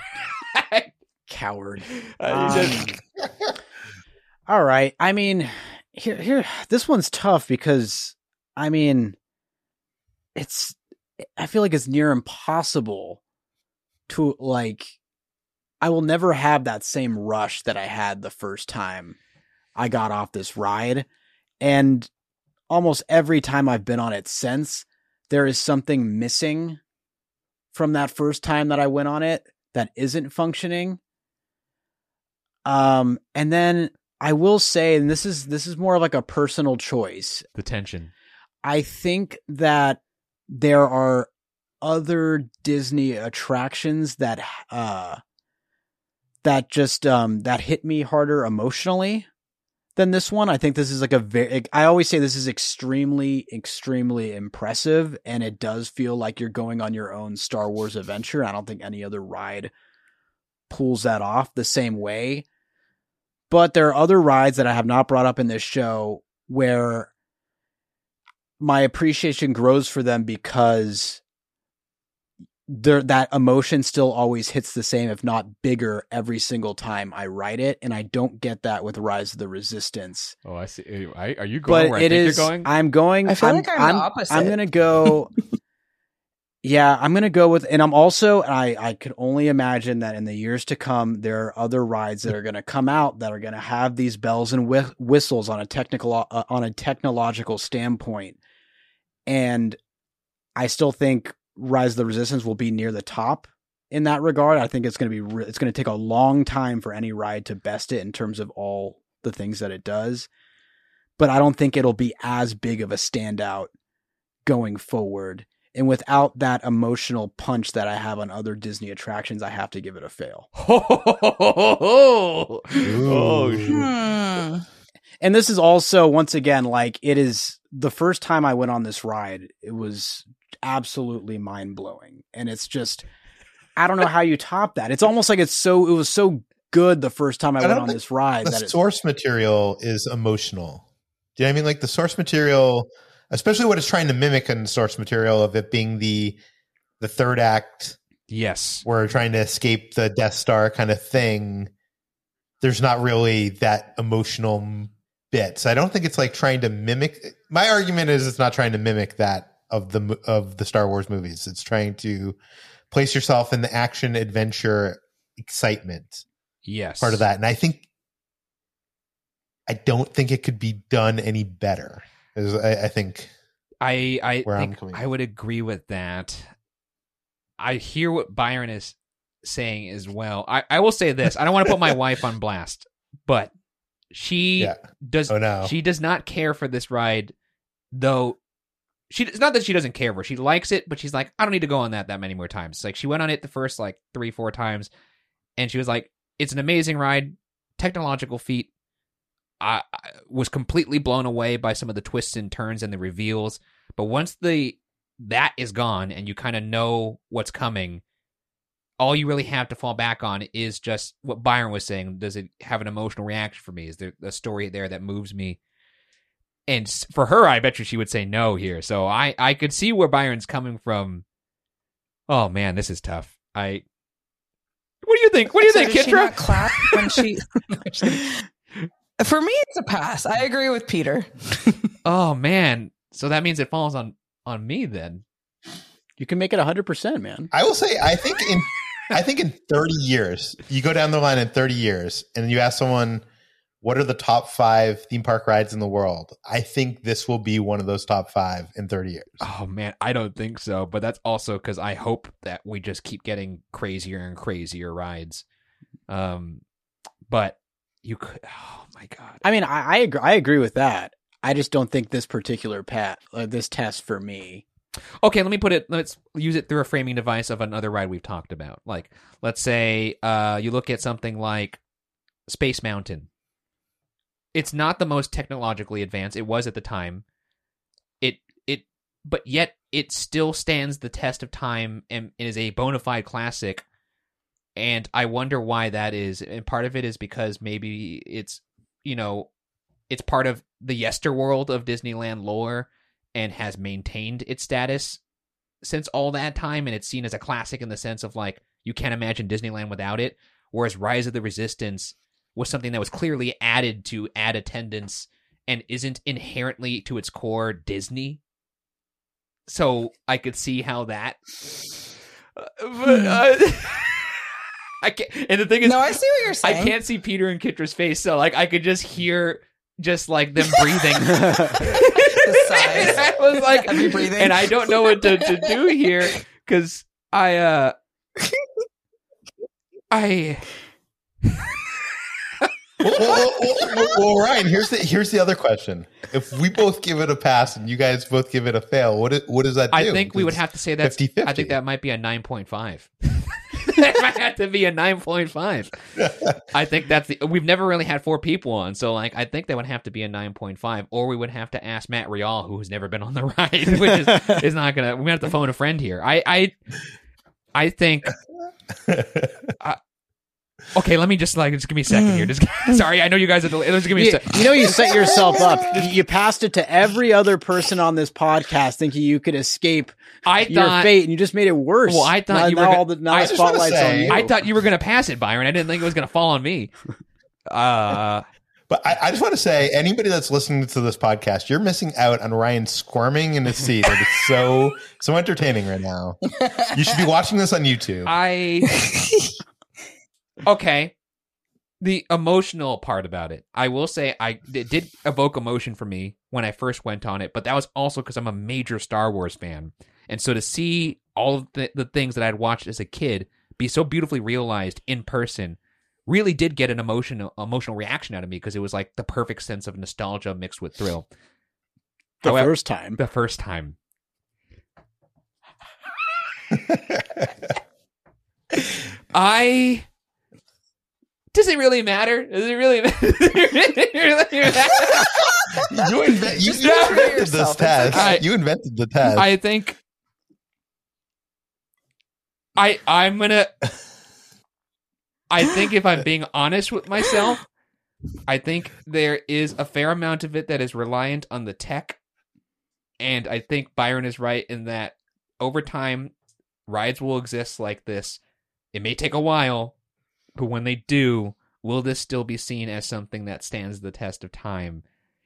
Coward. Uh, just- Um, all right. I mean, here, here, this one's tough because, I mean, it's, I feel like it's near impossible to, like, I will never have that same rush that I had the first time I got off this ride. And almost every time I've been on it since, there is something missing from that first time that I went on it that isn't functioning. Um, and then I will say, and this is, this is more of like a personal choice. the tension. I think that there are other Disney attractions that, uh, that just um, that hit me harder emotionally than this one. I think this is like a very, I always say this is extremely, extremely impressive. And it does feel like you're going on your own Star Wars adventure. I don't think any other ride pulls that off the same way. But there are other rides that I have not brought up in this show where my appreciation grows for them because there, that emotion still always hits the same, if not bigger, every single time I ride it. And I don't get that with Rise of the Resistance. Oh, I see. I, are you going but where I it think is, you're going? I'm going. I feel I'm, like I'm, I'm the opposite. I'm going to go. Yeah, I'm going to go with, and I'm also, I, I could only imagine that in the years to come, there are other rides that are going to come out that are going to have these bells and whi- whistles on a technical, uh, on a technological standpoint. And I still think Rise of the Resistance will be near the top in that regard. I think it's going to be, re- it's going to take a long time for any ride to best it in terms of all the things that it does. But I don't think it'll be as big of a standout going forward. And without that emotional punch that I have on other Disney attractions, I have to give it a fail. Oh, oh shit. Hmm. And this is also, once again, like it is the first time I went on this ride, it was absolutely mind blowing. And it's just, I don't know how you top that. It's almost like it's so, it was so good the first time I, I went on this ride. The that source it, material is emotional. Do you know what I mean? Like the source material, especially what it's trying to mimic in the source material of it being the the third act. Yes. Where we're trying to escape the Death Star kind of thing. There's not really that emotional bit. So I don't think it's like trying to mimic. My argument is it's not trying to mimic that of the of the Star Wars movies. It's trying to place yourself in the action, adventure, excitement. Yes. Part of that. And I think, I don't think it could be done any better. I, I think I I where think I'm I would agree with that. I hear what Byron is saying as well. I, I will say this. I don't want to put my wife on blast, but she yeah. does oh, no. she does not care for this ride, though. She it's not that she doesn't care for it. She likes it, but she's like, I don't need to go on that that many more times. It's like she went on it the first like three, four times, and she was like, it's an amazing ride, technological feat. I was completely blown away by some of the twists and turns and the reveals. But once the that is gone and you kind of know what's coming, all you really have to fall back on is just what Byron was saying. Does it have an emotional reaction for me? Is there a story there that moves me? And for her, I bet you she would say no here. So I, I could see where Byron's coming from. Oh, man, this is tough. I. What do you think? What do you so think, did she Kitra? not clap when she... For me, it's a pass. I agree with Peter. Oh, man. So that means it falls on, on me then. You can make it one hundred percent, man. I will say, I think in I think in thirty years, you go down the line in thirty years and you ask someone, what are the top five theme park rides in the world? I think this will be one of those top five in thirty years. Oh, man, I don't think so. But that's also because I hope that we just keep getting crazier and crazier rides. Um, But you could... Oh, my God. I mean, I, I agree. I agree with that. I just don't think this particular pat, uh, this test for me. Okay, let me put it. Let's use it through a framing device of another ride we've talked about. Like, let's say uh, you look at something like Space Mountain. It's not the most technologically advanced. It was at the time. It it, but yet it still stands the test of time and is a bona fide classic. And I wonder why that is. And part of it is because maybe it's, you know, it's part of the yesterworld of Disneyland lore and has maintained its status since all that time. And it's seen as a classic in the sense of like, you can't imagine Disneyland without it. Whereas Rise of the Resistance was something that was clearly added to add attendance and isn't inherently to its core Disney. So I could see how that, uh, but, uh, I can't, and the thing is, no, I see what you're saying. I can't see Peter and Kitra's face, so like I could just hear just like them breathing. The sighs. I was like, heavy breathing. And I don't know what to, to do here because I, uh, I. well, well, well, well, Ryan, here's the here's the other question. If we both give it a pass and you guys both give it a fail, what it, what does that do? I think we would have to say that. fifty fifty. I think that might be a nine point five. It might have to be a nine point five. I think that's the. We've never really had four people on, so like I think that would have to be a nine point five, or we would have to ask Matt Rial, who has never been on the ride, which is, is not gonna. We have to phone a friend here. I I, I think. Uh, okay, let me just like just give me a second here. Just sorry, I know you guys are. Just give me You, a second. you know, you set yourself up. You, you passed it to every other person on this podcast, thinking you could escape I your thought, fate, and you just made it worse. Well, I thought now, you were now gonna, all the now I the spotlight's say, on you. I thought you were going to pass it, Byron. I didn't think it was going to fall on me. Uh, But I, I just want to say, anybody that's listening to this podcast, you're missing out on Ryan squirming in his seat. It is so so entertaining right now. You should be watching this on YouTube. I okay. The emotional part about it, I will say, I it did evoke emotion for me when I first went on it, but that was also because I'm a major Star Wars fan, and so to see all of the, the things that I'd watched as a kid be so beautifully realized in person really did get an emotional emotional reaction out of me, because it was like the perfect sense of nostalgia mixed with thrill. The However, first time. The first time. I. Does it really matter? Does it really matter? Does it really matter? you, invent, you, you invented this test. I, you invented the test. I think. I I'm gonna. I think if I'm being honest with myself, I think there is a fair amount of it that is reliant on the tech. And I think Byron is right in that over time, rides will exist like this. It may take a while, but when they do, will this still be seen as something that stands the test of time?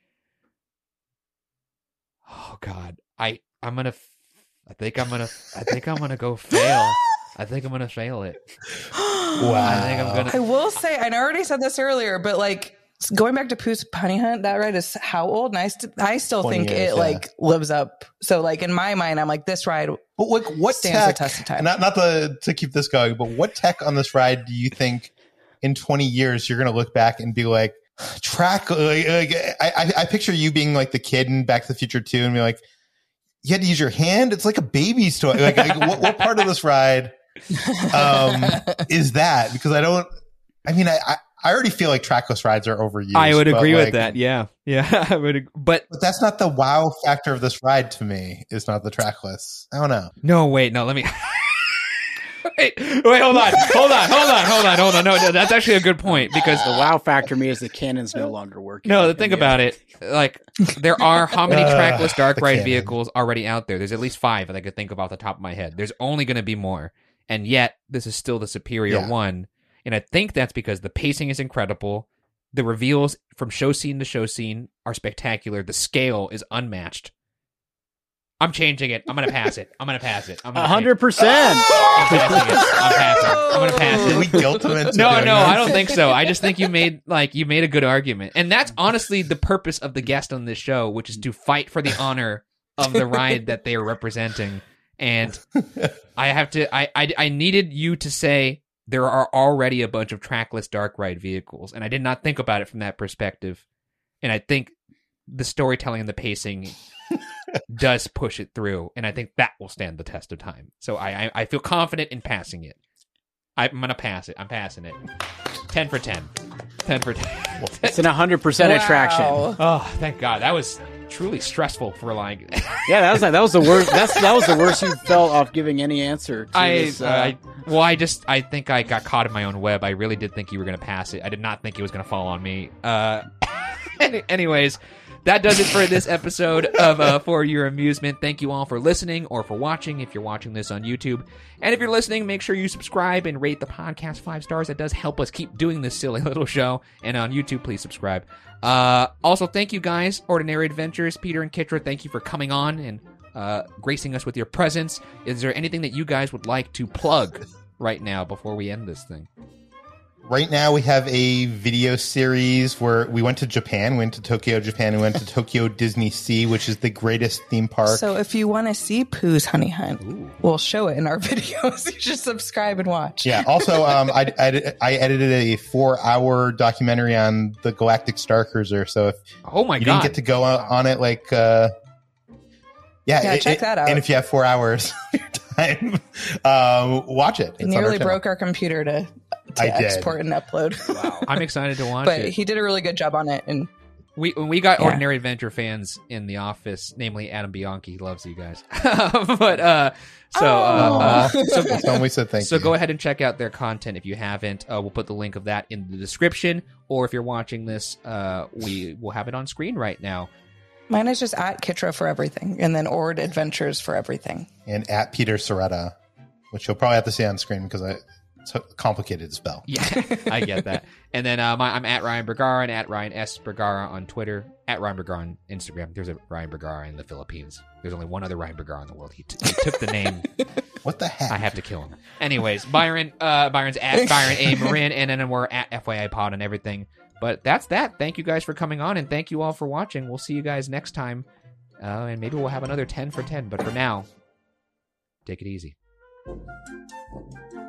Oh God, I I'm gonna. I think I'm gonna. I think I'm gonna go fail. I think I'm gonna fail it. Wow. I think I'm gonna. I will say, and I already said this earlier, but like going back to Pooh's Honey Hunt, that ride is how old? And I, st- I still think years, it yeah. like lives up. So like in my mind, I'm like, this ride But like, what stands tech? the test of time. Not not the to keep this going, but what tech on this ride do you think in twenty years you're going to look back and be like, track? Like, like, I I picture you being like the kid in Back to the Future two, and be like, you had to use your hand. It's like a baby's toy. Like, like what, what part of this ride um, is that? Because I don't. I mean, I, I I already feel like trackless rides are overused. I would but, agree like, with that. Yeah, yeah, I would. ag- But But that's not the wow factor of this ride to me. Is not the trackless. I don't know. no, wait, no, let me. wait, wait, hold on, hold on, hold on, hold on, hold on. No, no, that's actually a good point, because The wow factor me is the cannon's no longer working. no, the thing about it, like, there are how many Uh, trackless dark the ride cannon. vehicles already out there? There's at least five that I could think of off the top of my head. There's only going to be more, and yet this is still the superior Yeah. one. And I think that's because the pacing is incredible. The reveals from show scene to show scene are spectacular. The scale is unmatched. I'm changing it. I'm going to pass it. I'm going to pass it. I'm A gonna hundred percent. I'm passing it. I'm passing. I'm going to pass Did we it. guilt him into No, doing no, this? I don't think so. I just think you made like you made a good argument. And that's honestly the purpose of the guest on this show, which is to fight for the honor of the ride that they are representing. And I have to I I, I needed you to say there are already a bunch of trackless dark ride vehicles, and I did not think about it from that perspective. And I think the storytelling and the pacing does push it through, and I think that will stand the test of time. So I I, I feel confident in passing it. I'm gonna pass it. I'm passing it. Ten for ten. Ten for ten. It's an a hundred percent Wow. attraction. Oh, thank God. That was truly stressful for like. Yeah, that was like, that was the worst. That's that was the worst you felt off giving any answer. To I, this, uh, I well, I just I think I got caught in my own web. I really did think you were gonna pass it. I did not think it was gonna fall on me. Uh, any, anyways. That does it for this episode of uh, For Your Amusement. Thank you all for listening or for watching if you're watching this on YouTube. And if you're listening, make sure you subscribe and rate the podcast five stars. That does help us keep doing this silly little show. And on YouTube, please subscribe. Uh, also, thank you guys, Ordinary Adventures, Peter and Kitra. Thank you for coming on and uh, gracing us with your presence. Is there anything that you guys would like to plug right now before we end this thing? Right now, we have a video series where we went to Japan, we went to Tokyo, Japan, we went to Tokyo Disney Sea, which is the greatest theme park. So if you want to see Pooh's Honey Hunt, we'll show it in our videos. You should subscribe and watch. Yeah. Also, um, I, I, I edited a four-hour documentary on the Galactic Star Cruiser. So if oh my you God. didn't get to go on, on it, like uh, Yeah, Yeah, it- check it- that out. And if you have four hours of your time, um, watch it. It It's on our nearly channel. broke our computer to, to I did. export and upload. I'm excited to watch but it. he did a really good job on it. And We when we got Yeah. Ordinary Adventure fans in the office, namely Adam Bianchi, he loves you guys. but uh, so uh, uh, so, That's when we said thank so you. go ahead and check out their content if you haven't. Uh, we'll put the link of that in the description, or if you're watching this, uh, we will have it on screen right now. mine is just at Kitra for everything, and then Ord Adventures for everything. And at Peter Soretta, which you'll probably have to see on screen because I, it's complicated to spell. Yeah, I get that. And then uh, my, I'm at Ryan Bergara and at Ryan S. Bergara on Twitter, at Ryan Bergara on Instagram. There's a Ryan Bergara in the Philippines. There's only one other Ryan Bergara in the world. He, t- he took the name. What the heck? I have to kill him. Anyways, Byron, uh, Byron's at Byron A. Marin, and then we're at F Y I Pod and everything. But that's that. Thank you guys for coming on, and thank you all for watching. We'll see you guys next time. Uh, and maybe we'll have another ten for ten. But for now, take it easy.